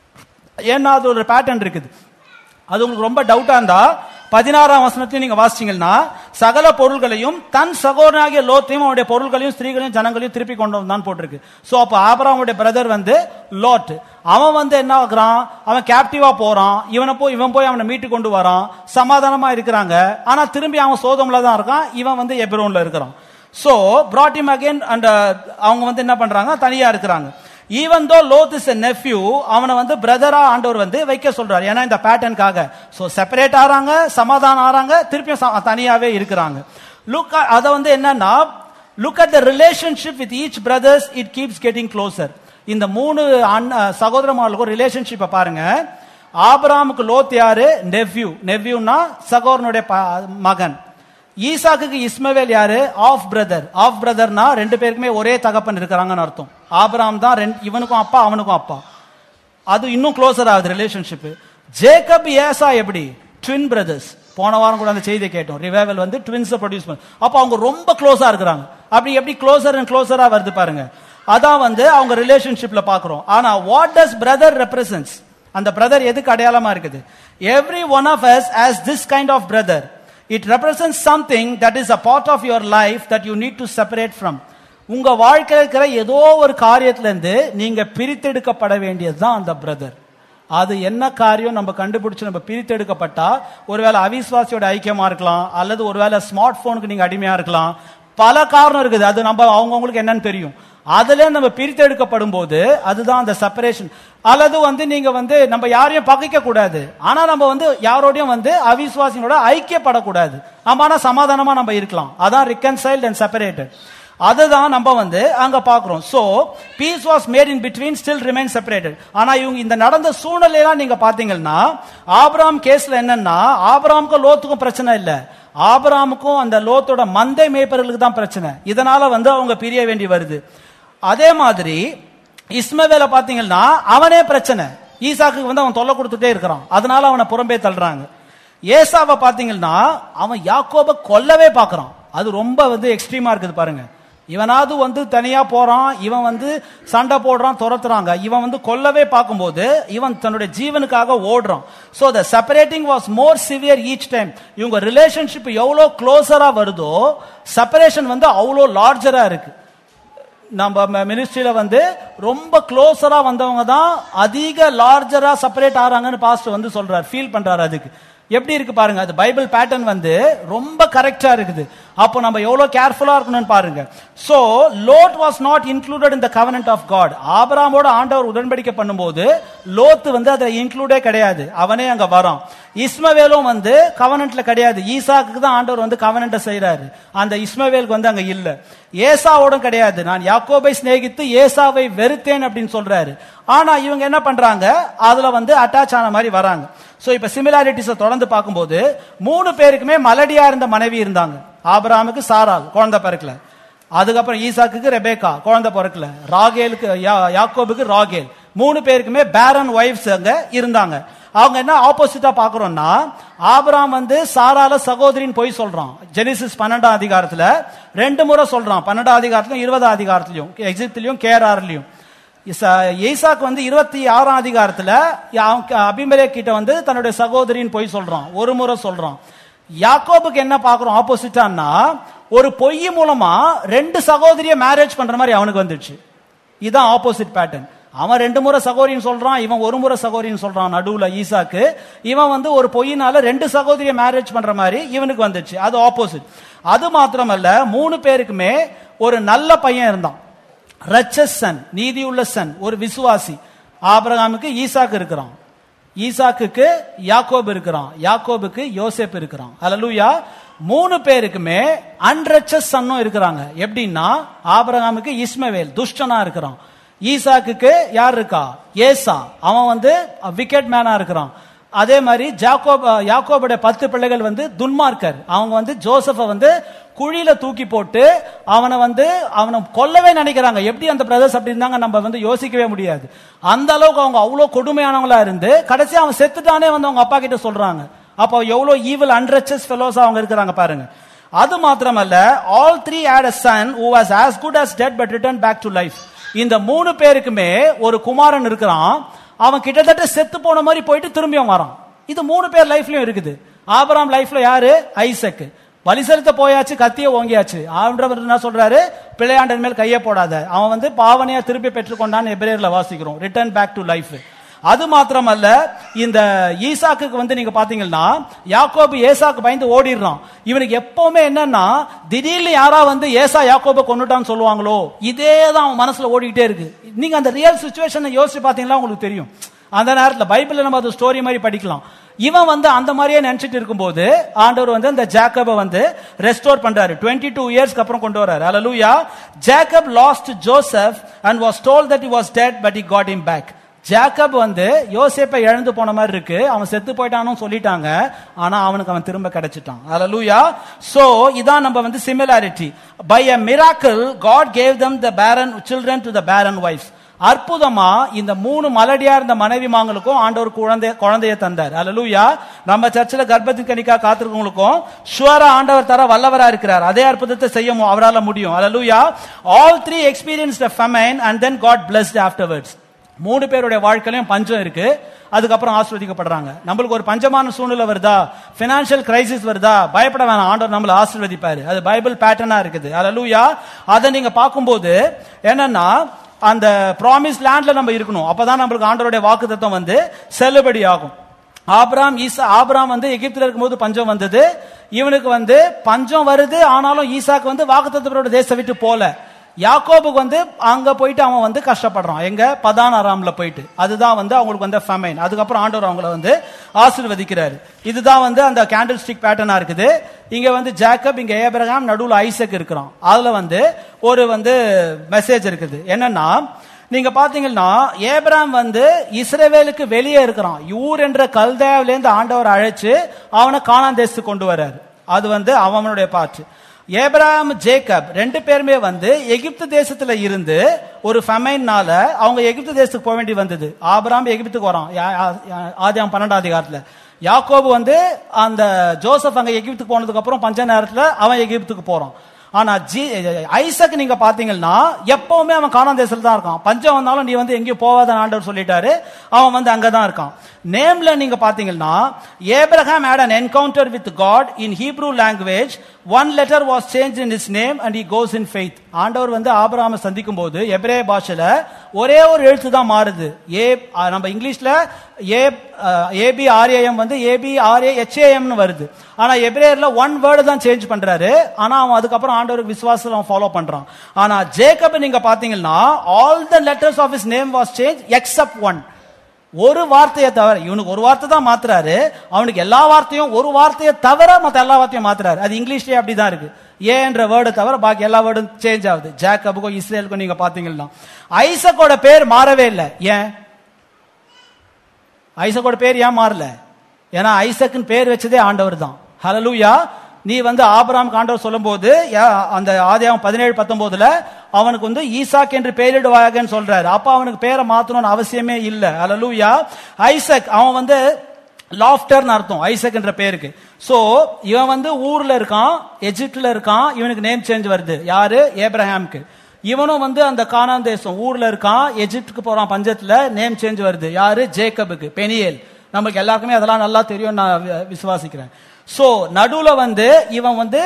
ஏன்னா அது ஒரு பேட்டர்ன் இருக்குது. அது உங்களுக்கு ரொம்ப டவுட்டா இருந்தா பதினாறாம் வசனத்தையும் நீங்க வாசிச்சீங்கன்னா, சகல பொருள்களையும் தன் சகோதரனாகிய லோத்தையும் அவனுடைய பொருள்களையும் ஸ்திரீகளையும் ஜனங்களையும் திருப்பி கொண்டு வந்தான் போட்டிருக்கு. சோ அப்ப ஆபிரகாமுடைய பிரதர் வந்து லோட். அவன் வந்து என்ன ஆகுறான், அவன் கேப்டிவா போறான். இவனை போய் இவன் போய் அவனை மீட்டு கொண்டு வரான். சமாதானமா இருக்கிறாங்க. ஆனா திரும்பி அவன் சோதம்ல தான் இருக்கான், இவன் வந்து எப்ரோன்ல இருக்கிறான். So brought him again and அவங்க வந்து என்ன பண்றாங்க, தனியா இருக்கிறாங்க. Even though Lot is a nephew, அவனை வந்து பிரதரா ஆண்டவர் வந்து வைக்க சொல்றாரு. ஏன்னா இந்த பேட்டர்னுக்காக. சோ செப்பரேட் ஆறாங்க, சமாதானம் ஆறாங்க, திருப்பியும் தனியாவே இருக்கிறாங்க. லுக் அத வந்து என்னன்னா, look at the relationship with each brothers, it keeps getting closer. இந்த மூணு சகோதரர்களுக்கும் ரிலேஷன்ஷிப்பை பாருங்க. ஆபிரகாமுக்கு லோத் யாரு, நெவ்யூ. நெவ்யூனா சகோதரனுடைய மகன். ஈசாக்கு இஸ்மவேல் யாரு, ஆஃப் பிரதர். ஆஃப் பிரதர்னா ரெண்டு பேருக்குமே ஒரே தகப்பன் இருக்கிறாங்கன்னு அர்த்தம். ஆபிரகாம் தான் இவனுக்கும் அப்பா அவனுக்கும் அப்பா. அது இன்னும் க்ளோசர் ஆகுது ரிலேஷன்ஷிப். ஜேக்கப் ஏசா எப்படி, ட்வின் பிரதர்ஸ். போன வாரம் கூட அந்த செய்தியை கேட்டோம். ரிவைவல் வந்து ட்வின்ஸை ப்ரொடியூஸ் பண்ண, அப்ப அவங்க ரொம்ப க்ளோஸா இருக்கிறாங்க. அப்படி எப்படி க்ளோசர் அண்ட் க்ளோசரா வருது பாருங்க. அதான் வந்து அவங்க ரிலேஷன்ஷிப்ல பாக்குறோம். ஆனா வாட் டஸ் பிரதர் ரெப்ரசன்ட்ஸ், அந்த பிரதர் எதுக்கு அடையாளமா இருக்குது? Every one of us has this kind of brother. It represents something that is a part of your life that you need to separate from. உங்க வாழ்க்கையில் இருக்கிற ஏதோ ஒரு காரியத்துல இருந்து நீங்க பிரித்தெடுக்கப்பட வேண்டியதுதான் அந்த பிரதர். அது என்ன காரியம் நம்ம கண்டுபிடிச்சு நம்ம பிரித்தெடுக்கப்பட்டா, ஒருவேளை அவிஸ்வாசியோட ஐக்கியமா இருக்கலாம், அல்லது ஒருவேளை ஸ்மார்ட் போனுக்கு நீங்க அடிமையா இருக்கலாம். பல காரணம் இருக்குது. அது நம்ம அவங்கவுங்களுக்கு என்னன்னு தெரியும். அதுல நம்ம பிரித்தெடுக்கப்படும் போது அதுதான் அந்த செப்பரேஷன். அல்லது வந்து நீங்க வந்து நம்ம யாரையும் பகைக்க கூடாது, ஆனா நம்ம வந்து யாரோடையும் வந்து அவிசுவாசிகளோட ஐக்கியப்படக்கூடாது. ஆனா சமாதானமா நம்ம இருக்கலாம். அதான் reconciled and separated. அதுதான் நம்ம வந்து அங்க பாக்குறோம். So peace was made in between, still remain separated. ஆனா இவங்க இந்த நடந்த சூழ்நிலையெல்லாம் நீங்க பாத்தீங்கன்னா, ஆபிரகாம் கேஸ்ல என்னன்னா, ஆபிரகாமுக்கும் லோத்துக்கும் பிரச்சனை இல்ல, ஆபிரகாமுக்கும் அந்த லோத்தோட மந்தை மேய்ப்பர்களுக்கு தான் பிரச்சனை. இதனால வந்து அவங்க பிரிய வேண்டி வருது. அதே மாதிரி இஸ்மவேல பாத்தீங்கன்னா அவனே பிரச்சனை. ஈசாக்கு வந்து அவன் தொல்லை கொடுத்துட்டே இருக்கிறான், அதனால அவனை புறம்பே தள்ளுறாங்க. ஏசாவை பாத்தீங்கன்னா அவன் யாக்கோபை கொல்லவே பாக்குறான். அது ரொம்ப வந்து எக்ஸ்ட்ரீமா இருக்குது பாருங்க. இவனாவது வந்து தனியா போறான், இவன் வந்து சண்டை போடுறான், துரத்துறாங்க. இவன் வந்து கொல்லவே பார்க்கும்போது இவன் தன்னுடைய ஜீவனுக்காக ஓடுறான். So the separating was more severe each time. இவங்க ரிலேஷன்ஷிப் எவ்வளவு க்ளோசரா வருதோ செப்பரேஷன் வந்து அவ்வளோ லார்ஜரா இருக்கு. நம்ம மினிஸ்ட்ரியில வந்து ரொம்ப க்ளோசரா வந்தவங்க தான் அதிக லார்ஜரா செப்பரேட் ஆறாங்கன்னு பாஸ்டர் வந்து சொல்றாரு, ஃபீல் பண்றாரு. அதுக்கு எப்படி இருக்கு பாருங்க, அது பைபிள் பேட்டர்ன் வந்து ரொம்ப கரெக்டா இருக்குது. அப்போ நம்ம எவ்வளவு கேர்ஃபுல்லா இருக்கணும்னு பாருங்க. So Lot was not included in the covenant of God. ஆபிரகாமோட ஆண்டவர் உடன்படிக்கை பண்ணும்போது லோத் வந்து அதுல இன்க்ளூடே கிடையாது, அவனே அங்க வரான். இஸ்மவேலும் வந்து கவெனன்ட்ல கிடையாது, ஈசாக்கு தான் ஆண்டவர் வந்து கவெனன்ட் செய்யறாரு, அந்த இஸ்மவேலுக்கு வந்து அங்க இல்ல. ஏசாவோட கிடையாது, நான் யாக்கோபை சிநேகித்து ஏசாவை வெறுத்தேன் அப்படின்னு சொல்றாரு. ஆனா இவங்க என்ன பண்றாங்க, அதுல வந்து அட்டாச் ஆன மாதிரி வராங்க. சோ இப்ப சிமிலாரிட்டிஸ் தொடர்ந்து பார்க்கும்போது மூணு பேருக்குமே மலடியா இருந்த மனைவி இருந்தாங்க. ஆபிரகாமுக்கு சாராள், குழந்தை பிறக்கல. அதுக்கப்புறம் ஈசாக்கு ரெபேக்கா, குழந்தை பிறக்கல. ராகேலுக்கு யாக்கோபுக்கு ராகேல். மூணு பேருக்குமே பேரன் வைஃப்ஸ் அங்க இருந்தாங்க. அவங்க என்ன ஆப்போசிட்டா பாக்குறோம்னா, ஆபிரகாம் வந்து சாரால சகோதரின் போய் சொல்றான். ஜெனிசிஸ் பன்னெண்டாம் அதிகாரத்துல ரெண்டு முறை சொல்றான். பன்னெண்டாம் அதிகாரத்திலும் இருபதாம் அதிகாரத்திலையும் எகிப்திலையும் கேரார்லயும். ஈசாக்கு வந்து இருபத்தி ஆறாம் அதிகாரத்துல அபிமெலேக் கிட்ட வந்து தன்னுடைய சகோதரின் போய் சொல்றான், ஒரு முறை சொல்றான். யாக்கோபுக்கு என்ன பாக்குறோம் ஆப்போசிட்டான்னா, ஒரு பொய் மூலமா ரெண்டு சகோதரிய மேரேஜ் பண்ற மாதிரி அவனுக்கு வந்துடுச்சு. இதுதான் ஆப்போசிட் பேட்டர்ன். அவன் ரெண்டு முறை சகோதரின்னு சொல்றான், இவன் ஒரு முறை சகோதரின்னு சொல்றான். நடுவுல ஈசாக்கு இவன் வந்து ஒரு பொய்யினால ரெண்டு சகோதரிய மேரேஜ் பண்ற மாதிரி இவனுக்கு வந்துச்சு. அது ஆப்போசிட். அது மாத்திரமல்ல, மூணு பேருக்குமே ஒரு நல்ல பையன் இருந்தான், ரச்சஸ் சன், நீதியுள்ள சன், ஒரு விசுவாசி. ஆபிரகாமுக்கு ஈசாக்கு இருக்கிறான், ஈசாக்குக்கு யாக்கோபு இருக்கிறான், யாக்கோபுக்கு யோசேப் இருக்கிறான். அல்லேலூயா. மூணு பேருக்குமே அன்ரச்சஸ் சன்னும் இருக்கிறாங்க. எப்படின்னா, ஆபிரகாமுக்கு இஸ்மவேல் துஷ்டனா இருக்கிறான், ஈசாக்குக்கு யார் இருக்கா, ஏசா, அவன் வந்து விக்கெட் மேனா இருக்கிறான். அதே மாதிரி ஜாக்கோப் யாக்கோபுடைய பத்து பிள்ளைகள் வந்து துன்மார்க்கர். அவங்க வந்து ஜோசப்ப வந்து குழியில தூக்கி போட்டு அவனை வந்து அவனை கொல்லவே நினைக்கிறாங்க. எப்படி அந்த பிரதர்ஸ் அப்படி இருந்தாங்க நம்ம வந்து யோசிக்கவே முடியாது. அந்த அளவுக்கு அவங்க அவ்வளவு கொடுமையானவங்களா இருந்து கடைசி அவன் செத்துட்டானே வந்து அவங்க அப்பா கிட்ட சொல்றாங்க. அப்போ எவ்வளவு ஈவில் அன்ரச்சஸ் ஃபெலோஸ் அவங்க இருக்கிறாங்க பாருங்க. அது மாத்திரமல்ல, all three had a son who was as good as dead but returned back to life. இந்த மூணு பேருக்குமே ஒரு குமாரன் இருக்கிறான், அவன் கிட்டத்தட்ட செத்து போன மாதிரி போயிட்டு திரும்பியும் வரான். இது மூணு பேர் லைஃப்லயும் இருக்குது. ஆபிரகாம் லைஃப்ல யாரு, ஐசக். பலி செலுத்த போயாச்சு, கத்திய ஓங்கியாச்சு. ஆண்டவர் என்ன சொல்றாரு, பிள்ளையாண்டன் மேல் கையை போடாத, அவன் வந்து பாவனையா திருப்பி பெற்றுக்கொண்டான்னு எபிரேயர்ல வாசிக்கிறோம், ரிட்டர்ன் பேக் டு லைஃப். அது மாத்திரமல்ல, இந்த ஈசாக்கு வந்து நீங்க பாத்தீங்கன்னா, யாக்கோபு ஏசாக்கு பயந்து ஓடிடுறான். இவனுக்கு எப்பவுமே என்னன்னா, திடீர்னு யாரா வந்து ஏசா யாக்கோபை கொன்னுட்டான்னு சொல்லுவாங்களோ, இதே தான் அவன் மனசுல ஓடிக்கிட்டே இருக்கு. நீங்க அந்த ரியல் சிச்சுவேஷனை யோசிச்சு பாத்தீங்கன்னா உங்களுக்கு தெரியும். அந்த நேரத்தில் பைபிள்ல நம்ம அது ஸ்டோரி மாதிரி படிக்கலாம். இவன் வந்து அந்த மாதிரியே நினைச்சிட்டு இருக்கும்போது ஆண்டவர் வந்து அந்த ஜாக்கபை வந்து ரெஸ்டோர் பண்றாரு. டுவெண்ட்டி டூ இயர்ஸ்க்கு அப்புறம் கொண்டு வராரு. அல்லேலூயா. Jacob lost Joseph and was told that he was dead but he got him back. Jacob வந்து யோசேப்பை இழந்து போன மாதிரி இருக்கு, அவன் செத்து போயிட்டான்னு சொல்லிட்டாங்க, ஆனா அவனுக்கு அவன் திரும்ப கிடைச்சிட்டான். அல்லேலூயா. சோ இதான் நம்ம வந்து similarity. By a miracle God gave them the barren children to the barren wives. அற்புதமா இந்த மூணு மலடியா இருந்த மனைவி மாங்களுக்கும் ஆண்டவர் குழந்தை குழந்தைய தந்தார். அல்லேலூயா. நம்ம சர்ச்சில் கர்ப்பத்தின் கனிக்கா காத்திருக்கவங்களுக்கும் ஷுவரா ஆண்டவர் தர வல்லவரா இருக்கிறார். அதே அற்புதத்தை செய்ய அவரால் முடியும். அல்லேலூயா. All three experienced a famine and then God blessed afterwards. மூணு பேருடைய வாழ்க்கையிலும் பஞ்சம் இருக்கு, அதுக்கப்புறம் ஆசீர்வதிக்கப்படுறாங்க. நம்மளுக்கு ஒரு பஞ்சமான சூழ்நிலை வருதா, பினான்சியல் கிரைசிஸ் வருதா, பயப்பட வேணாம், ஆண்டவர் நம்மளை ஆசீர்வதிப்பாரு. அது பைபிள் பேட்டர்னா இருக்குது. அல்லேலூயா. அதை நீங்க பார்க்கும்போது என்னன்னா, அந்த ப்ராமிஸ் லேண்ட்ல நம்ம இருக்கணும், அப்பதான் நம்மளுக்கு ஆண்டவருடைய வாக்குத்தத்தம் வந்து செல்லுபடி ஆகும். ஆபிரகாம் ஈசா ஆபிரகாம் வந்து எகிப்தில் இருக்கும்போது பஞ்சம் வந்தது, இவனுக்கு வந்து பஞ்சம் வருது, ஆனாலும் ஈசாக்கு வந்து வாக்குத்தத்தத்தோட தேசத்தை விட்டு போல. யாக்கோபுக்கு வந்து அங்க போயிட்டு அவன் வந்து கஷ்டப்படுறான், எங்க பதான் அராம்ல போயிட்டு. அதுதான் வந்து அவங்களுக்கு வந்து ஃபெமைன். அதுக்கப்புறம் ஆண்டவர் அவங்களை வந்து ஆசீர்வதிக்கிறாரு. இதுதான் வந்து அந்த கேண்டில் ஸ்டிக் பேட்டர்னா இருக்குது. இங்க வந்து ஜாக்கப், இங்க ஏபிரகாம், நடுவுல ஐசக் இருக்கிறான். அதுல வந்து ஒரு வந்து மெசேஜ் இருக்குது. என்னன்னா, நீங்க பாத்தீங்கன்னா ஏபிரகாம் வந்து இஸ்ரவேலுக்கு வெளியே இருக்கிறான். யூர் என்ற கல்தேவிலேருந்து ஆண்டவர் அழைச்சு அவனை கானான் தேசத்துக்கு கொண்டு வர்றாரு. அது வந்து அவனுடைய பாட்டு. ஏபிரகாம் ஜேக்கப் ரெண்டு பேருமே வந்து எகிப்து தேசத்துல இருந்து ஒரு ஃபெமைன்னால அவங்க எகிப்து தேசத்துக்கு போக வேண்டி வந்தது. ஆபிரகாம் எகிப்துக்கு வரான் ஆதியாகமம் பன்னெண்டாம் அதிகாரத்துல. யாக்கோபு வந்து அந்த ஜோசப் அங்க எகிப்துக்கு போனதுக்கு அப்புறம் பஞ்ச நேரத்துல அவன் எகிப்துக்கு போறான். ஆனா ஜி ஐசக் நீங்க பாத்தீங்கன்னா எப்பவுமே அவன் கானான் தேசத்துல தான் இருக்கான். பஞ்சம் வந்தாலும் நீ வந்து எங்கேயும் போவாத ஆண்டவர் சொல்லிட்டாரு, அவன் வந்து அங்கதான் இருக்கான். நேம்ல நீங்க பாத்தீங்கன்னா Abraham had an encounter with God in Hebrew language. One letter was changed in his name and he goes in faith. ஆண்டவர் வந்து ஆபிரகாமை சந்திக்கும் போது எபிரேய பாஷையில ஒரே ஒரு எழுத்து தான் மாறுது. ஏ நம்ம இங்கிலீஷ்ல ஏ ஏபி ஆர்ஏஎம் வந்து ஏபி ஆர்ஏ ஹெச்ஏஎம்னு வருது. ஆனா எபிரேயர்ல ஒன் வேர்டு தான் சேஞ்ச் பண்றாரு. ஆனா அவன் அதுக்கப்புறம் ஆண்டவருக்கு விசுவாசம் அவன் ஃபாலோ பண்றான். ஆனா ஜேக்கப் நீங்க பாத்தீங்கன்னா all the letters of his name was changed except one. ஒரு வார்த்தையை தவிர, இவனுக்கு ஒரு வார்த்தை தான் மாத்துறாரு, அவனுக்கு எல்லா வார்த்தையும் ஒரு வார்த்தையை தவிர மற்ற எல்லா வார்த்தையும் மாத்துறாரு. அது இங்கிலீஷ்லயே அப்படிதான் இருக்கு. ஏ என்ற வேர்டு தவிர பாக்கி எல்லா வேர்டும் சேஞ்ச் ஆகுது. ஜாக்கபுக்கும் இஸ்ரேலுக்கும் நீங்க பாத்தீங்கன்னா ஐசக்கோட பேர் மாறவே இல்லை. ஏன் ஐசக்கோட பேர் ஏன் மாறல? ஏன்னா ஐசக்குன்னு பேர் வச்சதே ஆண்டவர் தான். ஹல்லேலூயா. நீ வந்து ஆபிரகாம் ஆண்டவர் சொல்லும் போது அந்த ஆதியாகமம் பதினேழு பத்தொன்பதுல அவனுக்கு வந்து ஈசாக் என்று பெயரிடுவாங்கன்னு சொல்றாரு. அப்ப அவனுக்கு பேரை மாத்தணும்னு அவசியமே இல்ல. அல்லேலூயா. ஐசக் அவன் வந்து லாஃப்டர்னு அர்த்தம் ஐசக் என்ற பேருக்கு. சோ இவன் வந்து ஊர்ல இருக்கான், எஜிப்ட்ல இருக்கான், இவனுக்கு நேம் சேஞ்ச் வருது. யாரு? ஏப்ரஹாமுக்கு. இவனும் வந்து அந்த கானான் தேசம் ஊர்ல இருக்கான், எஜிப்டுக்கு போறான், பஞ்சத்துல நேம் சேஞ்ச் வருது. யாரு? ஜேக்கபுக்கு, பெனியேல். நமக்கு எல்லாருக்குமே அதெல்லாம் நல்லா தெரியும், நான் விசுவாசிக்கிறேன். சோ நடுவுல வந்து இவன் வந்து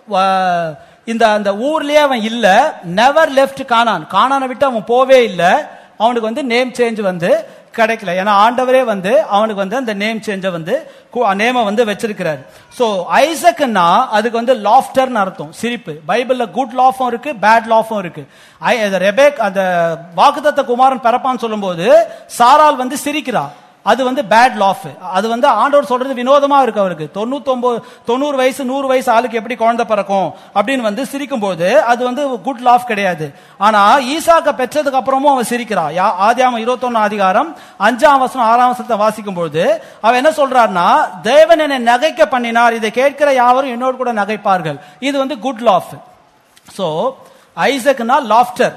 இந்த அந்த ஊர்லயே அவன் இல்ல, நெவர் லெஃப்ட் கானான், கானானை விட்டு அவன் போவே இல்ல. அவனுக்கு வந்து நேம் சேஞ்ச் வந்து கிடைக்கல. ஏன்னா ஆண்டவரே வந்து அவனுக்கு வந்து அந்த நேம் சேஞ்ச வந்து நேம வந்து வச்சிருக்கிறார். சோ ஐசக்னா அதுக்கு வந்து லாஃப்டர்னு அர்த்தம், சிரிப்பு. பைபிள்ல குட் லாஃபும் இருக்கு, பேட் லாஃபும் இருக்கு. ரெபேக் அந்த வாக்குத்தத்த குமாரன் பிறப்பான்னு சொல்லும் போது சாரால் வந்து சிரிக்கிறா, அது வந்து பேட் லாஃப். அது வந்து ஆண்டவர் சொல்றது வினோதமா இருக்கு அவருக்கு. தொண்ணூத்தி ஒன்பது தொண்ணூறு வயசு நூறு வயசு ஆளுக்கு எப்படி குழந்தை பிறக்கும் அப்படின்னு வந்து சிரிக்கும் போது அது வந்து குட் லாஃப் கிடையாது. ஆனா ஈசாக்க பெற்றதுக்கு அப்புறமும் அவன் சிரிக்கிறா. ஆதியாகமம் இருபத்தி ஒன்னு அதிகாரம் அஞ்சாம் வசனம் ஆறாம் வசனத்தை வாசிக்கும் போது அவன் என்ன சொல்றாருன்னா, தேவன் என்னை நகைக்க பண்ணினார், இதை கேட்கிற யாவரும் என்னோடு கூட நகைப்பார்கள். இது வந்து குட் லாஃப். சோ ஐசக்னா லாஃப்டர்.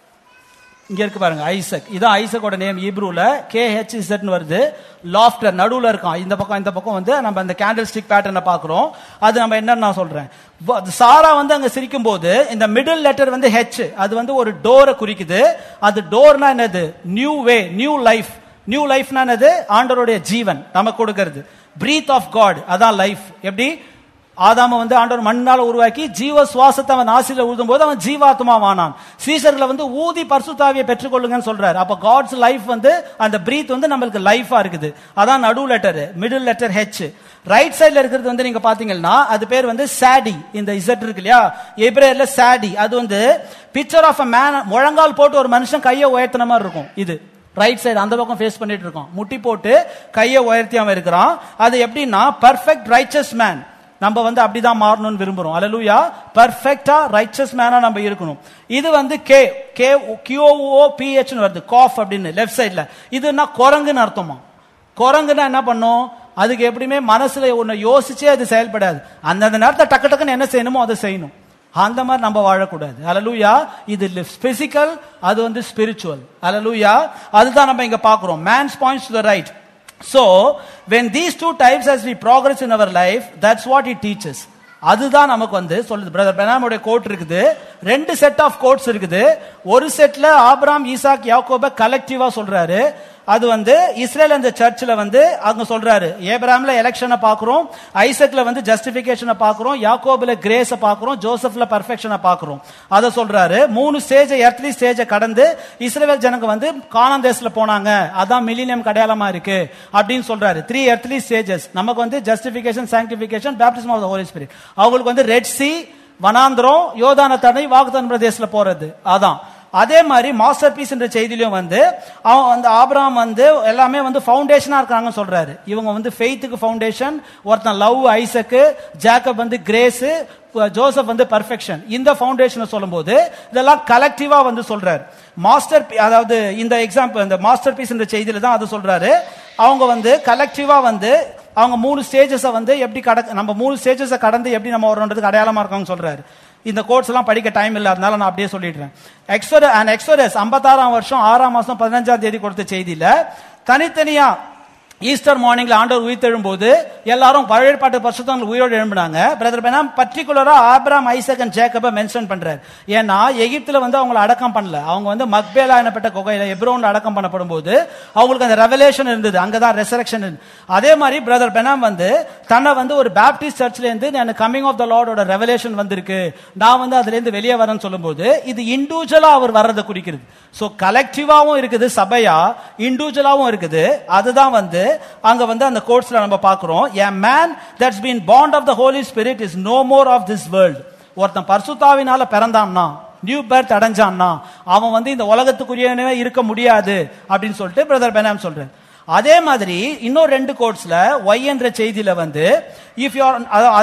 இங்க இருக்கு பாருங்க, ஐசக். இதான் ஐசக்கோட நேம் ஹீப்ரூல, கே ஹெச் இசட் வருது. லாஃப்டர் நடுவுல இருக்கான். இந்த பக்கம் இந்த பக்கம் வந்து நம்ம அந்த கேண்டில் ஸ்டிக் பேட்டர்னை பாக்குறோம். அது நம்ம என்னன்னு நான் சொல்றேன். சாரா வந்து அங்க சிரிக்கும் போது இந்த மிடில் லெட்டர் வந்து ஹெச், அது வந்து ஒரு டோரை குறிக்குது. அது டோர்னா என்னது? New way, new life. New லைஃப்னா என்னது? ஆண்டவருடைய ஜீவன் நமக்கு கொடுக்கிறது. பிரீத் ஆஃப் காட், அதான் லைஃப். எப்படி? ஆதாம வந்து ஆண்டவர் மண்ணால உருவாக்கி ஜீவ சுவாசத்தை அவன் ஆசில ஊதும் போது அவன் ஜீவாத்மாவானான். சீசர்களை வந்து ஊதி பரிசுத்தாவியை பெற்றுக்கொள்ளுங்கன்னு சொல்றாரு. அப்ப காட்ஸ் லைஃப் வந்து அந்த பிரீத் வந்து நம்மளுக்கு லைஃபா இருக்குது. அதான் நடு letter, middle letter H. Right சைட்ல இருக்கிறது வந்து நீங்க பாத்தீங்கன்னா அது பேர் வந்து சாடி. இந்த இசட் இருக்கு இல்லையா, எபிரேயர்ல சாடி. அது வந்து பிக்சர் ஆஃப் அ மேன். முழங்கால் போட்டு ஒரு மனுஷன் கையை உயர்த்தின மாதிரி இருக்கும். இது ரைட் சைடு அந்த பக்கம் ஃபேஸ் பண்ணிட்டு இருக்கோம். முட்டி போட்டு கையை உயர்த்தி அவன் இருக்கிறான். அது எப்படின்னா பெர்ஃபெக்ட் ரைச்சஸ் மேன். நம்ம வந்து அப்படிதான் மாறணும்னு விரும்புறோம். அல்லேலூயா. பெர்ஃபெக்ட்டா ரைச்சஸ் மேனா நம்ம இருக்கணும். இது வந்து K K Q O P H னு வருது, காஃப் அப்படின்னு லெஃப்ட் சைடுல. இதுன்னா குரங்குன்னு அர்த்தமா. குரங்குன்னா என்ன பண்ணும்? அதுக்கு எப்படியுமே மனசுல ஒன்னு யோசிச்சே அது செயல்படாது. அந்தந்த நேரத்தை டக்கு டக்குன்னு என்ன செய்யணுமோ அதை செய்யணும். அந்த மாதிரி நம்ம வாழக்கூடாது. அல்லேலூயா. இது பிசிக்கல், அது வந்து ஸ்பிரிச்சுவல். அல்லேலூயா. அதுதான் நம்ம இங்க பாக்குறோம். Man's points to the right. So when these two types as we progress in our life, that's what it teaches. அதுதான் நமக்கு வந்து சொல்லுது. பிரதர் பெனாமுடைய கோட் இருக்குது, ரெண்டு செட் ஆஃப் கோட்ஸ் இருக்குது. ஒரு செட்ல ஆபிரகாம், ஈசாக், யாக்கோபை கலெக்டிவா சொல்றாரு. அது வந்து இஸ்ரேல் அந்த சர்ச்சில் வந்து அங்க சொல்றாரு. ஏப்ரஹாம்ல எலெக்ஷனை பாக்குறோம், ஐசக்ல வந்து ஜஸ்டிபிகேஷனை பாக்குறோம், யாக்கோபுல கிரேஸை பாக்குறோம், ஜோசப்ல பெர்ஃபெக்ஷனை பாக்குறோம். அதை சொல்றாரு. மூணு ஸ்டேஜ், எர்த்லி ஸ்டேஜை கடந்து இஸ்ரேல் ஜனங்க வந்து கானான் தேசத்துல போனாங்க, அதான் மில்லினியம் அடையாளமா இருக்கு அப்படின்னு சொல்றாரு. Three earthly stages. நமக்கு வந்து justification, sanctification, baptism of the holy spirit. அவங்களுக்கு வந்து ரெட் சி, வனாந்திரம், யோர்தானை தடை, வாக்குத்தத்தம் பிரதேசத்துல போறது. அதான் அதே மாதிரி மாஸ்டர் பீஸ் என்ற செய்தியிலும் வந்து அவன் வந்து ஆபிரகாம் வந்து எல்லாமே வந்து ஃபவுண்டேஷனா இருக்காங்கன்னு சொல்றாரு. இவங்க வந்து ஃபெய்த்துக்கு ஃபவுண்டேஷன், ஒருத்தன் லவ் ஐசக்கு, ஜேக்கப் வந்து கிரேஸ், ஜோசப் வந்து பெர்ஃபெக்ஷன். இந்த ஃபவுண்டேஷனை சொல்லும் போது இதெல்லாம் கலெக்டிவா வந்து சொல்றாரு. மாஸ்டர், அதாவது இந்த எக்ஸாம்பிள் இந்த மாஸ்டர் பீஸ் என்ற செய்தியில தான் அது சொல்றாரு. அவங்க வந்து கலெக்டிவா வந்து அவங்க மூணு ஸ்டேஜஸ் வந்து எப்படி கடக்க, நம்ம மூணு ஸ்டேஜஸ் கடந்து எப்படி நம்ம வரணுன்றதுக்கு அடையாளமா இருக்காங்கன்னு சொல்றாரு. இந்த கோட்ஸ் எல்லாம் படிக்க டைம் இல்ல, அதனால நான் அப்படியே சொல்லிடுறேன். எக்ஸோடஸ் அண்ட் எக்ஸோடஸ் ஐம்பத்தாறாம் வருஷம் ஆறாம் மாசம் பதினஞ்சாம் தேதி கொடுத்த செய்தியில தனித்தனியா ஈஸ்டர் மார்னிங்ல ஆண்டவர் உயிர்த்தெழும் போது எல்லாரும் பழைய ஏற்பாட்டு பரிசுத்தவான்கள் உயிரோடு எழும்பினாங்க. பிரதர் பெனாம் பர்டிகுலரா ஆபிரகாம், ஐசக் அண்ட் ஜேக்கபை மென்ஷன் பண்றாரு. ஏன்னா எகிப்துல வந்து அவங்களை அடக்கம் பண்ணல, அவங்க வந்து மக்பேலா எனப்பட்ட குகையில எப்ரோன்ல அடக்கம் பண்ணப்படும் போது அவங்களுக்கு அந்த ரெவலேஷன் இருந்தது, அங்கதான் ரெசரக்ஷன். அதே மாதிரி பிரதர் பெனாம் வந்து தன்னை வந்து ஒரு பேப்டிஸ்ட் சர்ச்ல இருந்து எனக்கு கமிங் ஆஃப் த லார்டோட ரெவலேஷன் வந்திருக்கு, நான் வந்து அதுல இருந்து வெளியே வரேன்னு சொல்லும் போது இது இண்டிவிஜுவலா அவர் வர்றதை குறிக்கிறது. சோ கலெக்டிவாவும் இருக்குது சபையா, இண்டிவிஜுவலாவும் இருக்குது. அதுதான் வந்து அங்க வந்து அந்த கோட்ஸ்ல நம்ம பார்க்கிறோம். a man that's been born of the holy spirit is no more of this world. ஒருத்தன் பரிசுத்தாவினால பிறந்தான்னா, நியூ பர்த் அடைஞ்சான்னா அவன் வந்து இந்த உலகத்துக்குரியவனே இருக்க முடியாது அப்படின்னு சொல்லிட்டு பிரதர் பெனாம் சொல்றாரு. அதே மாதிரி இன்னும் ரெண்டு கோட்ஸ்ல ஒய் என்ற செய்தியில வந்து if you are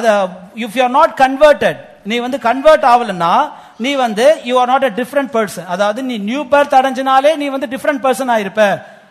if you are not converted, நீ வந்து கன்வெர்ட் ஆகலன்னா நீ வந்து you are not a different person. அதாவது நீ நியூ பர்த் அடைஞ்சனாலே நீ வந்து டிஃபரண்ட் பர்சன் ஆயிருப்ப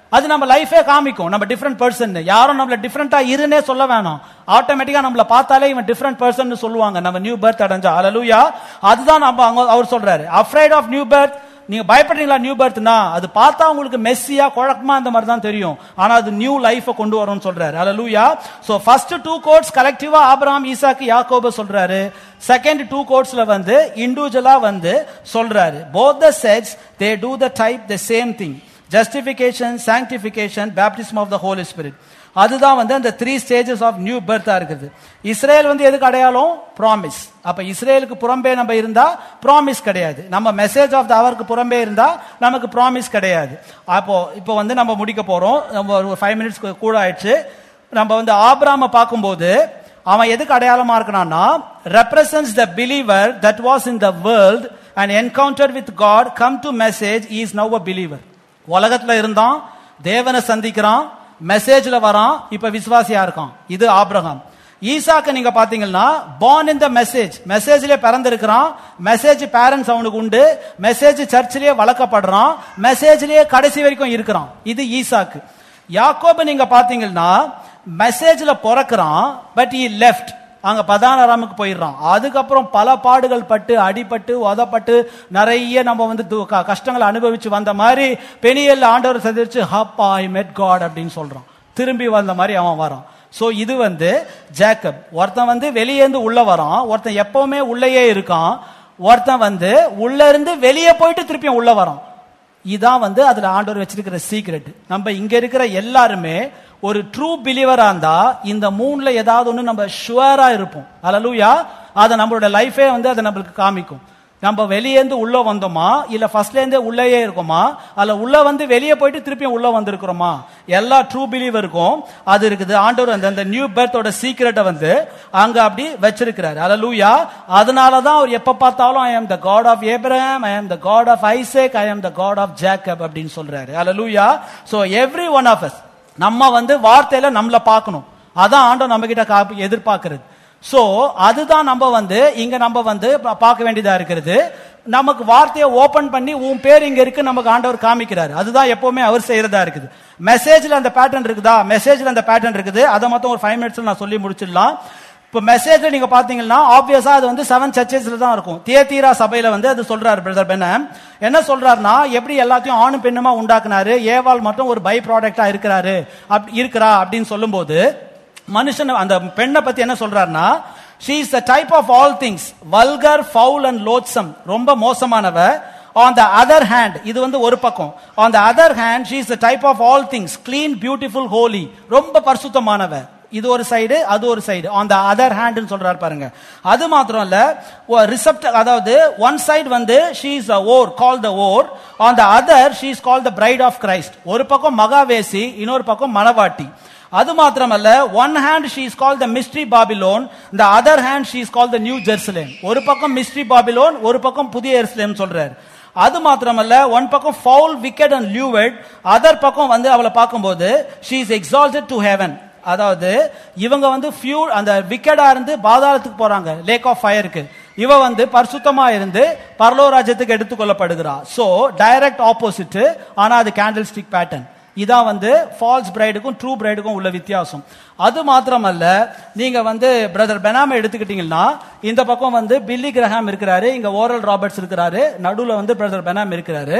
அது நம்ம லைஃபே காமிக்கும் நம்ம டிஃபரெண்ட் பர்சன். யாரும் நம்மள டிஃபரெண்டா இருன்னே சொல்ல வேணாம், ஆட்டோமேட்டிக்கா நம்மள பார்த்தாலே இவன் டிஃபரெண்ட் பர்சன் சொல்லுவாங்க நம்ம நியூ பர்த் அடைஞ்சா. ஹல்லேலூயா. அதுதான் நம்ம அவர் சொல்றாரு, அஃப்ரைட் ஆஃப் நியூ பர்த். நீங்க பயப்படுறீங்களா நியூ பர்த்னா? அது பார்த்தா உங்களுக்கு மெஸ்ஸியா குழப்பமா அந்த மாதிரி தான் தெரியும், ஆனா அது நியூ லைஃபை கொண்டு வரும்னு சொல்றாரு. Hallelujah. So first two gods கலெக்டிவா ஆபிரகாம், ஈசாக்கு, யாக்கோபு சொல்றாரு. செகண்ட் டூ கோட்ஸ்ல வந்து இண்டிவிஜுவலா வந்து சொல்றாரு. both the sets they do the type the same thing, justification, sanctification, baptism of the Holy Spirit. அதுதான் வந்து அந்த த்ரீ ஸ்டேஜஸ் ஆஃப் நியூ பர்த்தா இருக்குது. இஸ்ரேல் வந்து எதுக்கு அடையாளம்? ப்ராமிஸ். அப்ப இஸ்ரேலுக்கு புறம்பே நம்ம இருந்தா ப்ராமிஸ் கிடையாது, நம்ம மெசேஜ் ஆஃப் த அவருக்கு புறம்பே இருந்தா நமக்கு ப்ராமிஸ் கிடையாது. அப்போ இப்போ வந்து நம்ம முடிக்க போறோம், நம்ம ஒரு ஃபைவ் மினிட்ஸ் கூட ஆயிடுச்சு. நம்ம வந்து ஆபிரகாமை பார்க்கும்போது அவன் எதுக்கு அடையாளமா இருக்கனான்னா, represents the believer that was in the world and encountered with God, come to message, he is now a believer. உலகத்துல இருந்தான், தேவனை சந்திக்கிறான், மெசேஜ்ல வரான், இப்ப விசுவாசியா இருக்கான். இது ஆபிரகாம். ஈசாக்கு நீங்க பாத்தீங்கன்னா born in the message, மெசேஜ்லயே பிறந்திருக்கிறான், மெசேஜ் பேரண்ட்ஸ் அவனுக்கு உண்டு, மெசேஜ் சர்ச்சிலேயே வளர்க்கப்படுறான், மெசேஜ்லயே கடைசி வரைக்கும் இருக்கிறான். இது ஈசாக்கு. யாக்கோபு நீங்க பாத்தீங்கன்னா மெசேஜ்ல பிறக்கிறான், பட் he left, அங்க பதானராமுக்கு போயிடுறான். அதுக்கப்புறம் பல பாடுகள் பட்டு, அடிபட்டு, உதப்பட்டு, நிறைய நம்ம வந்து கஷ்டங்களை அனுபவிச்சு வந்த மாதிரி பெனியல்ல ஆண்டவர் சந்திச்சு ஹப்பா ஐ மெட் காட் அப்படின்னு சொல்றான். திரும்பி வந்த மாதிரி அவன் வரான். சோ இது வந்து ஜேக்கப். ஒருத்தன் வந்து வெளியேந்து உள்ள வரான், ஒருத்தன் எப்பவுமே உள்ளேயே இருக்கான், ஒருத்தன் வந்து உள்ள இருந்து வெளியே போயிட்டு திருப்பியும் உள்ள வரான். இதான் வந்து அதுல ஆண்டவர் வச்சிருக்கிற சீக்ரெட். நம்ம இங்க இருக்கிற எல்லாருமே ஒரு ட்ரூ பிலீவரா இருந்தா இந்த மூணுல ஏதாவது ஒண்ணு நம்ம ஷுவரா இருப்போம். ஹல்லேலூயா. அத நம்மளோட லைஃபே வந்து அதை நம்மளுக்கு காமிக்கும். நம்ம வெளியேந்து உள்ள வந்தோமா, இல்ல ஃபர்ஸ்ட்ல இருந்தே உள்ளேயே இருக்கோமா, அல்ல உள்ள வந்து வெளியே போயிட்டு திருப்பியும் உள்ள வந்திருக்கிறோமா, எல்லா ட்ரூ பிலீவருக்கும் அது இருக்குது. ஆண்டவர் அந்த அந்த நியூ பர்த்தோட சீக்ரெட்டை வந்து அங்க அப்படி வச்சிருக்கிறாரு. ஹல்லேலூயா. அதனாலதான் அவர் எப்ப பார்த்தாலும் I am the God of Abraham, I am the God of Isaac, I am the God of Jacob அப்படின்னு சொல்றாரு. Hallelujah. So every one of us நம்ம வந்து வார்த்தையில நம்மள பார்க்கணும், அதான் ஆண்டவர் நம்ம கிட்ட எதிர்பார்க்கிறது. சோ அதுதான் நம்ம வந்து இங்க நம்ம வந்து பார்க்க வேண்டியதா இருக்கிறது. நமக்கு வார்த்தையை ஓபன் பண்ணி உன் பேர் இங்க இருக்கு நமக்கு ஆண்டவர் காமிக்கிறாரு. அதுதான் எப்பவுமே அவர் செய்யறதா இருக்குது. மெசேஜ்ல அந்த பேட்டர்ன் இருக்குதா? மெசேஜ்ல அந்த பேட்டர்ன் இருக்குது. அதை மொத்தம் ஒரு ஃபைவ் மினிட்ஸ்ல நான் சொல்லி முடிச்சிடலாம். இப்ப மெசேஜ்ல நீங்க பாத்தீங்கன்னா ஆப்வியஸா அது வந்து செவன் சர்ச்சஸ்ல தான் இருக்கும். தியத்தீரா சபையில வந்து அது சொல்றாரு பிரதர் பெனம். என்ன சொல்றாருன்னா, எப்படி எல்லாத்தையும் ஆணும் பெண்ணுமா உண்டாக்குனாரு, ஏவாள் மட்டும் ஒரு பை ப்ராடக்டா இருக்கிறாரு இருக்கிறா அப்படின்னு சொல்லும் போது மனுஷன் அந்த பெண்ணை பத்தி என்ன சொல்றாருன்னா, she is the type of all things, vulgar, foul and loathsome, ரொம்ப மோசமானவ. on the other hand, இது வந்து ஒரு பக்கம். on the other hand, she is the type of all things, clean, beautiful, holy, ரொம்ப பரிசுத்தமானவ. இது ஒரு சைடு, அது ஒரு side. on the other hand ன்னு சொல்றாரு பாருங்க. அது மாத்திரம் இல்ல, ரிசெப்ட், அதாவது ஒன் சைடு வந்து she is a whore, called the whore, on the other she is called the bride of Christ. ஒரு பக்கம் மகாவேசி, இன்னொரு பக்கம் மணவாட்டி. அது மாத்திரமல்ல, one hand she is called the mystery Babylon, the other hand she is called the new Jerusalem. ஒரு பக்கம் mystery Babylon, ஒரு பக்கம் புதிய எருசலேம் சொல்றார். அது மாத்திரமல்ல, ஒன் பக்கம் foul, wicked and lewd, other பக்கம் வந்து அவளை பார்க்கும்போது she is exalted to heaven. அதாவது இவங்க வந்து ஃபியூ அந்த விக்கெடா இருந்து பாதாளத்துக்கு போறாங்க, லேக் ஆஃப் ஃபயருக்கு. இவ வந்து பரிசுத்தமா இருந்து பரலோக ராஜ்யத்துக்கு எடுத்துக்கொள்ளப்படுகிறா. சோ டைரக்ட் ஆப்போசிட், ஆனா அது கேண்டில் ஸ்டிக் பேட்டர்ன். இதான் வந்து ஃபால்ஸ் பிரைடுக்கும் ட்ரூ பிரைடுக்கும் உள்ள வித்தியாசம். அது மாத்திரமல்ல, நீங்க வந்து பிரதர் பெனாமை எடுத்துக்கிட்டீங்கன்னா இந்த பக்கம் வந்து பில்லி கிரஹாம் இருக்கிறாரு, இங்க ஓரல் ராபர்ட்ஸ் இருக்கிறாரு, நடுவுல வந்து பிரதர் பெனாம் இருக்கிறாரு.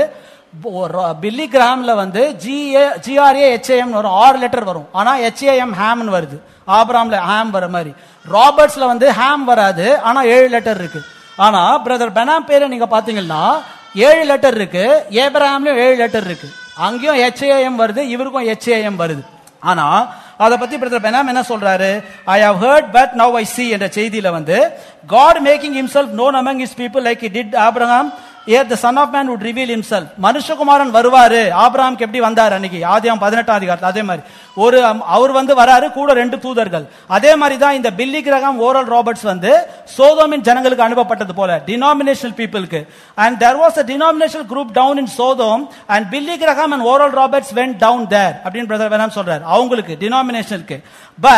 பில்லி கிரஹாம்ல வந்து ஜிஏ ஜிஆர்ஏ ஹெச்ஏஎம் வரும், ஆறு லெட்டர் வரும், ஆனா ஹெச்ஏஎம் ஹேம்னு வருது. ஆபிரகாம்ல ஹேம் வர மாதிரி. ராபர்ட்ஸ்ல வந்து ஹேம் வராது, ஆனா ஏழு லெட்டர் இருக்கு. ஆனா பிரதர் பெனாம் பேரை நீங்க பாத்தீங்கன்னா ஏழு லெட்டர் இருக்கு, ஏப்ரஹாம்லயும் ஏழு லெட்டர் இருக்கு. அங்கேயும் ஹெச்ஏஎம் வருது, இவருக்கும் ஹெச்ஏஎம் வருது. ஆனா அத பத்தி பிரதர் பெனாம் என்ன சொல்றாரு, I have heard but now I see என்ற செய்தியில வந்து God making himself known among his people like he did Abraham, here the son of man would reveal himself. மனுஷகுமாரன் வருவாரு, ஆபிரகாமுக்கு எப்படி வந்தார் அன்னைக்கு ஆதியாகமம் பதினெட்டாம் அதிகாரத்துல, அதே மாதிரி ஒரு அவர் வந்து வராரு, கூட ரெண்டு தூதர்கள். அதே மாதிரி தான் இந்த பில்லி கிரஹாம், ஓரல் ராபர்ட்ஸ் வந்து சோதோமின் ஜனங்களுக்கு அனுப்பப்பட்டது போல டினாமினேஷனல் பீப்புளுக்கு. and there was a denominational group down in Sodom and Billy Graham and Oral Roberts went down there அப்படின்னு பிரதர் பெனாம் சொல்றாரு, அவங்களுக்கு டினாமினேஷனுக்கு. but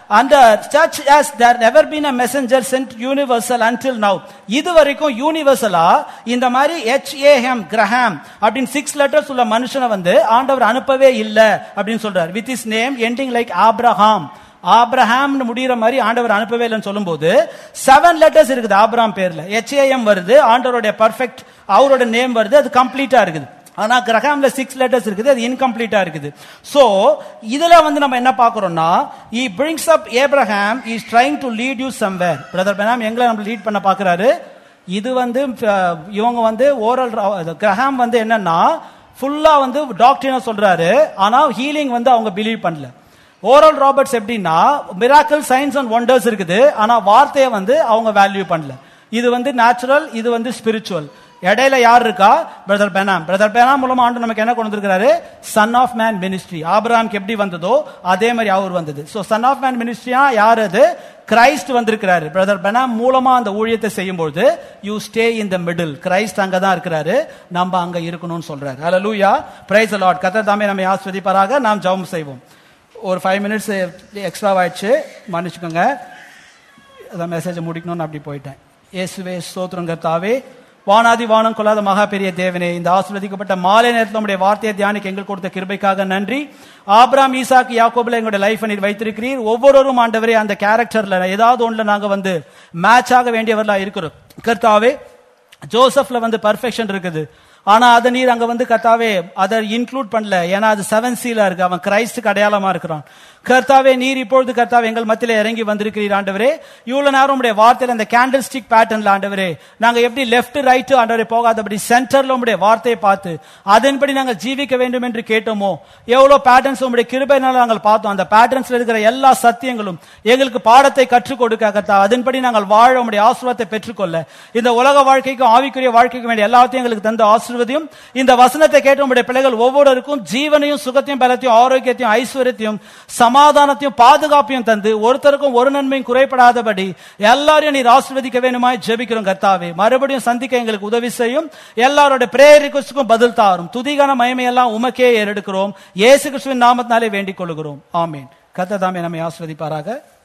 and the church has there never been a messenger sent universal until now. இதுவரைக்கும் யூனிவர்சலா இந்த மாதிரி H A M Graham அப்படின் six letters உள்ள மனுஷனை வந்து ஆண்டவர் அனுப்பவே இல்ல அப்படினு சொல்றார். with his name ending like Abraham. Abraham முடிகிற மாதிரி ஆண்டவர் அனுப்பவே இல்லைன்னு சொல்லும்போது செவன் லெட்டர்ஸ் இருக்குது ஆபிரகாம் பேர்ல. H A M வருது, ஆண்டவருடைய பர்ஃபெக்ட் அவரோட நேம் வருது, அது கம்ப்ளீட்டா இருக்குது. ஆனா கிரஹாம்ல சிக்ஸ் லெட்டர்ஸ் இருக்குது, அது இன்கம்ப்ளீட்டா இருக்குது. சோ இதுல வந்து நம்ம என்ன பாக்குறோம்னா, he brings up Abraham, he is trying to lead you somewhere. Brother Benham எங்களை நம்ம லீட் பண்ண பாக்குறாரு. இது வந்து இவங்க வந்து ஓரல் கிரஹாம் வந்து என்னன்னா ஃபுல்லா வந்து டாக்டரினா சொல்றாரு, ஆனா ஹீலிங் வந்து அவங்க பிலீவ் பண்ணல. ஓரல் ராபர்ட்ஸ் எப்படின்னா மிராக்கிள் சயின்ஸ் அண்ட் ஒண்டர்ஸ் இருக்குது, ஆனா வார்த்தையை வந்து அவங்க வேல்யூ பண்ணல. இது வந்து நேச்சுரல், இது வந்து ஸ்பிரிச்சுவல். இடையில யார் இருக்கா? பிரதர் பெனாம். பிரதர் பெனாம் மூலமா ஆண்டு நமக்கு என்ன கொண்டு வந்திருக்காரு? Son of man ministry. ஆபிரகாமுக்கு எப்படி வந்ததோ அதே மாதிரி அவர் வந்தது. சோ சன் ஆஃப் மேன் மினிஸ்ட்ரியா யார்? அது கிரைஸ்ட் வந்திருக்கிறாரு. பிரதர் பெனாம் மூலமா அந்த ஊழியத்தை செய்யும்போது you stay in the middle. Christ அங்க தான் இருக்கிறாரு, நம்ம அங்க இருக்கணும்னு சொல்றாரு. Hallelujah, praise the Lord. கர்த்தர் தாமே நம்மை ஆசீர்வதிப்பாராக. நாம் ஜெபம் செய்வோம். ஒரு ஃபைவ் மினிட்ஸ் எக்ஸ்ட்ரா ஆயிடுச்சு, மன்னிச்சுக்கோங்க. அதான் மெசேஜை முடிக்கணும்னு அப்படி போயிட்டேன். இயேசுவே ஸ்தோத்திரம். கர்த்தாவே, வானாதி வானம் கொள்ளாத மகா பெரிய தேவனே, இந்த ஆசீர்வதிக்கப்பட்ட மாலை நேரத்தில் நம்முடைய வார்த்தையை தியானிக்க எங்களுக்கு கொடுத்த கிருபைக்காக நன்றி. ஆபிரகாம், ஈசாக்கு, யாக்கோபுல எங்களுடைய லைஃப் நீர் வைத்திருக்கிறீர். ஒவ்வொருவரும் ஆண்டவரே அந்த கேரக்டர்ல ஏதாவது ஒன்றுல நாங்க வந்து மேட்ச் ஆக வேண்டியவர்களா இருக்கிறோம். கர்த்தாவே, ஜோசப்ல வந்து பர்ஃபெக்ஷன் இருக்குது, ஆனா அதை நீர் அங்க வந்து கர்த்தாவே அதை இன்க்ளூட் பண்ணல. ஏன்னா அது செவன் சீலா இருக்கு, அவன் கிரைஸ்டுக்கு அடையாளமா இருக்கிறான். கர்த்தாவே, நீர் இப்பொழுது கர்த்தாவே எங்கள் மத்தியில இறங்கி வந்திருக்கிறீர் ஆண்டவரே. இவ்வளவு நேரம் உடைய வார்த்தையில அந்த கேண்டில் ஸ்டிக் பேட்டர்ன்ல ஆண்டவரே நாங்க எப்படி லெப்ட் ரைட் ஆண்டவரே போகாதபடி சென்டர்ல உடைய வார்த்தையை பார்த்து அதன்படி நாங்கள் ஜீவிக்க வேண்டும் என்று கேட்டோமோ, எவ்வளவு பேட்டர்ன்ஸ் உடைய கிருபையினால நாங்கள் பார்த்தோம். அந்த பேட்டர்ன்ஸ்ல இருக்கிற எல்லா சத்தியங்களும் எங்களுக்கு பாடத்தை கற்றுக் கொடுக்க கர்த்தா, அதன்படி நாங்கள் வாழ உடைய ஆசீர்வாதத்தை பெற்றுக்கொள்ள இந்த உலக வாழ்க்கைக்கும் ஆவிக்குரிய வாழ்க்கைக்கும் வேண்டிய எல்லாத்தையும் எங்களுக்கு தந்த ஆசீர்வாதம். இந்த வசனத்தை கேட்ட உடைய பிள்ளைகள் ஒவ்வொருவருக்கும் ஜீவனையும் சுகத்தையும் பலத்தையும் ஆரோக்கியத்தையும் ஐஸ்வர்யத்தையும் சமாதானத்தையும் பாதுகாப்பையும் தந்து ஒருத்தருக்கும் ஒரு நன்மையும் குறைபடாதபடி எல்லாரையும் நீர் ஆசீர்வதிக்க வேண்டுமாய் ஜெபிக்கிறோம். கர்த்தாவே, மறுபடியும் சந்திக்க எங்களுக்கு உதவி செய்யும். எல்லாரோட பிரேயர் ரிக்வெஸ்டுக்கும் பதில் தாரும். துதிகான மகிமையெல்லாம் உமக்கே ஏறெடுக்கிறோம். இயேசு கிறிஸ்துவின் நாமத்தினாலே வேண்டிக் கொள்கிறோம். ஆமீன். கர்த்தர் தாமே நம்மை ஆசீர்வதிப்பாராக.